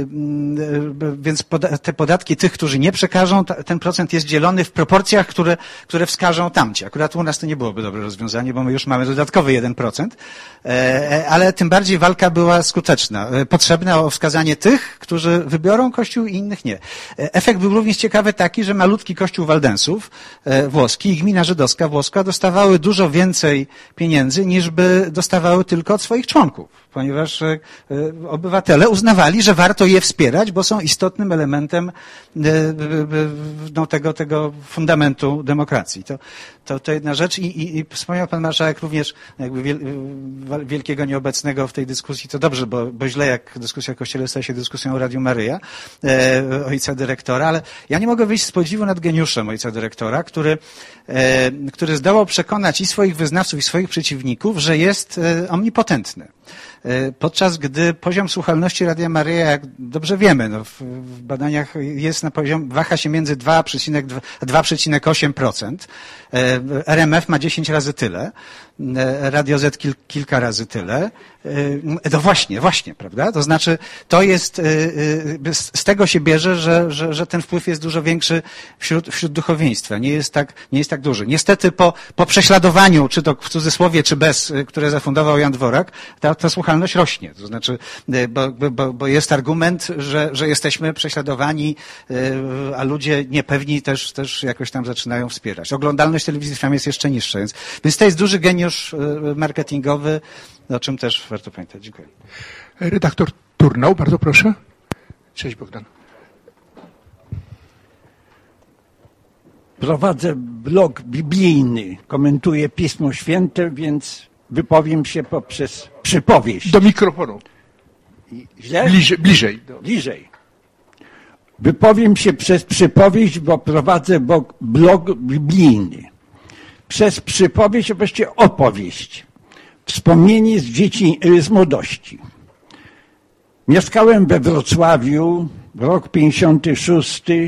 więc poda- te podatki tych, którzy nie przekażą, ta, ten procent jest dzielony w proporcjach, które, które wskażą tamci. Akurat u nas to nie byłoby dobre rozwiązanie, bo my już mamy dodatkowy jeden procent, e, ale tym bardziej walka była skuteczna. E, potrzebne o wskazanie tych, którzy wybiorą Kościół i innych nie. E, efekt był również ciekawy taki, że malutki Kościół Waldensów e, włoski i gmina żydowska włoska dostawały dużo więcej pieniędzy, niż by dostawały tylko od swoich członków, ponieważ e, obywatele uznawali, że warto je wspierać, bo są istotnym elementem e, no, tego, tego fundamentu demokracji. To, to, to jedna rzecz i, i, i wspomniał pan marszałek również jakby wiel, wielkiego nieobecnego w tej dyskusji. To dobrze, bo, bo źle jak dyskusja o Kościele staje się dyskusją o Radiu Maryja, e, ojca dyrektora, ale ja nie mogę wyjść z podziwu nad geniuszem ojca dyrektora, który, e, który zdołał przekonać i swoich wyznawców, i swoich przeciwników, że jest e, omnipotentny. Podczas gdy poziom słuchalności Radia Maryja, jak dobrze wiemy, no w, w badaniach jest na poziom, waha się między dwa przecinek osiem procent. R M F ma dziesięć razy tyle. Radio Z kil, kilka razy tyle. No właśnie, właśnie, prawda? To znaczy, to jest, z tego się bierze, że, że, że ten wpływ jest dużo większy wśród, wśród duchowieństwa. Nie jest tak, nie jest tak duży. Niestety po, po prześladowaniu, czy to w cudzysłowie, czy bez, które zafundował Jan Dworak, ta, ta słuchalność rośnie. To znaczy, bo, bo, bo jest argument, że, że jesteśmy prześladowani, a ludzie niepewni też, też jakoś tam zaczynają wspierać. Oglądalność telewizji tam jest jeszcze niższa, więc, więc to jest duży geniusz marketingowy, o czym też warto pamiętać. Dziękuję. Redaktor Turnał, bardzo proszę. Cześć, Bogdan. Prowadzę blog biblijny, komentuję Pismo Święte, więc wypowiem się poprzez przypowieść. Do mikrofonu. Źle? Bliżej. Bliżej. Bliżej. Wypowiem się przez przypowieść, bo prowadzę blog biblijny. Przez przypowieść, a właściwie opowieść. Wspomnienie z dzieci, z młodości. Mieszkałem we Wrocławiu, rok pięćdziesiąty szósty.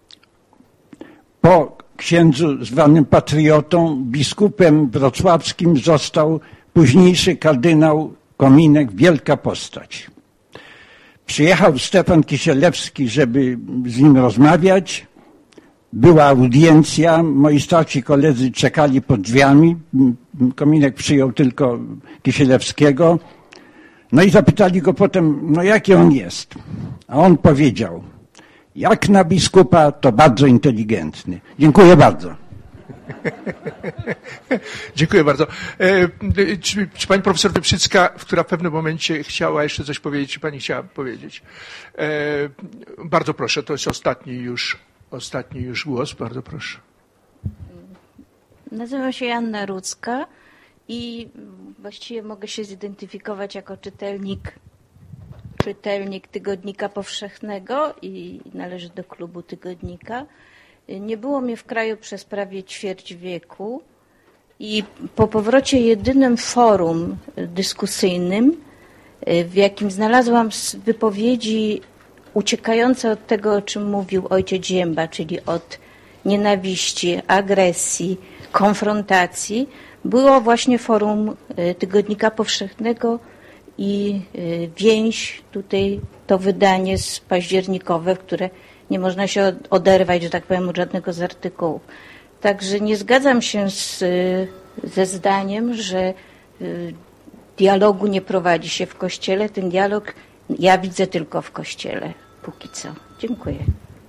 Po księdzu zwanym patriotą, biskupem wrocławskim został późniejszy kardynał Kominek, wielka postać. Przyjechał Stefan Kisielewski, żeby z nim rozmawiać. Była audiencja, moi starsi koledzy czekali pod drzwiami. Kominek przyjął tylko Kisielewskiego. No i zapytali go potem, no jaki on jest? A on powiedział, jak na biskupa, to bardzo inteligentny. Dziękuję bardzo. Dziękuję bardzo. Czy, czy pani profesor Wieprzycka, która w pewnym momencie chciała jeszcze coś powiedzieć, czy pani chciała powiedzieć? Bardzo proszę, to jest ostatni już, ostatni już głos, bardzo proszę. Nazywam się Joanna Rudzka i właściwie mogę się zidentyfikować jako czytelnik, czytelnik Tygodnika Powszechnego i należy do klubu Tygodnika. Nie było mnie w kraju przez prawie ćwierć wieku i po powrocie jedynym forum dyskusyjnym, w jakim znalazłam wypowiedzi uciekające od tego, o czym mówił ojciec Zięba, czyli od nienawiści, agresji, konfrontacji, było właśnie forum Tygodnika Powszechnego i Więź, tutaj to wydanie z październikowe, które nie można się oderwać, że tak powiem, od żadnego z artykułów. Także nie zgadzam się z, ze zdaniem, że dialogu nie prowadzi się w Kościele. Ten dialog ja widzę tylko w Kościele, póki co. Dziękuję.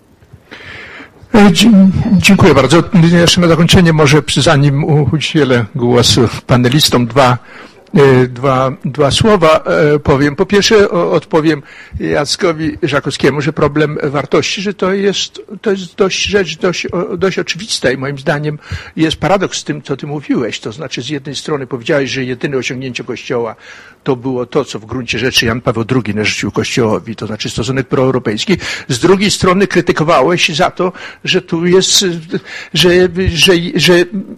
Dziękuję bardzo. Jeszcze na zakończenie może, zanim udzielę głosu panelistom, dwa Dwa, dwa słowa powiem. Po pierwsze odpowiem Jackowi Żakowskiemu, że problem wartości, że to jest, to jest dość, rzecz dość, dość oczywista i moim zdaniem jest paradoks z tym, co ty mówiłeś. To znaczy z jednej strony powiedziałeś, że jedyne osiągnięcie Kościoła to było to, co w gruncie rzeczy Jan Paweł drugi narzucił Kościołowi, to znaczy stosunek proeuropejski. Z drugiej strony krytykowałeś za to, że tu jest, że, że, że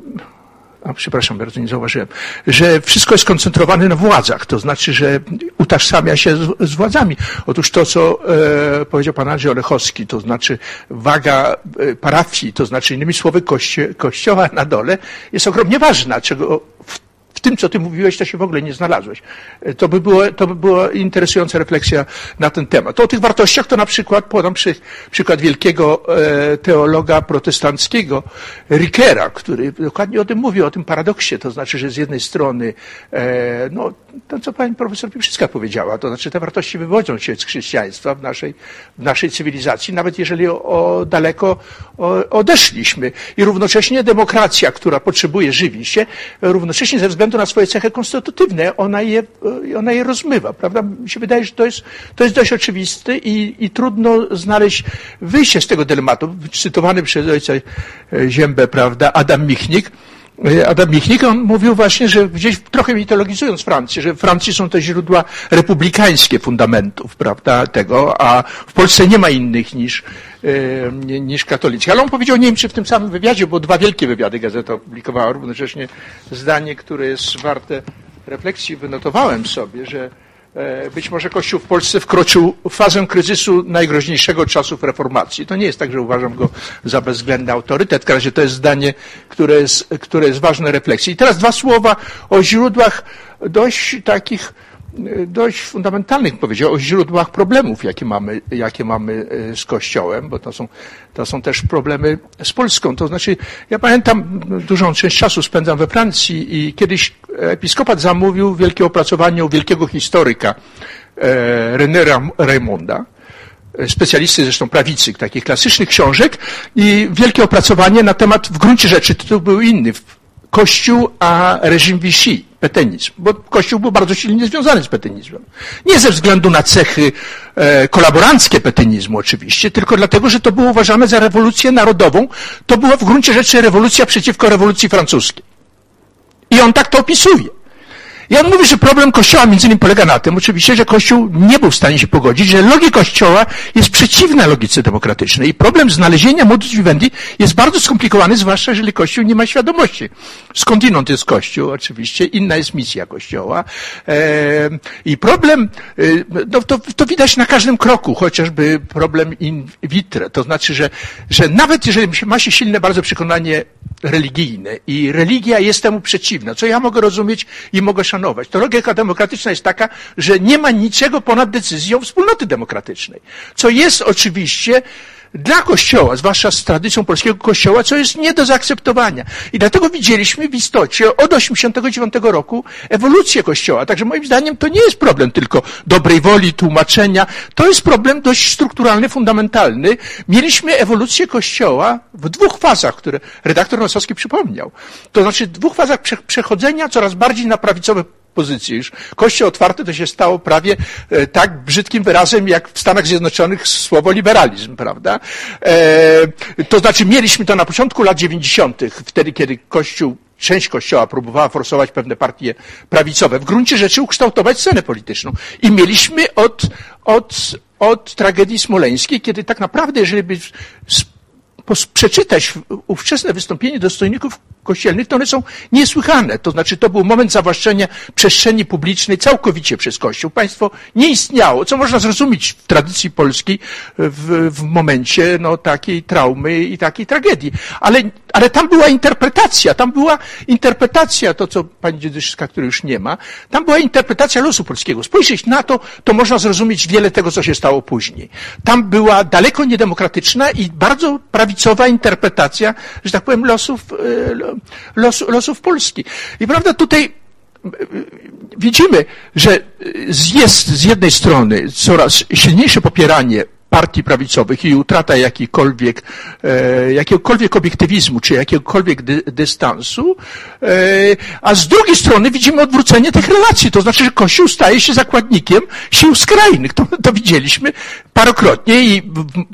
A, przepraszam, bardzo nie zauważyłem, że wszystko jest skoncentrowane na władzach, to znaczy, że utożsamia się z, z władzami. Otóż to, co e, powiedział pan Andrzej Olechowski, to znaczy waga e, parafii, to znaczy innymi słowy kości kościoła na dole jest ogromnie ważna, czego w W tym, co ty mówiłeś, to się w ogóle nie znalazłeś. To by, było, to by była interesująca refleksja na ten temat. To o tych wartościach to na przykład, podam przy, przykład wielkiego e, teologa protestanckiego Rickera, który dokładnie o tym mówi, o tym paradoksie. To znaczy, że z jednej strony, e, no, to co pani profesor Wieprzycka powiedziała, to znaczy te wartości wywodzą się z chrześcijaństwa w naszej, w naszej cywilizacji, nawet jeżeli o, o daleko o, odeszliśmy. I równocześnie demokracja, która potrzebuje żywić się, równocześnie ze względu na swoje cechy konstytutywne, ona je, ona je rozmywa, prawda? Mi się wydaje, że to jest, to jest dość oczywiste i, i trudno znaleźć wyjście z tego dylematu. Cytowany przez ojca Ziębę, prawda, Adam Michnik, Adam Michnik, on mówił właśnie, że gdzieś trochę mitologizując Francję, że w Francji są te źródła republikańskie fundamentów, prawda, tego, a w Polsce nie ma innych niż, e, niż katolickie. Ale on powiedział, nie wiem, czy w tym samym wywiadzie, bo dwa wielkie wywiady gazeta opublikowała, równocześnie zdanie, które jest warte refleksji, wynotowałem sobie, że być może Kościół w Polsce wkroczył w fazę kryzysu najgroźniejszego czasów reformacji. To nie jest tak, że uważam go za bezwzględny autorytet. W każdym razie to jest zdanie, które jest, które jest ważne refleksji. I teraz dwa słowa o źródłach dość takich, dość fundamentalnych, powiedział, o źródłach problemów, jakie mamy, jakie mamy z Kościołem, bo to są, to są też problemy z Polską. To znaczy, ja pamiętam, dużą część czasu spędzam we Francji i kiedyś episkopat zamówił wielkie opracowanie u wielkiego historyka e, René Raymonda, specjalisty zresztą prawicy, takich klasycznych książek i wielkie opracowanie na temat, w gruncie rzeczy tytuł był inny, Kościół a reżim Vichy, petenizm, bo Kościół był bardzo silnie związany z petenizmem. Nie ze względu na cechy e, kolaboranckie petenizmu oczywiście, tylko dlatego, że to było uważane za rewolucję narodową. To była w gruncie rzeczy rewolucja przeciwko rewolucji francuskiej. I on tak to opisuje. I on mówi, że problem Kościoła między innymi polega na tym, oczywiście, że Kościół nie był w stanie się pogodzić, że logika Kościoła jest przeciwna logice demokratycznej i problem znalezienia modus vivendi jest bardzo skomplikowany, zwłaszcza jeżeli Kościół nie ma świadomości. Skądinąd jest Kościół, oczywiście, inna jest misja Kościoła. Eee, I problem, e, no to, to widać na każdym kroku, chociażby problem in vitro, to znaczy, że, że nawet jeżeli ma się silne bardzo przekonanie religijne i religia jest temu przeciwna, co ja mogę rozumieć i mogę szanować, to logika demokratyczna jest taka, że nie ma niczego ponad decyzją wspólnoty demokratycznej. Co jest oczywiście dla Kościoła, zwłaszcza z tradycją polskiego Kościoła, co jest nie do zaakceptowania. I dlatego widzieliśmy w istocie od osiemdziesiątego dziewiątego roku ewolucję Kościoła. Także moim zdaniem to nie jest problem tylko dobrej woli, tłumaczenia. To jest problem dość strukturalny, fundamentalny. Mieliśmy ewolucję Kościoła w dwóch fazach, które redaktor Nosowski przypomniał. To znaczy w dwóch fazach przechodzenia coraz bardziej na prawicowe pozycje. Już Kościół otwarty to się stało prawie e, tak brzydkim wyrazem, jak w Stanach Zjednoczonych słowo liberalizm, prawda? E, to znaczy mieliśmy to na początku lat dziewięćdziesiątych, wtedy, kiedy Kościół, część Kościoła próbowała forsować pewne partie prawicowe, w gruncie rzeczy ukształtować scenę polityczną. I mieliśmy od, od, od tragedii smoleńskiej, kiedy tak naprawdę, jeżeli by przeczytać ówczesne wystąpienie dostojników kościelnych, to one są niesłychane. To znaczy, to był moment zawłaszczenia przestrzeni publicznej całkowicie przez Kościół. Państwo nie istniało, co można zrozumieć w tradycji polskiej w, w momencie no, takiej traumy i takiej tragedii. Ale, ale tam była interpretacja, tam była interpretacja, to co pani Dziedyszewska, której już nie ma, tam była interpretacja losu polskiego. Spojrzeć na to, to można zrozumieć wiele tego, co się stało później. Tam była daleko niedemokratyczna i bardzo prawicowa interpretacja, że tak powiem, losów Los, losów Polski. I prawda, tutaj widzimy, że jest z jednej strony coraz silniejsze popieranie partii prawicowych i utrata jakikolwiek, e, jakiegokolwiek obiektywizmu, czy jakiegokolwiek dy, dystansu, e, a z drugiej strony widzimy odwrócenie tych relacji, to znaczy, że Kościół staje się zakładnikiem sił skrajnych. To, to widzieliśmy parokrotnie i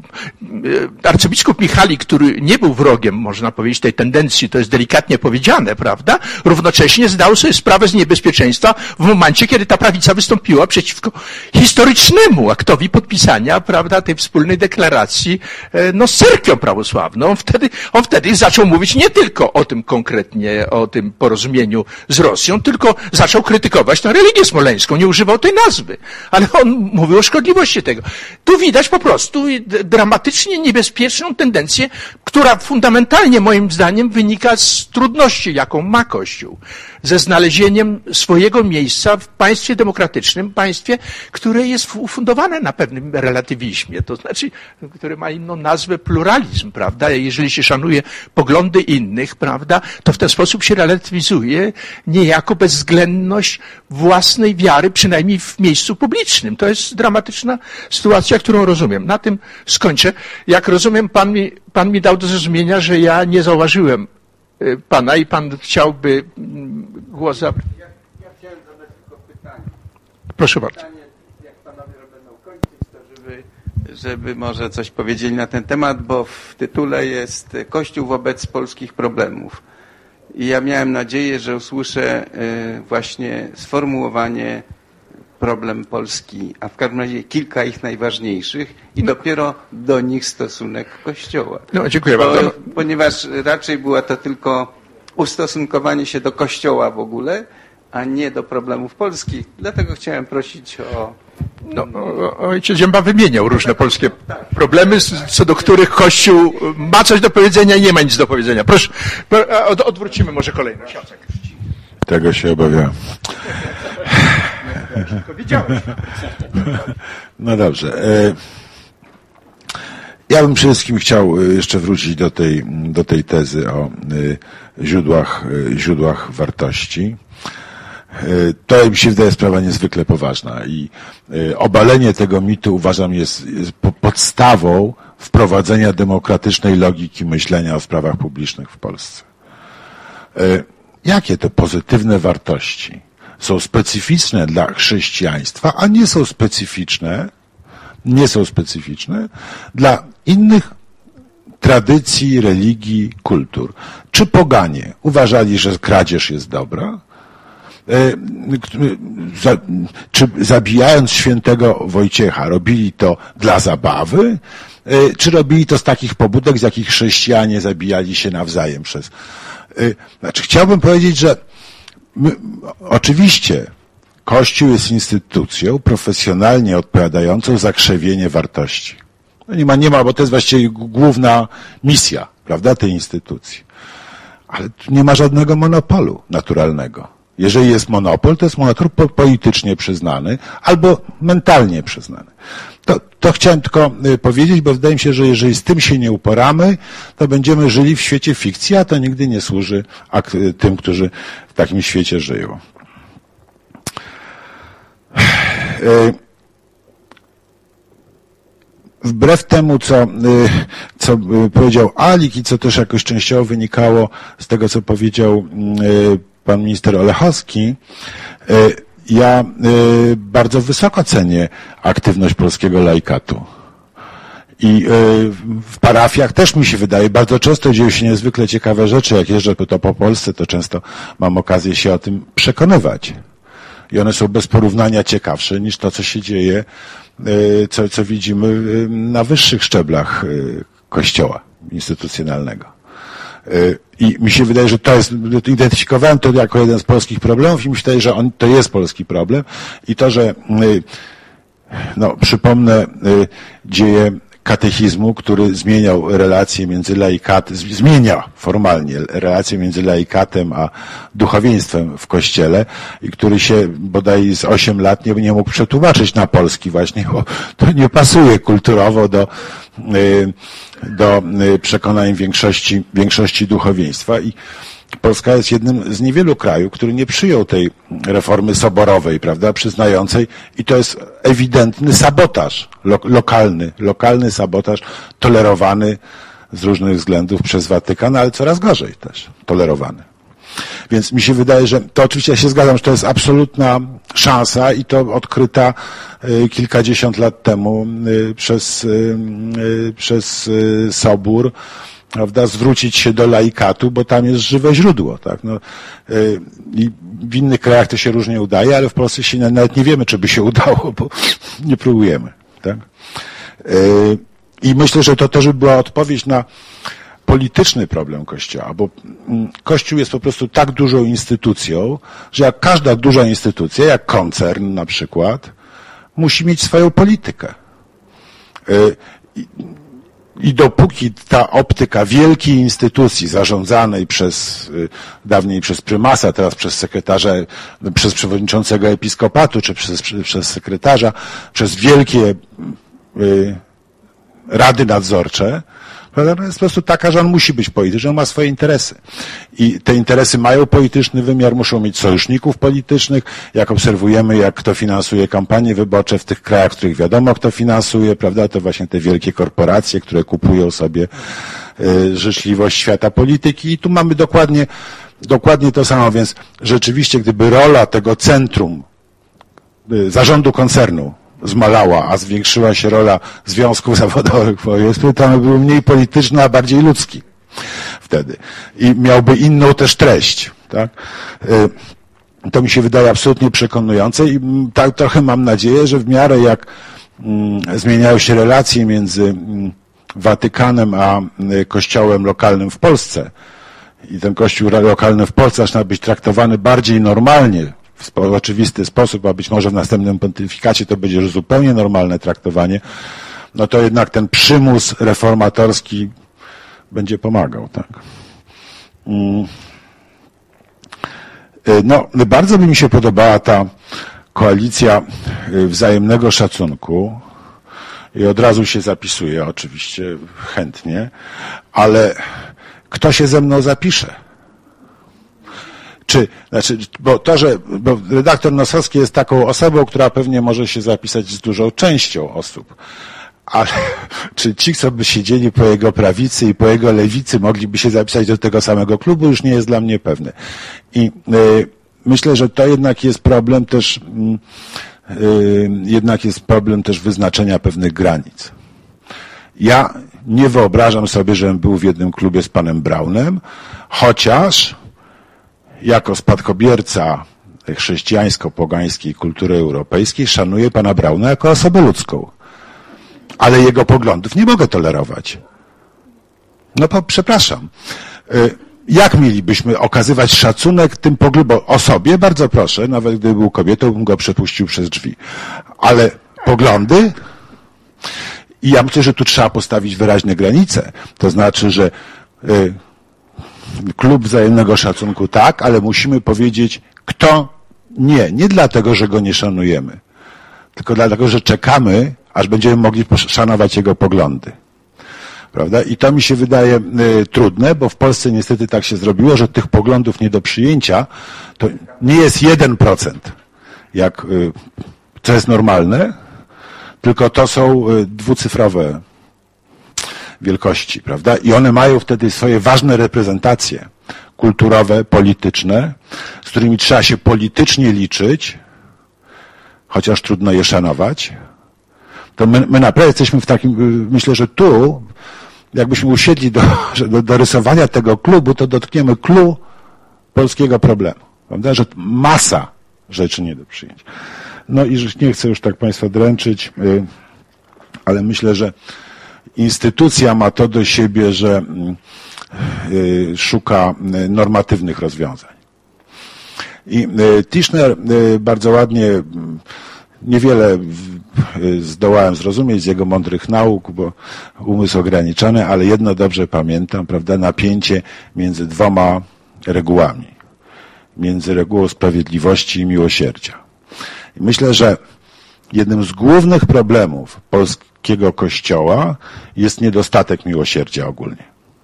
e, arcybiskup Michalik, który nie był wrogiem, można powiedzieć, tej tendencji, to jest delikatnie powiedziane, prawda, równocześnie zdał sobie sprawę z niebezpieczeństwa w momencie, kiedy ta prawica wystąpiła przeciwko historycznemu aktowi podpisania, prawda, tej wspólnej deklaracji no, z cerkwią prawosławną. Wtedy, on wtedy zaczął mówić nie tylko o tym konkretnie, o tym porozumieniu z Rosją, tylko zaczął krytykować tę religię smoleńską. Nie używał tej nazwy, ale on mówił o szkodliwości tego. Tu widać po prostu dramatycznie niebezpieczną tendencję, która fundamentalnie moim zdaniem wynika z trudności, jaką ma Kościół ze znalezieniem swojego miejsca w państwie demokratycznym, państwie, które jest ufundowane na pewnym relatywizmie, to znaczy, które ma inną nazwę pluralizm, prawda? Jeżeli się szanuje poglądy innych, prawda, to w ten sposób się relatywizuje niejako bezwzględność własnej wiary, przynajmniej w miejscu publicznym. To jest dramatyczna sytuacja, którą rozumiem. Na tym skończę. Jak rozumiem, pan mi, pan mi dał do zrozumienia, że ja nie zauważyłem pana i pan chciałby głos zabrać. Ja, ja chciałem zadać tylko pytanie. Proszę bardzo. Pytanie, jak panowie będą kończyć, to żeby, żeby może coś powiedzieli na ten temat, bo w tytule jest Kościół wobec polskich problemów. I ja miałem nadzieję, że usłyszę właśnie sformułowanie problem Polski, a w każdym razie kilka ich najważniejszych i dopiero do nich stosunek Kościoła. No, dziękuję bo, bardzo. Ponieważ raczej było to tylko ustosunkowanie się do Kościoła w ogóle, a nie do problemów polskich. Dlatego chciałem prosić o... No, ojciec Zięba wymieniał różne polskie problemy, co do których Kościół ma coś do powiedzenia i nie ma nic do powiedzenia. Proszę, od, odwrócimy może kolejność. Tego się obawiałem. No dobrze. Ja bym przede wszystkim chciał jeszcze wrócić do tej, do tej tezy o źródłach, źródłach wartości. To mi się wydaje sprawa niezwykle poważna i obalenie tego mitu uważam jest, jest podstawą wprowadzenia demokratycznej logiki myślenia o sprawach publicznych w Polsce. Jakie to pozytywne wartości są specyficzne dla chrześcijaństwa, a nie są specyficzne, nie są specyficzne dla innych tradycji, religii, kultur. Czy poganie uważali, że kradzież jest dobra? Czy zabijając świętego Wojciecha robili to dla zabawy? Czy robili to z takich pobudek, z jakich chrześcijanie zabijali się nawzajem przez... Znaczy, chciałbym powiedzieć, że my, oczywiście Kościół jest instytucją profesjonalnie odpowiadającą za krzewienie wartości. No nie ma, nie ma, bo to jest właściwie główna misja, prawda, tej instytucji. Ale tu nie ma żadnego monopolu naturalnego. Jeżeli jest monopol, to jest monopol politycznie przyznany albo mentalnie przyznany. To, to to chciałem tylko powiedzieć, bo wydaje mi się, że jeżeli z tym się nie uporamy, to będziemy żyli w świecie fikcji, a to nigdy nie służy tym, którzy w takim świecie żyją. Wbrew temu, co, co powiedział Alik i co też jakoś częściowo wynikało z tego, co powiedział pan minister Olechowski, ja bardzo wysoko cenię aktywność polskiego laikatu. I w parafiach też mi się wydaje, bardzo często dzieją się niezwykle ciekawe rzeczy. Jak jeżdżę to po Polsce, to często mam okazję się o tym przekonywać. I one są bez porównania ciekawsze niż to, co się dzieje, co, co widzimy na wyższych szczeblach Kościoła instytucjonalnego. I mi się wydaje, że to jest, identyfikowałem to jako jeden z polskich problemów i mi się wydaje, że on, to jest polski problem i to, że, no, przypomnę, dzieje katechizmu, który zmieniał relacje między laikatem, zmienia formalnie relacje między laikatem a duchowieństwem w Kościele i który się bodaj z osiem lat nie, nie mógł przetłumaczyć na polski właśnie, bo to nie pasuje kulturowo do, do przekonań większości, większości duchowieństwa. I Polska jest jednym z niewielu krajów, który nie przyjął tej reformy soborowej, prawda, przyznającej, i to jest ewidentny sabotaż, lo, lokalny, lokalny sabotaż tolerowany z różnych względów przez Watykan, ale coraz gorzej też tolerowany. Więc mi się wydaje, że to oczywiście ja się zgadzam, że to jest absolutna szansa i to odkryta y, kilkadziesiąt lat temu y, przez, y, y, przez y, Sobór, prawda, zwrócić się do laikatu, bo tam jest żywe źródło, tak, no, yy, i w innych krajach to się różnie udaje, ale w Polsce się nawet nie wiemy, czy by się udało, bo nie próbujemy, tak. Yy, I myślę, że to też by była odpowiedź na polityczny problem Kościoła, bo Kościół jest po prostu tak dużą instytucją, że jak każda duża instytucja, jak koncern na przykład, musi mieć swoją politykę. Yy, I dopóki ta optyka wielkiej instytucji zarządzanej przez, dawniej przez prymasa, teraz przez sekretarza, przez przewodniczącego episkopatu, czy przez, przez sekretarza, przez wielkie y, rady nadzorcze, jest po prostu taka, że on musi być polityczny, on ma swoje interesy. I te interesy mają polityczny wymiar, muszą mieć sojuszników politycznych. Jak obserwujemy, jak kto finansuje kampanie wyborcze w tych krajach, w których wiadomo, kto finansuje, prawda, to właśnie te wielkie korporacje, które kupują sobie y, życzliwość świata polityki. I tu mamy dokładnie, dokładnie to samo, więc rzeczywiście, gdyby rola tego centrum, y, zarządu koncernu zmalała, a zwiększyła się rola związków zawodowych, to by był mniej polityczny, a bardziej ludzki wtedy. I miałby inną też treść, tak? To mi się wydaje absolutnie przekonujące i tak trochę mam nadzieję, że w miarę jak zmieniają się relacje między Watykanem a kościołem lokalnym w Polsce i ten kościół lokalny w Polsce zaczyna być traktowany bardziej normalnie, w oczywisty sposób, a być może w następnym pontyfikacie to będzie już zupełnie normalne traktowanie, no to jednak ten przymus reformatorski będzie pomagał, tak. No, bardzo by mi się podobała ta koalicja wzajemnego szacunku i od razu się zapisuje, oczywiście chętnie, ale kto się ze mną zapisze? Czy, znaczy, bo to, że, bo redaktor Nosowski jest taką osobą, która pewnie może się zapisać z dużą częścią osób, ale czy ci, co by siedzieli po jego prawicy i po jego lewicy, mogliby się zapisać do tego samego klubu, już nie jest dla mnie pewne. I y, myślę, że to jednak jest problem też, y, jednak jest problem też wyznaczenia pewnych granic. Ja nie wyobrażam sobie, żebym był w jednym klubie z panem Braunem, chociaż jako spadkobierca chrześcijańsko-pogańskiej kultury europejskiej szanuję pana Brauna jako osobę ludzką. Ale jego poglądów nie mogę tolerować. No to przepraszam. Jak mielibyśmy okazywać szacunek tym poglądom? O sobie, bardzo proszę, nawet gdyby był kobietą, bym go przepuścił przez drzwi. Ale poglądy? I ja myślę, że tu trzeba postawić wyraźne granice. To znaczy, że klub wzajemnego szacunku tak, ale musimy powiedzieć, kto nie. Nie dlatego, że go nie szanujemy, tylko dlatego, że czekamy, aż będziemy mogli szanować jego poglądy. Prawda? I to mi się wydaje y, trudne, bo w Polsce niestety tak się zrobiło, że tych poglądów nie do przyjęcia to nie jest jeden procent, jak, y, co jest normalne, tylko to są y, dwucyfrowe wielkości, prawda? I one mają wtedy swoje ważne reprezentacje kulturowe, polityczne, z którymi trzeba się politycznie liczyć, chociaż trudno je szanować. To my, my naprawdę jesteśmy w takim, myślę, że tu, jakbyśmy usiedli do, do, do rysowania tego klubu, to dotkniemy clou polskiego problemu, prawda? Że masa rzeczy nie do przyjęcia. No i że nie chcę już tak Państwa dręczyć, ale myślę, że instytucja ma to do siebie, że szuka normatywnych rozwiązań. I Tischner bardzo ładnie, niewiele zdołałem zrozumieć z jego mądrych nauk, bo umysł ograniczony, ale jedno dobrze pamiętam, prawda, napięcie między dwoma regułami. Między regułą sprawiedliwości i miłosierdzia. I myślę, że jednym z głównych problemów polskiego Kościoła jest niedostatek miłosierdzia ogólnie.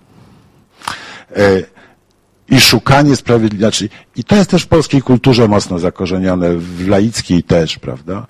I szukanie sprawiedliwości. I to jest też w polskiej kulturze mocno zakorzenione, w laickiej też, prawda?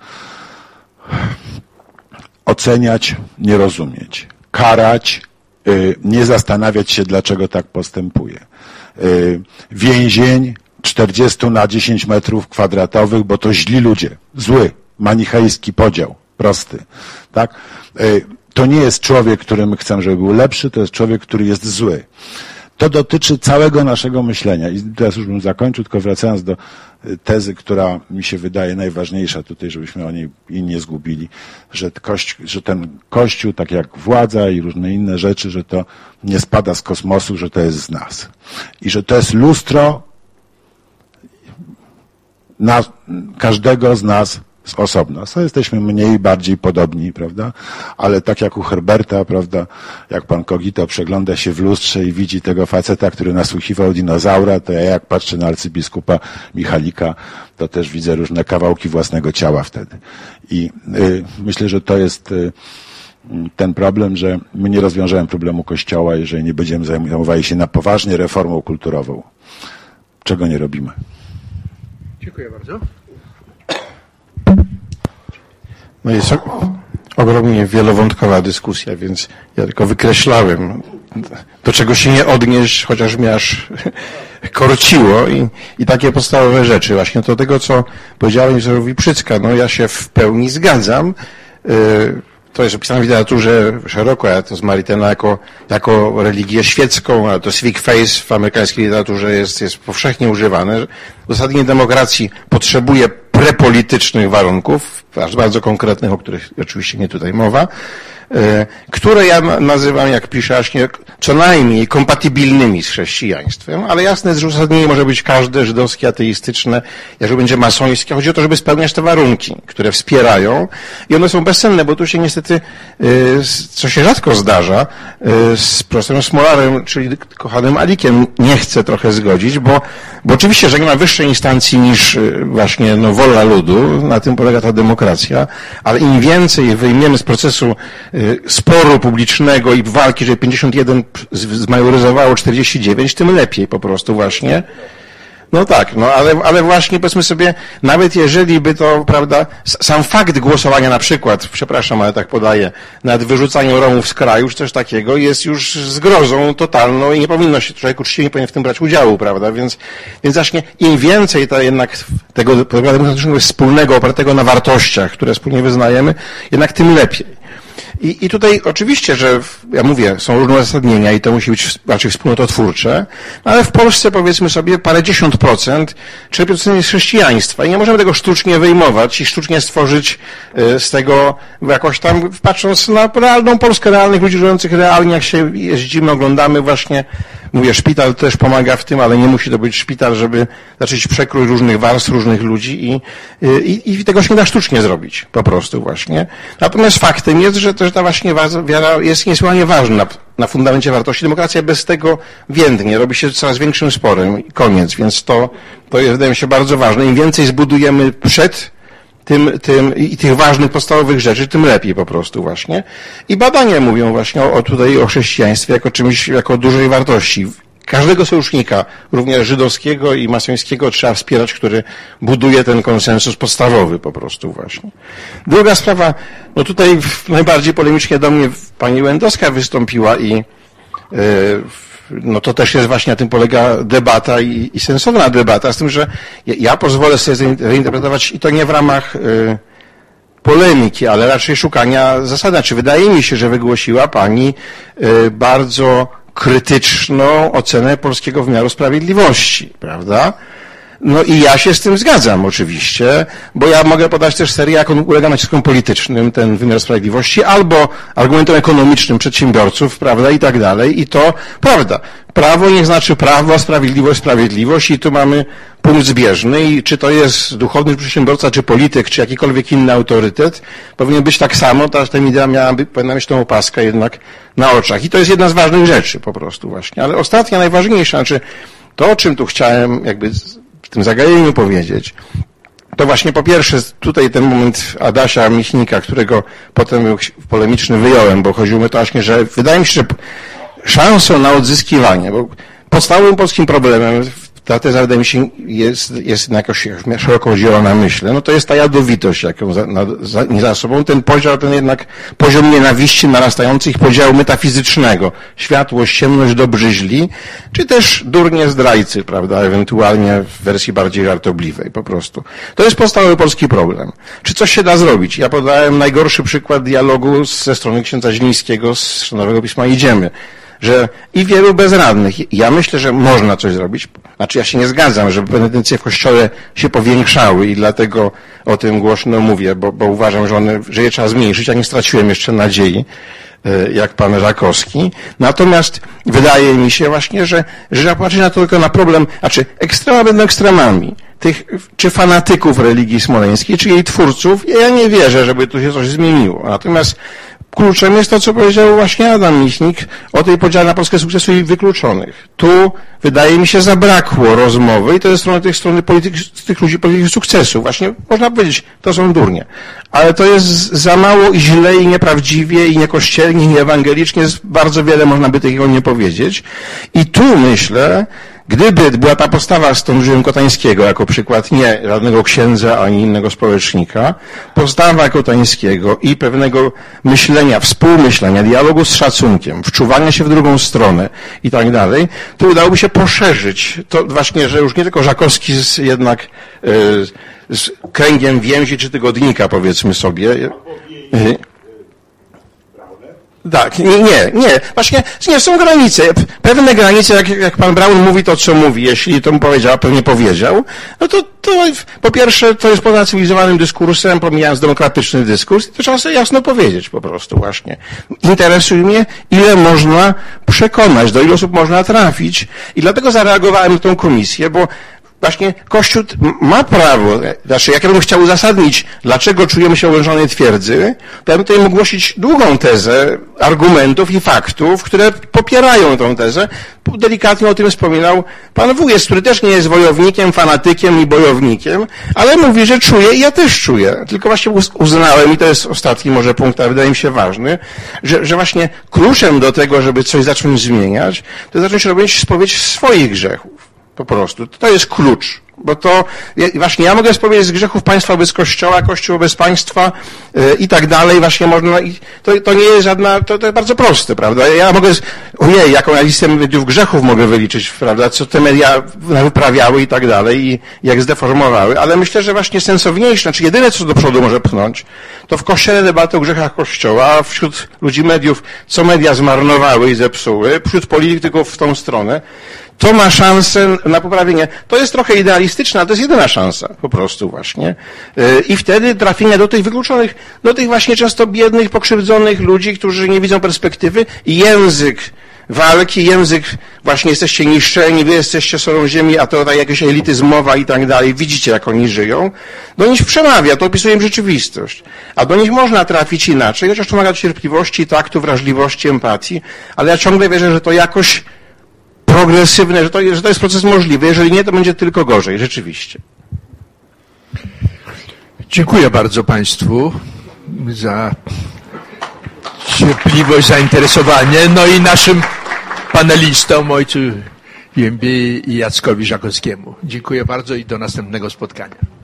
Oceniać, nie rozumieć. Karać, nie zastanawiać się, dlaczego tak postępuje. Więzień czterdzieści na dziesięć metrów kwadratowych, bo to źli ludzie. Zły, manichejski podział, prosty. Tak? To nie jest człowiek, który my chcemy, żeby był lepszy, to jest człowiek, który jest zły. To dotyczy całego naszego myślenia. I teraz już bym zakończył, tylko wracając do tezy, która mi się wydaje najważniejsza tutaj, żebyśmy o niej nie zgubili, że, kościół, że ten Kościół, tak jak władza i różne inne rzeczy, że to nie spada z kosmosu, że to jest z nas. I że to jest lustro na każdego z nas z osobna. So jesteśmy mniej, bardziej podobni, prawda? Ale tak jak u Herberta, prawda, jak pan Kogito przegląda się w lustrze i widzi tego faceta, który nasłuchiwał dinozaura, to ja jak patrzę na arcybiskupa Michalika, to też widzę różne kawałki własnego ciała wtedy. I y, myślę, że to jest y, ten problem, że my nie rozwiążemy problemu Kościoła, jeżeli nie będziemy zajmowali się na poważnie reformą kulturową. Czego nie robimy. Dziękuję bardzo. No jest ogromnie wielowątkowa dyskusja, więc ja tylko wykreślałem, do czego się nie odnieść, chociaż mnie aż korciło i, i takie podstawowe rzeczy. Właśnie do tego, co powiedziała ministrowi Przycka, no ja się w pełni zgadzam. To jest opisane w literaturze szeroko, ja to z Maritena jako, jako religię świecką, ale to civic faith w amerykańskiej literaturze jest, jest powszechnie używane. Uzasadnienie demokracji potrzebuje prepolitycznych warunków, aż bardzo konkretnych, o których oczywiście nie tutaj mowa, które ja nazywam, jak piszę, co najmniej kompatybilnymi z chrześcijaństwem, ale jasne, że uzasadnienie może być każde, żydowskie, ateistyczne, jeżeli będzie masońskie. Chodzi o to, żeby spełniać te warunki, które wspierają i one są bezcenne, bo tu się niestety, co się rzadko zdarza, z profesorem Smolarem, czyli kochanym Alikiem, nie chcę trochę zgodzić, bo, bo oczywiście, że nie ma wyższej instancji niż właśnie no, wola ludu, na tym polega ta demokracja, ale im więcej wyjmiemy z procesu sporu publicznego i walki, że pięćdziesiąt jeden zmajoryzowało czterdzieści dziewięć, tym lepiej po prostu właśnie. No tak, no ale, ale właśnie powiedzmy sobie, nawet jeżeli by to, prawda, sam fakt głosowania na przykład, przepraszam, ale tak podaję, nad wyrzucaniem Romów z kraju, czy coś takiego, jest już zgrozą totalną i nie powinno się, człowiek uczciwie nie powinien w tym brać udziału, prawda, więc, więc właśnie im więcej to jednak tego programu demokratycznego wspólnego, opartego na wartościach, które wspólnie wyznajemy, jednak tym lepiej. I, I tutaj oczywiście, że ja mówię, są różne uzasadnienia i to musi być raczej wspólnototwórcze, ale w Polsce powiedzmy sobie parę dziesiąt procent czerpie z chrześcijaństwa i nie możemy tego sztucznie wyjmować i sztucznie stworzyć z tego jakoś tam, patrząc na realną Polskę, realnych ludzi żyjących realnie, jak się jeździmy, oglądamy właśnie, mówię, szpital też pomaga w tym, ale nie musi to być szpital, żeby zacząć przekrój różnych warstw, różnych ludzi i, i, i tego się nie da sztucznie zrobić, po prostu właśnie. Natomiast faktem jest, że też ta właśnie wiara jest niesłychanie ważna na fundamencie wartości. Demokracja bez tego więdnie, robi się coraz większym sporem i koniec, więc to, to jest, wydaje mi się, bardzo ważne. Im więcej zbudujemy przed tym, tym i tych ważnych, podstawowych rzeczy, tym lepiej po prostu właśnie. I badania mówią właśnie o, o tutaj o chrześcijaństwie jako czymś, jako dużej wartości. Każdego sojusznika, również żydowskiego i masońskiego, trzeba wspierać, który buduje ten konsensus podstawowy po prostu właśnie. Druga sprawa, no tutaj najbardziej polemicznie do mnie pani Łędowska wystąpiła i yy, no to też jest właśnie na tym polega debata i, i sensowna debata, z tym, że ja, ja pozwolę sobie reinterpretować i to nie w ramach yy, polemiki, ale raczej szukania zasady. Czy wydaje mi się, że wygłosiła pani yy, bardzo krytyczną ocenę polskiego wymiaru sprawiedliwości, prawda? No i ja się z tym zgadzam oczywiście, bo ja mogę podać też serię, jak on ulega naciskom politycznym, ten wymiar sprawiedliwości, albo argumentom ekonomicznym przedsiębiorców, prawda, i tak dalej. I to prawda. Prawo niech znaczy prawo, sprawiedliwość, sprawiedliwość i tu mamy punkt zbieżny i czy to jest duchowny przedsiębiorca, czy polityk, czy jakikolwiek inny autorytet, powinien być tak samo, ta, ta idea miałaby, powinna mieć tą opaskę jednak na oczach. I to jest jedna z ważnych rzeczy po prostu właśnie. Ale ostatnia, najważniejsza, znaczy to, o czym tu chciałem jakby w tym zagajeniu powiedzieć, to właśnie po pierwsze tutaj ten moment Adasia Michnika, którego potem polemiczny wyjąłem, bo chodziło mi to właśnie, że wydaje mi się, że szansą na odzyskiwanie, bo podstawowym polskim problemem, ta teza wydaje mi się jest, jest jakoś szeroko podzielona, myślę, no to jest ta jadowitość, jaką za, na, za, nie za sobą, ten podział, ten jednak poziom nienawiści narastających podziału metafizycznego, światłość, ciemność, dobrzy, źli, czy też durnie zdrajcy, prawda, ewentualnie w wersji bardziej żartobliwej, po prostu. To jest podstawowy polski problem. Czy coś się da zrobić? Ja podałem najgorszy przykład dialogu ze strony księdza Zielińskiego z Szanownego Pisma Idziemy, że i wielu bezradnych. Ja myślę, że można coś zrobić. Znaczy ja się nie zgadzam, żeby penetencje w Kościele się powiększały i dlatego o tym głośno mówię, bo, bo uważam, że, one, że je trzeba zmniejszyć. Ja nie straciłem jeszcze nadziei, jak pan Żakowski. Natomiast wydaje mi się właśnie, że, że trzeba patrzeć na to tylko na problem, znaczy ekstrema będą ekstremami. Tych, czy fanatyków religii smoleńskiej, czy jej twórców, ja nie wierzę, żeby tu się coś zmieniło. Natomiast kluczem jest to, co powiedział właśnie Adam Michnik o tej podziale na Polskę sukcesu i wykluczonych. Tu, wydaje mi się, zabrakło rozmowy i to jest strona tych, strony polityk, tych ludzi polityki sukcesu. Właśnie można powiedzieć, to są durnie. Ale to jest za mało i źle i nieprawdziwie i niekościelnie i nieewangelicznie. Jest bardzo wiele można by takiego nie powiedzieć. I tu myślę, gdyby była ta postawa Stążyłem Kotańskiego jako przykład nie żadnego księdza ani innego społecznika, postawa Kotańskiego i pewnego myślenia, współmyślenia, dialogu z szacunkiem, wczuwania się w drugą stronę i tak dalej, to udałoby się poszerzyć to właśnie, że już nie tylko Żakowski z jednak y, z kręgiem więzi czy tygodnika, powiedzmy sobie. Y, Tak, nie, nie, nie. Właśnie nie, są granice. Pewne granice, jak, jak pan Braun mówi to, co mówi, jeśli to mu powiedział, a pewnie powiedział, no to, to po pierwsze to jest poza cywilizowanym dyskursem, pomijając demokratyczny dyskurs, to trzeba sobie jasno powiedzieć po prostu właśnie. Interesuje mnie, ile można przekonać, do ilu osób można trafić i dlatego zareagowałem na tą komisję, bo właśnie Kościół ma prawo, znaczy jak ja bym chciał uzasadnić, dlaczego czujemy się oblężonej twierdzy, to ja bym tutaj mógł głosić długą tezę argumentów i faktów, które popierają tę tezę. Delikatnie o tym wspominał pan Wujec, który też nie jest wojownikiem, fanatykiem i bojownikiem, ale mówi, że czuje i ja też czuję. Tylko właśnie uznałem, i to jest ostatni może punkt, a wydaje mi się ważny, że, że właśnie kluczem do tego, żeby coś zacząć zmieniać, to zacząć robić spowiedź swoich grzechów. Po prostu. To jest klucz. Bo to, właśnie ja mogę spowiedzieć z grzechów państwa bez Kościoła, Kościół bez państwa yy, i tak dalej. Właśnie można, i to, to nie jest żadna, to, to jest bardzo proste, prawda? Ja mogę, ojej, jaką ja listę mediów grzechów mogę wyliczyć, prawda? Co te media wyprawiały i tak dalej i jak zdeformowały. Ale myślę, że właśnie sensowniejsze, znaczy jedyne, co do przodu może pchnąć, to w Kościele debaty o grzechach Kościoła, a wśród ludzi mediów, co media zmarnowały i zepsuły, wśród polityków w tą stronę, to ma szansę na poprawienie. To jest trochę idealistyczne, ale to jest jedyna szansa, po prostu właśnie. I wtedy trafienie do tych wykluczonych, do tych właśnie często biednych, pokrzywdzonych ludzi, którzy nie widzą perspektywy i język walki, język właśnie jesteście niszczeni, wy jesteście solą ziemi, a to tak jakieś elity zmowa i tak dalej. Widzicie, jak oni żyją. Do nich przemawia, to opisuje im rzeczywistość. A do nich można trafić inaczej, chociaż to wymaga cierpliwości, taktu, wrażliwości, empatii, ale ja ciągle wierzę, że to jakoś progresywne, że to, że to jest proces możliwy. Jeżeli nie, to będzie tylko gorzej, rzeczywiście. Dziękuję bardzo Państwu za cierpliwość, zainteresowanie. No i naszym panelistom, ojcu Jębie i Jackowi Żakowskiemu. Dziękuję bardzo i do następnego spotkania.